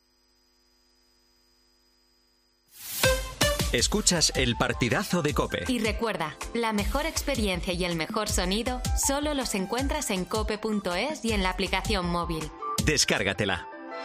Escuchas el partidazo de COPE. Y recuerda, la mejor experiencia y el mejor sonido solo los encuentras en cope.es y en la aplicación móvil. Descárgatela.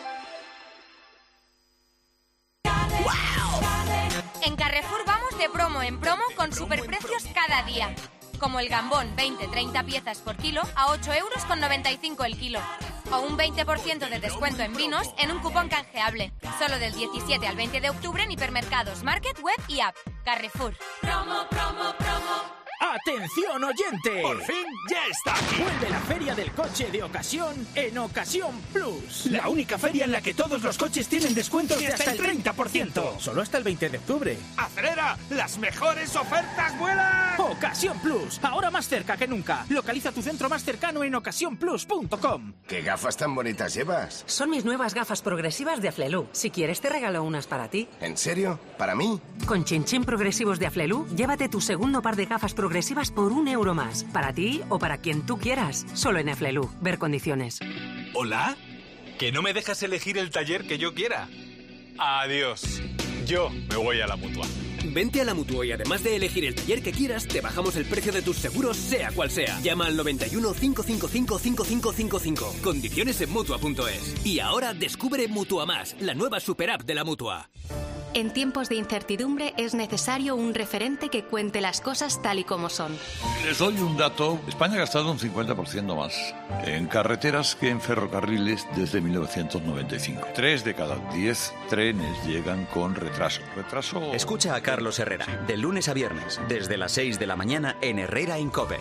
En Carrefour vamos de promo en promo con superprecios cada día. Como el gambón 20-30 piezas por kilo a 8,95 € el kilo. O un 20% de descuento en vinos en un cupón canjeable. Solo del 17 al 20 de octubre en hipermercados, market, web y app. Carrefour. Promo, promo, promo. ¡Atención, oyente! ¡Por fin ya está aquí! Vuelve la Feria del Coche de Ocasión en Ocasión Plus. La única feria en la que todos los coches tienen descuentos de hasta el 30%. Solo hasta el 20 de octubre. ¡Acelera! ¡Las mejores ofertas vuelan! Ocasión Plus, ahora más cerca que nunca. Localiza tu centro más cercano en ocasiónplus.com. ¿Qué gafas tan bonitas llevas? Son mis nuevas gafas progresivas de Aflelu. Si quieres te regalo unas para ti. ¿En serio? ¿Para mí? Con Chinchín progresivos de Aflelu, llévate tu segundo par de gafas progresivas por €1 más. Para ti o para quien tú quieras. Solo en Aflelu. Ver condiciones. ¿Hola? ¿Que no me dejas elegir el taller que yo quiera? Adiós. Yo me voy a la Mutua. Vente a la Mutua y además de elegir el taller que quieras, te bajamos el precio de tus seguros, sea cual sea. Llama al 91 555 5555. Condiciones en Mutua.es. Y ahora descubre Mutua Más, la nueva super app de la Mutua. En tiempos de incertidumbre es necesario un referente que cuente las cosas tal y como son. Les doy un dato. España ha gastado un 50% más en carreteras que en ferrocarriles desde 1995. 3 de cada 10 trenes llegan con retraso. Escucha a Carlos Herrera, de lunes a viernes, desde las 6 de la mañana en Herrera en COPE.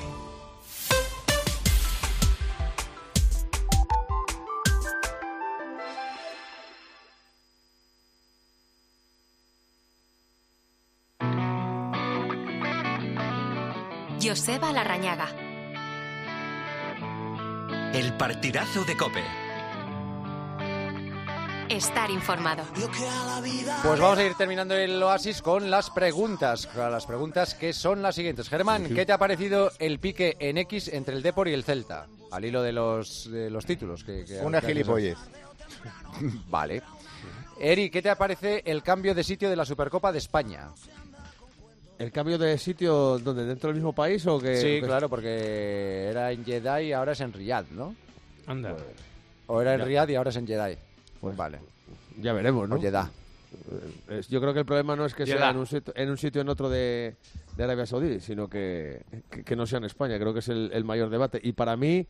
Joseba Larrañaga. El partidazo de COPE. Estar informado. Pues vamos a ir terminando el oasis con las preguntas. Las preguntas que son las siguientes. Germán, ¿qué te ha parecido el pique en X entre el Depor y el Celta? Al hilo de los títulos. Una gilipollez. Vale. Eri, ¿qué te parece el cambio de sitio de la Supercopa de España? ¿El cambio de sitio donde dentro del mismo país o que...? Sí, claro, porque era en Jeddah y ahora es en Riyadh, ¿no? Anda. O era en Riyadh y ahora es en Jeddah. Pues vale. Ya veremos, ¿no? O Jeddah. Yo creo que el problema no es que Jeddah. sea en un sitio en otro de Arabia Saudí, sino que no sea en España. Creo que es el mayor debate. Y para mí,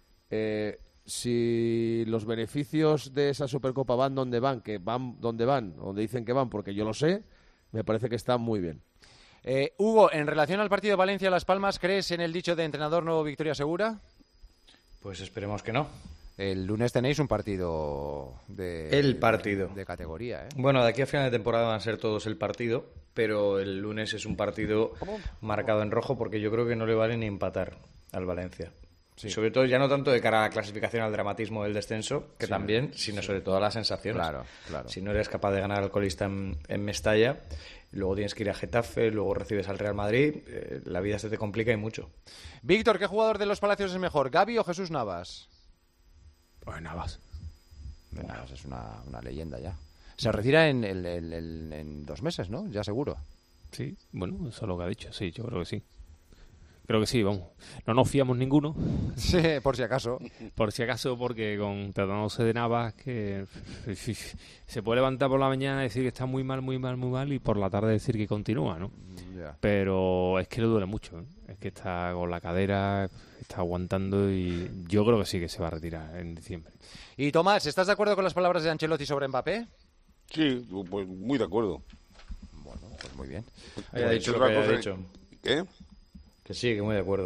si los beneficios de esa Supercopa van donde donde dicen que van, porque yo lo sé, me parece que está muy bien. Hugo, en relación al partido Valencia-Las Palmas, ¿crees en el dicho de entrenador nuevo victoria segura? Pues esperemos que no. El lunes tenéis un partido de categoría, ¿eh? Bueno, de aquí a final de temporada van a ser todos el partido, pero el lunes es un partido marcado en rojo porque yo creo que no le vale ni empatar al Valencia. Sí. Sobre todo, ya no tanto de cara a la clasificación, al dramatismo del descenso, que también, sino sobre todo a las sensaciones. Claro. Si no eres capaz de ganar al colista en Mestalla, luego tienes que ir a Getafe, luego recibes al Real Madrid, la vida se te complica y mucho. Víctor, ¿qué jugador de los Palacios es mejor, Gavi o Jesús Navas? Pues Navas. Navas es una leyenda ya. Se retira en 2 meses, ¿no? Ya seguro. Sí, bueno, eso es lo que ha dicho, sí, yo creo que sí. Creo que sí, vamos. No nos fiamos ninguno. Sí, por si acaso. Por si acaso, porque tratándose de Navas, que se puede levantar por la mañana y decir que está muy mal, y por la tarde decir que continúa, ¿no? Yeah. Pero es que le duele mucho, ¿eh? Es que está con la cadera, está aguantando y yo creo que sí que se va a retirar en diciembre. Y Tomás, ¿estás de acuerdo con las palabras de Ancelotti sobre Mbappé? Sí, pues muy de acuerdo. Bueno, pues muy bien. Ha dicho lo que ha dicho. ¿Qué? Que sí, que muy de acuerdo.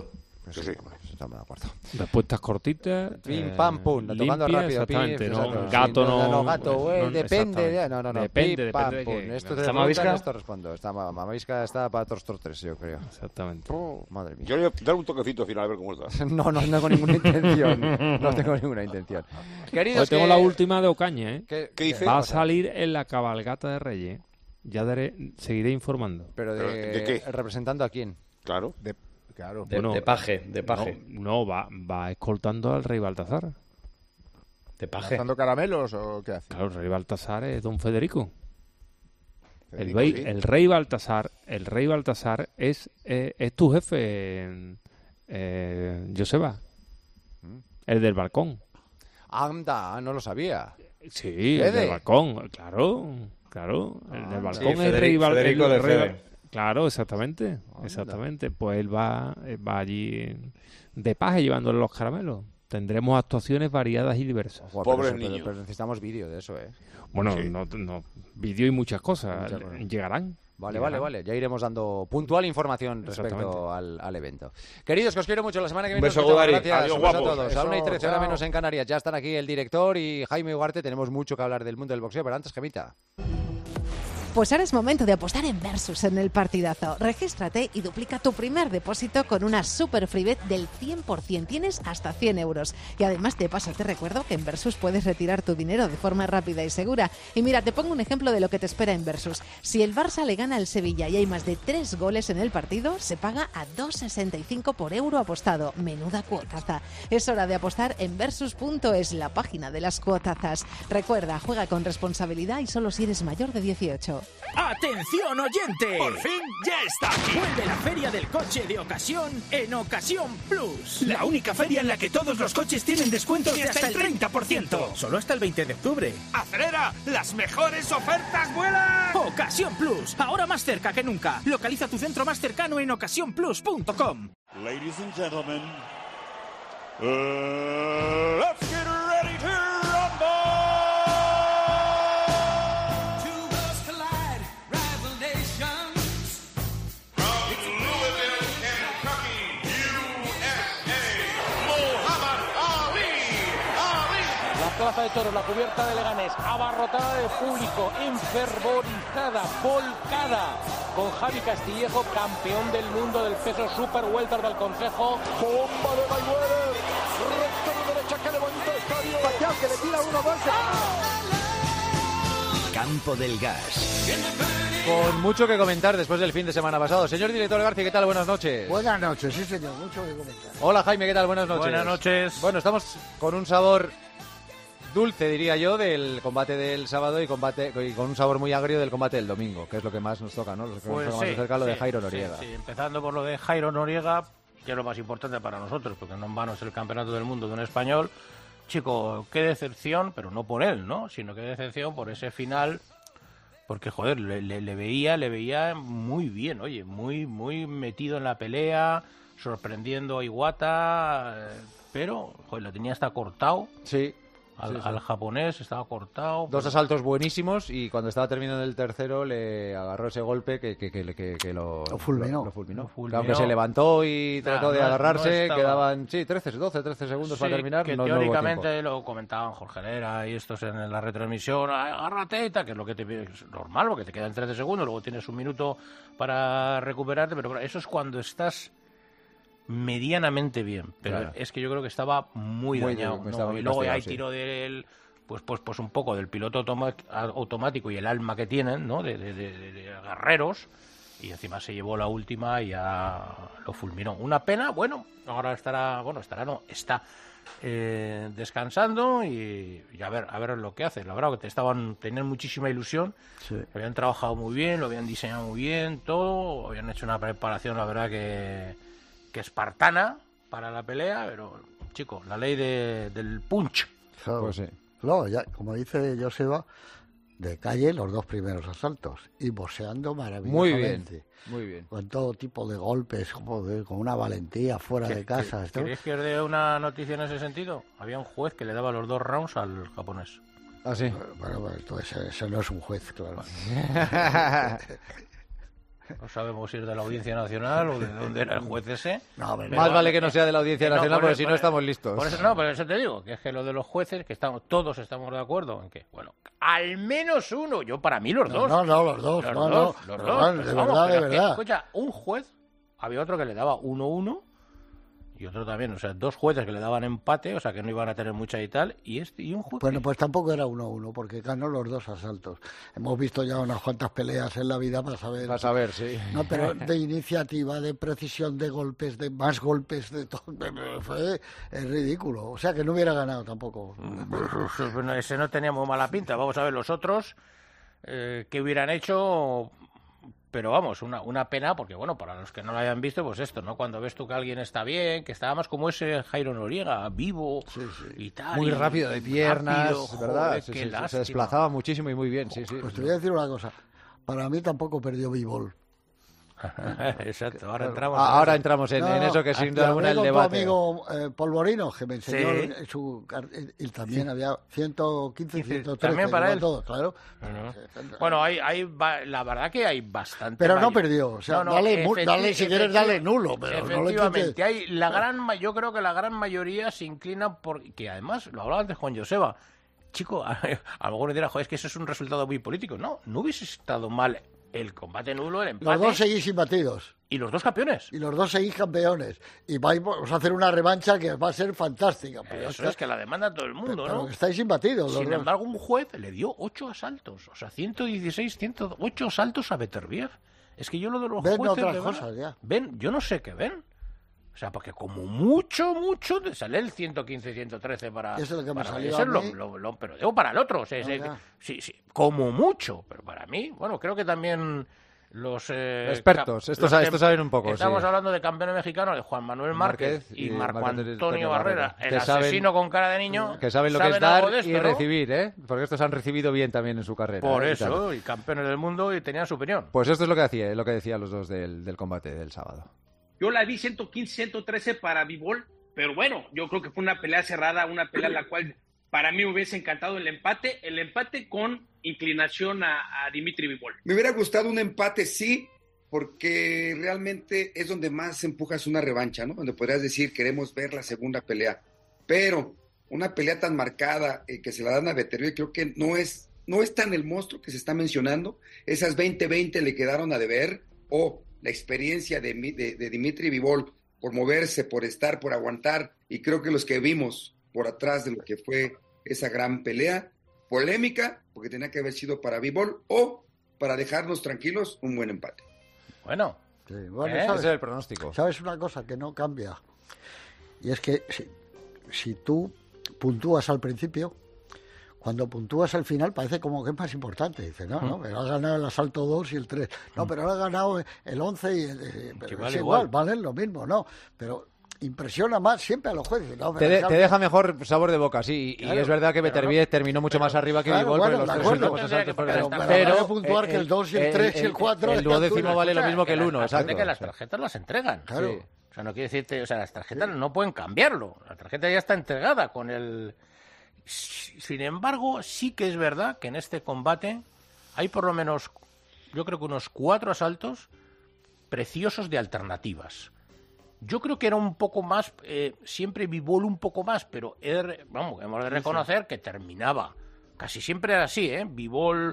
Sí. Estamos de acuerdo. Respuestas cortitas. Pim, pam, pum. Tocando rápido. Exactamente. Pim, gato no. Gato, depende. No. Depende. Pam, pum. Esto te preguntan, esto respondo. Mamavisca está para todos estos tres, yo creo. Exactamente. Madre mía. Yo le voy a dar un toquecito final a ver cómo está. No tengo ninguna intención. No tengo ninguna intención. Queridos, tengo la última de Ocaña, ¿eh? ¿Qué dice? Va a salir en la cabalgata de Reyes. Ya seguiré informando. ¿Pero de qué? ¿Representando a quién? Claro. De paje. No, va escoltando al rey Baltasar. ¿De paje? ¿Lanzando caramelos o qué hace? Claro, el rey Baltasar es don Federico. ¿sí? El rey Baltasar es tu jefe, Joseba. El del balcón. Anda, no lo sabía. Sí, el del balcón, claro. El del balcón es el rey Federico de Fede. Claro, exactamente. Pues él va allí de paje llevándole los caramelos. Tendremos actuaciones variadas y diversas. Pobres niños. Pero necesitamos vídeo de eso, ¿eh? Bueno, no vídeo y muchas cosas. Llegarán. Vale. Ya iremos dando puntual información respecto al evento. Queridos, que os quiero mucho. La semana que viene. Un beso, Gudari. Gracias. Adiós, Un beso a guapos. todos. A 1:13 hora menos en Canarias. Ya están aquí el director y Jaime Ugarte. Tenemos mucho que hablar del mundo del boxeo, pero antes, Gemita. Pues ahora es momento de apostar en Versus en el partidazo. Regístrate y duplica tu primer depósito con una super free bet del 100%. Tienes hasta 100 euros. Y además, de paso, te recuerdo que en Versus puedes retirar tu dinero de forma rápida y segura. Y mira, te pongo un ejemplo de lo que te espera en Versus. Si el Barça le gana al Sevilla y hay más de 3 goles en el partido, se paga a 2,65 por euro apostado. Menuda cuotaza. Es hora de apostar en Versus.es, la página de las cuotazas. Recuerda, juega con responsabilidad y solo si eres mayor de 18. ¡Atención, oyente! ¡Por fin ya está aquí! Vuelve la Feria del Coche de Ocasión en Ocasión Plus. La única feria en la que todos los coches tienen descuentos de hasta el 30%. Solo hasta el 20 de octubre. ¡Acelera! ¡Las mejores ofertas vuelan! Ocasión Plus, ahora más cerca que nunca. Localiza tu centro más cercano en ocasiónplus.com. Ladies and gentlemen, let's get ready to rumble! Plaza de Toros, la cubierta de Leganés, abarrotada de público, enfervorizada, volcada, con Javi Castillejo, campeón del mundo del peso super welter del Consejo. Bomba de Mayweather, recto de derecha que levanta el estadio. Pacquiao que le tira uno más. Campo del Gas. Con mucho que comentar después del fin de semana pasado. Señor director García, ¿qué tal? Buenas noches. Buenas noches, sí señor, mucho que comentar. Hola Jaime, ¿qué tal? Buenas noches. Buenas noches. Bueno, estamos con un sabor dulce, diría yo, del combate del sábado y con un sabor muy agrio del combate del domingo, que es lo que más nos toca, ¿no? Lo que nos toca más cerca, lo de Jairo Noriega. Sí, empezando por lo de Jairo Noriega, que es lo más importante para nosotros, porque no en vano es el campeonato del mundo de un español. Chico, qué decepción, pero no por él, ¿no? Sino qué decepción por ese final, porque, joder, le veía muy bien, oye, muy metido en la pelea, sorprendiendo a Iwata, pero, joder, lo tenía hasta cortado. Sí. Al japonés estaba cortado. Dos asaltos buenísimos y cuando estaba terminando el tercero le agarró ese golpe que lo fulminó. Aunque se levantó y trató de agarrarse, quedaban 13 segundos para terminar. Que teóricamente lo comentaban Jorge Herrera y estos en la retransmisión, agárrate y tal, que es lo que es normal, porque te quedan 13 segundos, luego tienes un minuto para recuperarte, pero eso es cuando estás medianamente bien, pero claro, es que yo creo que estaba muy dañado, ¿no? Y luego hay tiro del pues un poco del piloto automático y el alma que tienen, ¿no? De guerreros, y encima se llevó la última y ya lo fulminó. Una pena, ahora está descansando y a ver lo que hace. La verdad que tenían muchísima ilusión, habían trabajado muy bien, lo habían diseñado muy bien, todo, habían hecho una preparación, la verdad que espartana para la pelea, pero, chico, la ley del punch. Claro, pues sí. No, ya, como dice Joseba, de calle los dos primeros asaltos y boxeando maravillosamente. Muy bien. Con todo tipo de golpes, joder, con una valentía fuera de casa. ¿Queréis que os dé una noticia en ese sentido? Había un juez que le daba los 2 rounds al japonés. ¿Ah, sí? Bueno, entonces eso no es un juez, claro. No sabemos si es de la Audiencia Nacional o de dónde era el juez ese. No, más vale que no sea de la Audiencia Nacional, porque si no estamos listos. Por eso te digo, que es que lo de los jueces, que todos estamos de acuerdo en que, bueno, al menos uno, yo para mí los dos. No, los dos. Los no, dos. De verdad. Escucha, un juez, había otro que le daba 1-1 y otro también, o sea, dos jueces que le daban empate, o sea, que no iban a tener mucha y tal, y un juez... Bueno, pues tampoco era 1-1, porque ganó los dos asaltos. Hemos visto ya unas cuantas peleas en la vida para saber... Para saber, sí. No, pero de iniciativa, de precisión de golpes, de más golpes, de todo, es ridículo. O sea, que no hubiera ganado tampoco. Bueno, ese no tenía muy mala pinta. Vamos a ver los otros que hubieran hecho... Pero vamos, una pena, porque bueno, para los que no lo hayan visto, pues esto, ¿no? Cuando ves tú que alguien está bien, que estaba más como ese Jairo Noriega, vivo y tal. Muy rápido de piernas, rápido, ¿verdad? Joder, se desplazaba muchísimo y muy bien, sí. Pues te voy a decir una cosa. Para mí tampoco perdió Bivol. Exacto, ahora entramos en eso que sin duda alguna el debate. Tu amigo Polvorino, que me enseñó y también había 115, 113. También para él. Todo, claro. Bueno, la verdad que hay bastante. Pero no perdió. O sea, dale, si quieres, dale nulo. Pero efectivamente, yo creo que la gran mayoría se inclina porque además, lo hablaba antes Juan Joseba, chico, a lo mejor me dirá, joder, es que eso es un resultado muy político. No hubiese estado mal el combate nulo, el empate. Los dos seguís imbatidos. Y los dos campeones. Y los dos seguís campeones. Y vamos a hacer una revancha que va a ser fantástica. Eso es que la demanda todo el mundo, pero ¿no? Que estáis imbatidos. Sin embargo, un juez le dio 8 asaltos. O sea, 108 asaltos a Beterbiev. Es que yo lo de los ven jueces... otras cosas, ya. Ven, yo no sé qué ven. O sea, porque como mucho, sale el 115, 113 para... Eso es lo que me salió eso a mí. Pero digo para el otro. Sí, como mucho. Pero para mí, bueno, creo que también los... expertos, estos saben un poco. Estamos hablando de campeones mexicanos, de Juan Manuel Márquez y Marco Antonio Barrera, el asesino con cara de niño. Que saben lo que es dar y recibir, ¿eh? Porque estos han recibido bien también en su carrera. Por eso, y campeones del mundo y tenían su opinión. Pues esto es lo que decían los dos del combate del sábado. Yo la vi 115-113 para Bivol, pero bueno, yo creo que fue una pelea cerrada, una pelea en la cual para mí me hubiese encantado el empate con inclinación a Dimitri Bivol. Me hubiera gustado un empate, sí, porque realmente es donde más empujas una revancha, ¿no? Donde podrías decir, queremos ver la segunda pelea, pero una pelea tan marcada que se la dan a Beterbiev, creo que no es tan el monstruo que se está mencionando. Esas 20-20 le quedaron a deber, la experiencia de Dimitri Bivol por moverse, por estar, por aguantar, y creo que los que vimos por atrás de lo que fue esa gran pelea, polémica, porque tenía que haber sido para Bivol, o para dejarnos tranquilos, un buen empate. Bueno, ¿sabes? Ese es el pronóstico. ¿Sabes una cosa que no cambia? Y es que si tú puntúas al principio, cuando puntúas al final parece como que es más importante. Dices, no, pero has ganado el asalto 2 y el 3. No, pero ahora has ganado el 11 y pero vale, es igual, valen lo mismo, ¿no? Pero impresiona más siempre a los jueces. ¿No? Te deja mejor sabor de boca, sí. Claro, y es verdad que Beterbiev terminó mucho más arriba que Bivol, pero los tres últimos asaltos pero puntuar que el 2 y el 3 y el 4... El duodécimo vale lo mismo que el 1, exacto. Que las tarjetas las entregan. Claro. Sí. O sea, no quiere decirte... O sea, las tarjetas no pueden cambiarlo. La tarjeta ya está entregada con el... Sin embargo, sí que es verdad que en este combate hay por lo menos, yo creo que unos 4 asaltos preciosos de alternativas. Yo creo que era un poco más, siempre Bivol un poco más, pero hemos de reconocer que terminaba. Casi siempre era así, Bivol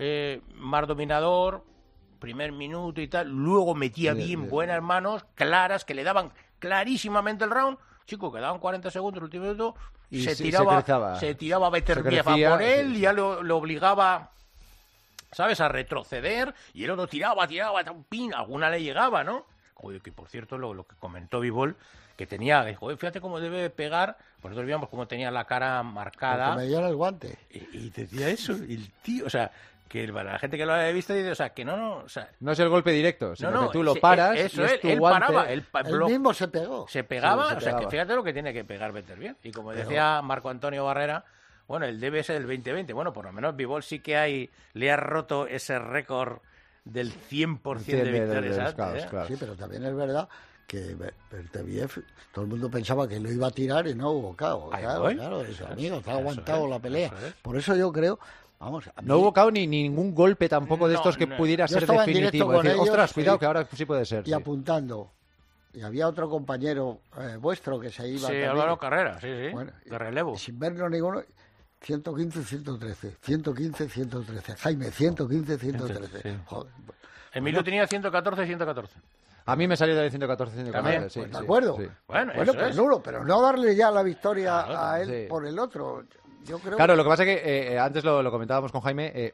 más dominador, primer minuto y tal, luego metía bien buenas manos, claras, que le daban clarísimamente el round. Chico, quedaban 40 segundos el último minuto, y se tiraba Beterbiev a por él, y ya lo obligaba, ¿sabes?, a retroceder, y el otro tiraba, alguna le llegaba, ¿no? Joder, que por cierto, lo que comentó Bivol, que tenía, joder, fíjate cómo debe pegar, pues nosotros veíamos cómo tenía la cara marcada. Porque me dio el guante. Y decía eso, el tío, o sea... Que para la gente que lo haya visto dice, o sea, que no, o sea, no es el golpe directo, sino que tú lo paras, eso y es tu él guante. Paraba, él mismo se pegó. Se pegaba, o sea, que fíjate lo que tiene que pegar Beterbiev. Y como decía Marco Antonio Barrera, bueno, el debe ser el 2020. Bueno, por lo menos Bivol sí que le ha roto ese récord del 100% de victorias. Claro. Sí, pero también es verdad que Beterbiev, todo el mundo pensaba que lo iba a tirar y no hubo KO. Claro, es amigo, está aguantado la pelea. Por eso yo creo Vamos, no hubo cao ni ningún golpe tampoco de estos que pudiera ser definitivo. Decir, ellos, ostras, cuidado, que ahora sí puede ser. Y apuntando. Y había otro compañero vuestro que se iba. Sí, también. Álvaro Carrera, sí. Bueno, de relevo. Sin verlo ninguno. 115, 113. 115, 113. Jaime, 115, 113. Sí. Joder. Emilio tenía 114, 114. A mí me salió de 114, 114. Sí, pues de acuerdo. Sí. Bueno, pero no darle ya la victoria a él por el otro. Yo creo claro, lo que pasa es que antes lo comentábamos con Jaime.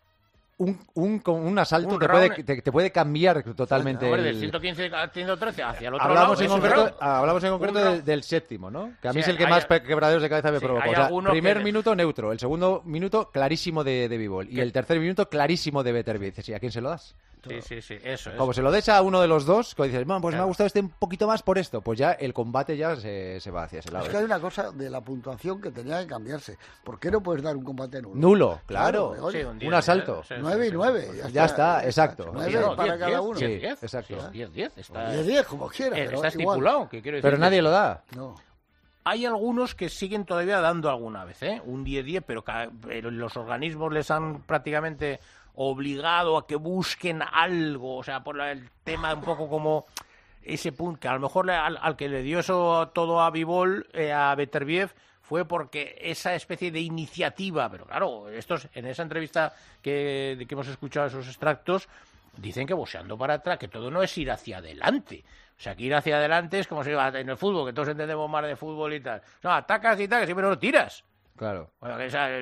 Un asalto te puede cambiar totalmente. Hombre, del 115 a 113 hacia el otro lado. Hablamos en concreto del séptimo, ¿no? Que a mí es el que más quebraderos de cabeza me provoca. O sea, primer minuto neutro, el segundo minuto clarísimo de Bivol y el tercer minuto clarísimo de Beterbiev. ¿Y a quién se lo das? Sí, eso es. Como se lo des a uno de los dos, que dices, bueno, pues me ha gustado este un poquito más por esto, pues ya el combate ya se va hacia ese lado. Es que hay una cosa de la puntuación que tenía que cambiarse. ¿Por qué no puedes dar un combate nulo? Nulo, claro. Sí, un asalto. 9 y 9. Ya está, exacto. 9 para cada uno. Sí, exacto. 10, 10, como quiera. Está estipulado. Que quiero decir pero nadie lo da. No. Hay algunos que siguen todavía dando alguna vez, un 10-10, pero los organismos les han prácticamente obligado a que busquen algo, o sea, por el tema un poco como ese punto, que a lo mejor al que le dio eso todo a Bivol, a Beterbiev, fue porque esa especie de iniciativa, pero claro, estos en esa entrevista que hemos escuchado esos extractos, dicen que boxeando para atrás, que todo no es ir hacia adelante. O sea, que ir hacia adelante es como se va en el fútbol, que todos entendemos más de fútbol y tal. No, atacas y tal, que siempre no tiras. Claro. Bueno,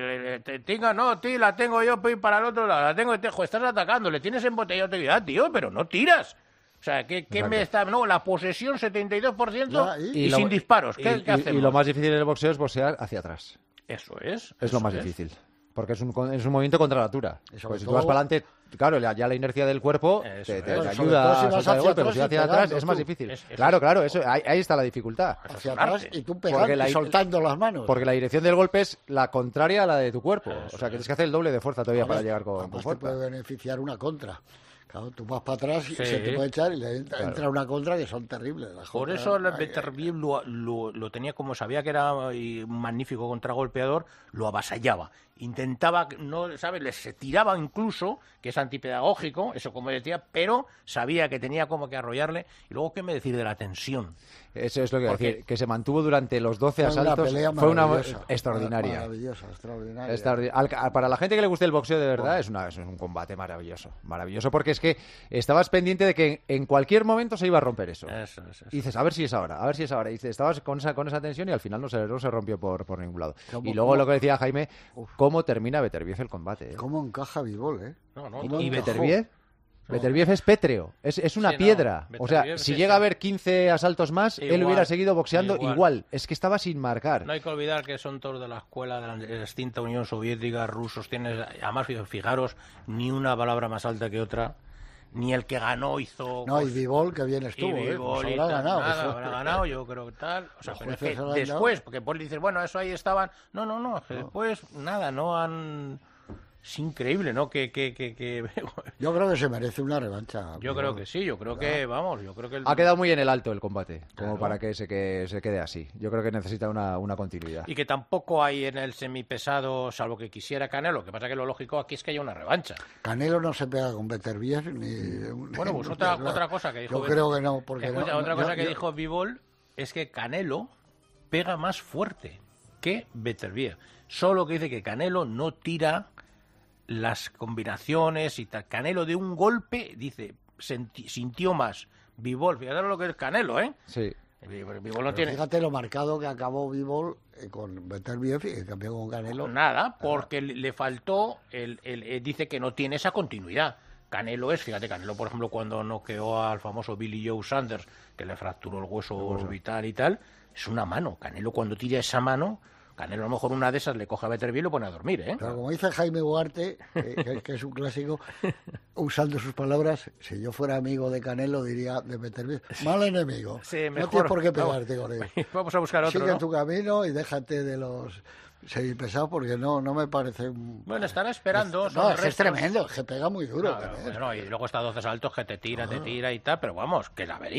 la tengo yo para el otro lado, la tengo, estás atacando, le tienes embotellado de vida, tío, pero no tiras. O sea, ¿qué me está...? No, la posesión 72% y sin disparos. ¿Qué hacemos? Y lo más difícil en el boxeo es boxear hacia atrás. Eso es. Es lo más difícil. Porque es un movimiento contra la natura. Pues si tú vas para adelante, claro, ya la inercia del cuerpo te ayuda a soltar el golpe, pero si vas hacia atrás es más difícil. Claro, eso, ahí está la dificultad. Hacia atrás y tú pegando y soltando las manos. Porque la dirección del golpe es la contraria a la de tu cuerpo. O sea, que tienes que hacer el doble de fuerza todavía para llegar con fuerza. Te puede beneficiar una contra. Claro, tú vas para atrás y se te puede echar y le entra una contra que son terribles. Por eso el Beterbiev lo tenía como sabía que era un magnífico contragolpeador, lo avasallaba. Intentaba, no, ¿sabes? Se tiraba incluso, que es antipedagógico, eso como decía, pero sabía que tenía como que arrollarle. Y luego, ¿qué me decir de la tensión? Eso es lo que iba a decir, que se mantuvo durante los 12 asaltos. Fue una extraordinaria. Maravillosa. Para la gente que le guste el boxeo de verdad, es un combate maravilloso. Maravilloso, porque es que estabas pendiente de que en cualquier momento se iba a romper eso. Eso. Y dices, a ver si es ahora. Y estabas con esa tensión y al final no se rompió por ningún lado. Y luego lo que decía Jaime, cómo termina Beterbiev el combate. ¿Cómo encaja Bivol, Y Beterbiev... Beterbiev es pétreo, es una piedra. O sea, si llega a haber 15 asaltos más, él hubiera seguido boxeando igual. Es que estaba sin marcar. No hay que olvidar que son todos de la escuela de la extinta Unión Soviética, rusos. Además, fijaros, ni una palabra más alta que otra. Ni el que ganó hizo... No, y Bivol, que bien estuvo, pues habrá ganado, yo creo que tal. O sea, pero es que después, porque pues dices, bueno, eso ahí estaban... No, después, nada, no han... Es increíble, ¿no? Que... Yo creo que se merece una revancha. Yo creo que sí, yo creo que ha quedado muy en el alto el combate, como para que se quede así. Yo creo que necesita una continuidad. Y que tampoco hay en el semipesado, salvo que quisiera Canelo. Lo que pasa que lo lógico aquí es que haya una revancha. Canelo no se pega con Beterbiev ni... Bueno, pues otra cosa que dijo... Yo creo que no, porque... Otra cosa que dijo Bivol es que Canelo pega más fuerte que Beterbiev. Solo que dice que Canelo no tira... las combinaciones y tal. Canelo de un golpe, dice, sintió más. Bivol, fíjate lo que es Canelo, ¿eh? Sí. Bivol no tiene... Fíjate lo marcado que acabó Bivol con Beterbiev y cambió con Canelo. Nada, porque le faltó, dice que no tiene esa continuidad. Canelo fíjate, Canelo, por ejemplo, cuando noqueó al famoso Billy Joe Saunders, que le fracturó el hueso orbital y tal, es una mano. Canelo cuando tira esa mano... Canelo a lo mejor una de esas le coge a Beterbiev y lo pone a dormir, ¿eh? Pero como dice Jaime Huarte, que es un clásico, usando sus palabras, si yo fuera amigo de Canelo diría de Beterbiev, mal enemigo. Sí, mejor, no tienes por qué pegarte con él. Vamos a buscar otro, Sigue tu camino y déjate de los semipesados porque no me parece... Bueno, están esperando. No, es tremendo, es que pega muy duro. Bueno, y luego está 12 saltos que te tira y tal, pero vamos, que la vería.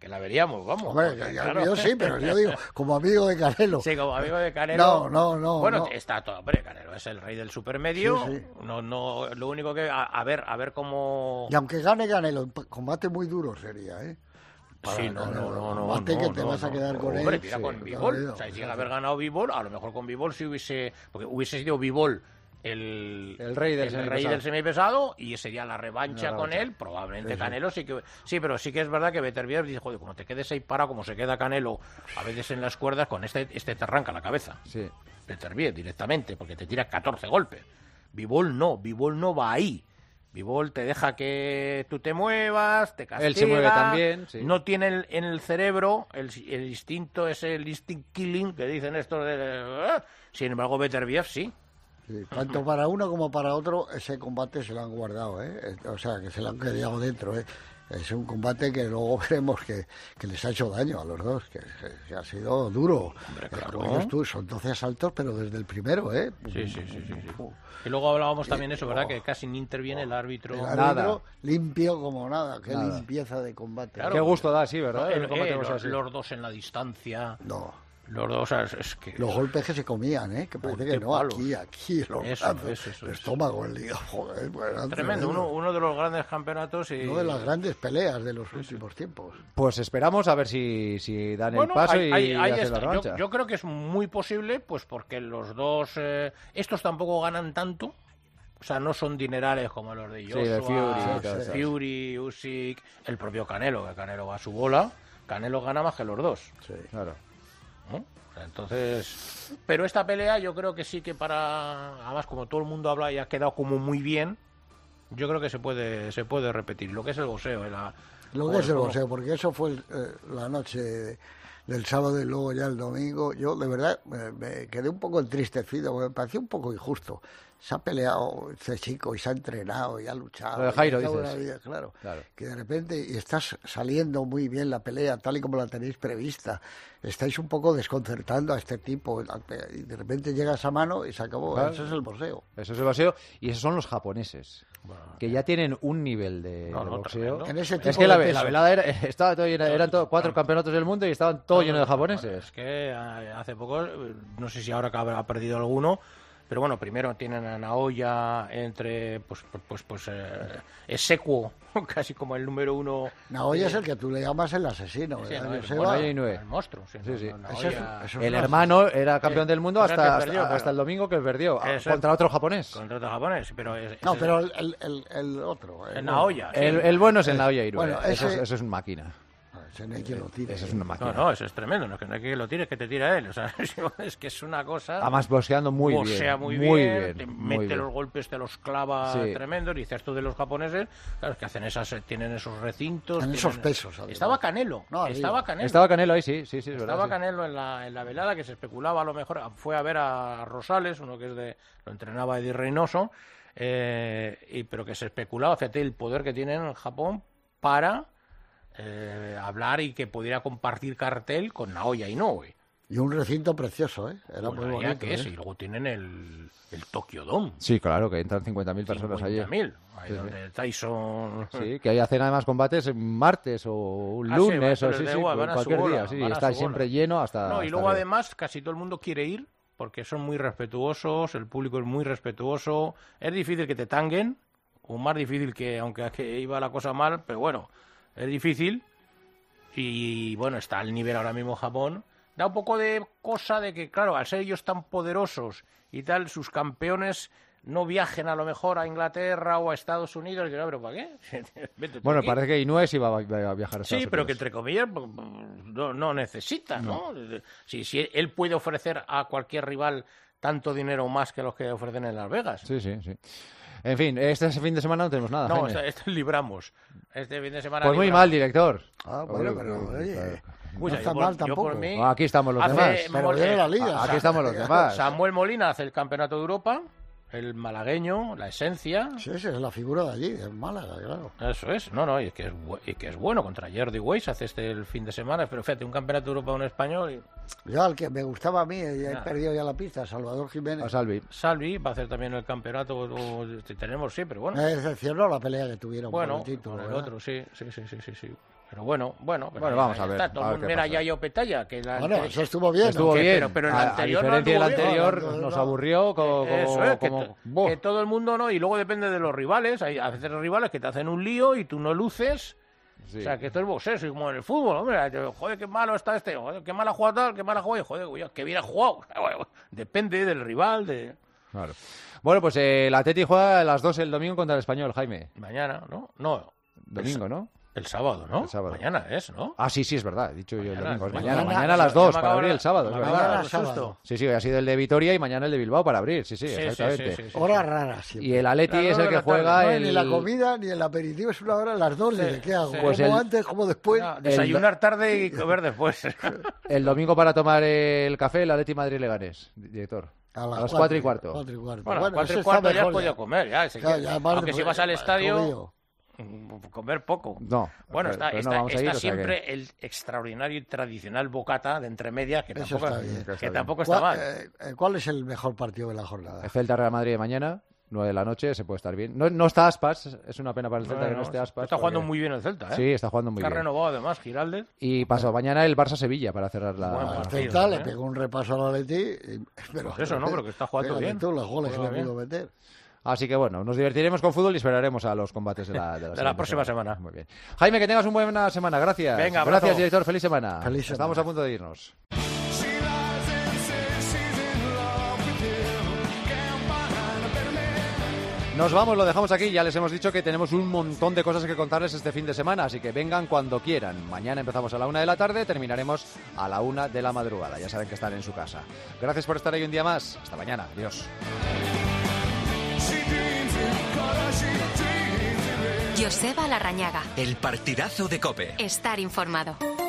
que la veríamos, vamos. Hombre, claro. Yo sí, pero yo digo, como amigo de Canelo. Sí, como amigo de Canelo. No. Bueno, no. está todo, hombre, Canelo es el rey del supermedio. Sí. No, lo único que a ver cómo. Y aunque gane Canelo, combate muy duro sería, ¿eh? Sí, no. Que te vas a quedar con hombre, él. mira, con Bivol. O sea, si llega a haber ganado Bivol, a lo mejor con Bivol sí hubiese. Porque hubiese sido Bivol el rey del semipesado y sería la revancha con él. Probablemente Canelo sí que. Sí, pero sí que es verdad que Beterbiev dice, joder, como te quedes ahí parado, como se queda Canelo a veces en las cuerdas, con este te arranca la cabeza. Sí. Beterbiev directamente, porque te tira 14 golpes. Bivol no va ahí. Bivol te deja que tú te muevas, te castiga. Él se mueve también, sí. No tiene en el cerebro el instinto, el instinct killing que dicen estos de... Sin embargo, Beterbiev sí. Sí, tanto para uno como para otro, ese combate se lo han guardado, ¿eh? O sea, que se lo han quedado dentro, ¿eh? Es un combate que luego veremos que les ha hecho daño a los dos, que ha sido duro. Hombre, claro. Como dices tú, son 12 asaltos, pero desde el primero, ¿eh? Sí. Y luego hablábamos también eso, ¿verdad? Que casi no interviene el árbitro. El árbitro limpio como nada, qué limpieza de combate. Claro, qué gusto da, sí, ¿verdad? Los dos en la distancia. No. Los dos, o sea, es que... Los golpes que se comían, ¿eh? Que parece que no, palos. aquí, los brazos, el estómago, el hígado, joder. Pues, tremendo, uno de los grandes campeonatos y... Una de las grandes peleas de los últimos tiempos. Pues esperamos a ver si dan el paso y hacen la revancha. Yo creo que es muy posible, pues porque los dos... estos tampoco ganan tanto. O sea, no son dinerales como los de Joshua, Fury, Usyk, el propio Canelo, que Canelo va a su bola. Canelo gana más que los dos. Sí, claro. ¿No? Entonces, pero esta pelea yo creo que sí que además como todo el mundo habla y ha quedado como muy bien, yo creo que se puede repetir lo que es el boxeo. Porque eso fue la noche del sábado y luego ya el domingo. Yo de verdad me quedé un poco entristecido, porque me pareció un poco injusto. Se ha peleado este chico y se ha entrenado y ha luchado. Lo de Jairo, dices. Claro. Que de repente y estás saliendo muy bien la pelea, tal y como la tenéis prevista. Estáis un poco desconcertando a este tipo. Y de repente llega esa mano y se acabó. Claro. Eso es el boxeo. Eso es el boxeo. Y esos son los japoneses. Bueno, que ya tienen un nivel de boxeo. En ese tipo es que la velada estaba todo llena, eran 4 campeonatos del mundo y estaban todos llenos de japoneses. Es que hace poco, no sé si ahora que habrá perdido alguno, pero bueno, primero tienen a Naoya entre, es secuo, casi como el número 1. Naoya es el que tú le llamas el asesino. Sí, el monstruo. Sí. El hermano era campeón del mundo hasta el domingo que perdió, contra otro japonés. Pero pero el otro. El Naoya. El bueno es el Naoya Inoue. Bueno, eso es una máquina. Ese no hay quien lo tire. Eso es una máquina. No, eso es tremendo. No hay que lo tire, es que te tira él. O sea, es que es una cosa... Además, boxeando muy bien. Te mete los golpes, te los clava tremendo. Dices tú de los japoneses, claro, que hacen tienen esos recintos. Tienen esos pesos. Estaba Canelo. Estaba Canelo ahí, sí. Estaba Canelo en la velada, que se especulaba a lo mejor. Fue a ver a Rosales, uno que lo entrenaba Eddie Reynoso, pero que se especulaba, fíjate, el poder que tienen en Japón para... hablar y que pudiera compartir cartel con Naoya Inoue. Y un recinto precioso, ¿eh? Era muy bonito. Que es, y luego tienen el Tokyo Dome. Sí, claro, que entran 50.000 personas allí. 50.000, ahí donde Tyson... Sí, que ahí hacen además combates martes o un lunes o cualquier día. Sí, está siempre lleno hasta... No, y luego además casi todo el mundo quiere ir porque son muy respetuosos, el público es muy respetuoso. Es difícil que te tanguen, o más difícil que, aunque iba la cosa mal, pero bueno... Es difícil y bueno, está al nivel ahora mismo Japón. Da un poco de cosa de que, claro, al ser ellos tan poderosos y tal, sus campeones no viajen a lo mejor a Inglaterra o a Estados Unidos. Y no, pero ¿para qué? Bueno, parece que Inoue sí va a viajar a Estados Unidos. Sí, pero que entre comillas no necesita, ¿no? Si él puede ofrecer a cualquier rival tanto dinero más que los que ofrecen en Las Vegas. Sí. En fin, este fin de semana no tenemos nada. No, este libramos. Este fin de semana. Pues muy mal, director. Bueno, pero oye. No está mal tampoco. Aquí estamos los demás. Aquí estamos los demás. Samuel Molina hace el Campeonato de Europa. El malagueño, la esencia. Sí, esa es la figura de allí, de Málaga, claro. Eso es. Y que es bueno. Contra Jordi Weiss hace el fin de semana. Pero fíjate, un Campeonato de Europa un español. Yo al que me gustaba a mí, he perdido ya la pista, Salvador Jiménez. Salvi va a hacer también el campeonato. Tenemos, sí, pero bueno. Me decepcionó la pelea que tuvieron por el título. Por el otro, sí. Pero bueno, vamos a ver. Está, todo el mundo era Yayo Petaya. Que Bueno, eso estuvo bien. Estuvo bien, pero el anterior a diferencia no del anterior, nos aburrió que todo el mundo no, y luego depende de los rivales. Hay a veces rivales que te hacen un lío y tú no luces. Sí. O sea, que esto es boxeo, como en el fútbol, hombre. Joder, qué malo está este, joder, qué mal ha jugado tal, qué mal ha jugado, joder, qué bien ha jugado. Depende del rival, Claro. Bueno, pues el Atleti juega a las 2 el domingo contra el Español, Jaime. Mañana, ¿no? No. Domingo, ¿no? El sábado, ¿no? El sábado. Mañana es, ¿no? Ah, sí, es verdad. He dicho yo el domingo. Mañana a las 2 para abrir el sábado, es verdad. Sábado. Sí, ha sido el de Vitoria y mañana el de Bilbao para abrir. Sí, exactamente. Sí. Hora rara siempre. Y el Atleti es el que juega Ni la comida ni el aperitivo es una hora a las 2. ¿Qué hago? Pues como antes, como después. Desayunar tarde y comer después. El domingo para tomar el café, el Atleti Madrid-Leganés, director. A las 4 y cuarto. 4 y cuarto. Bueno, 4 y cuarto ya has podido comer. Aunque si vas al estadio... comer poco. No. Bueno, está siempre el extraordinario y tradicional bocata de entre medias, que tampoco está mal. ¿Cuál es el mejor partido de la jornada? El Celta-Real Madrid de mañana, 9 de la noche, se puede estar bien. No está Aspas, es una pena para el Celta que no esté Aspas. Está jugando muy bien el Celta, ¿eh? Sí, está jugando muy bien. Está renovado además, Giraldez. Y pasado mañana el Barça-Sevilla para cerrar la... El Celta le pegó un repaso al Atleti. Pero que está jugando bien. Tú los goles que le pudo meter. Así que bueno, nos divertiremos con fútbol y esperaremos a los combates de la próxima semana. Muy bien. Jaime, que tengas una buena semana. Gracias. Venga, gracias, abrazo. director. Feliz semana. Feliz semana. Estamos a punto de irnos. Nos vamos, lo dejamos aquí. Ya les hemos dicho que tenemos un montón de cosas que contarles este fin de semana, así que vengan cuando quieran. Mañana empezamos a la 1 de la tarde, terminaremos a la 1 de la madrugada. Ya saben que están en su casa. Gracias por estar ahí un día más. Hasta mañana. Adiós. Joseba Larrañaga. El partidazo de COPE. Estar informado.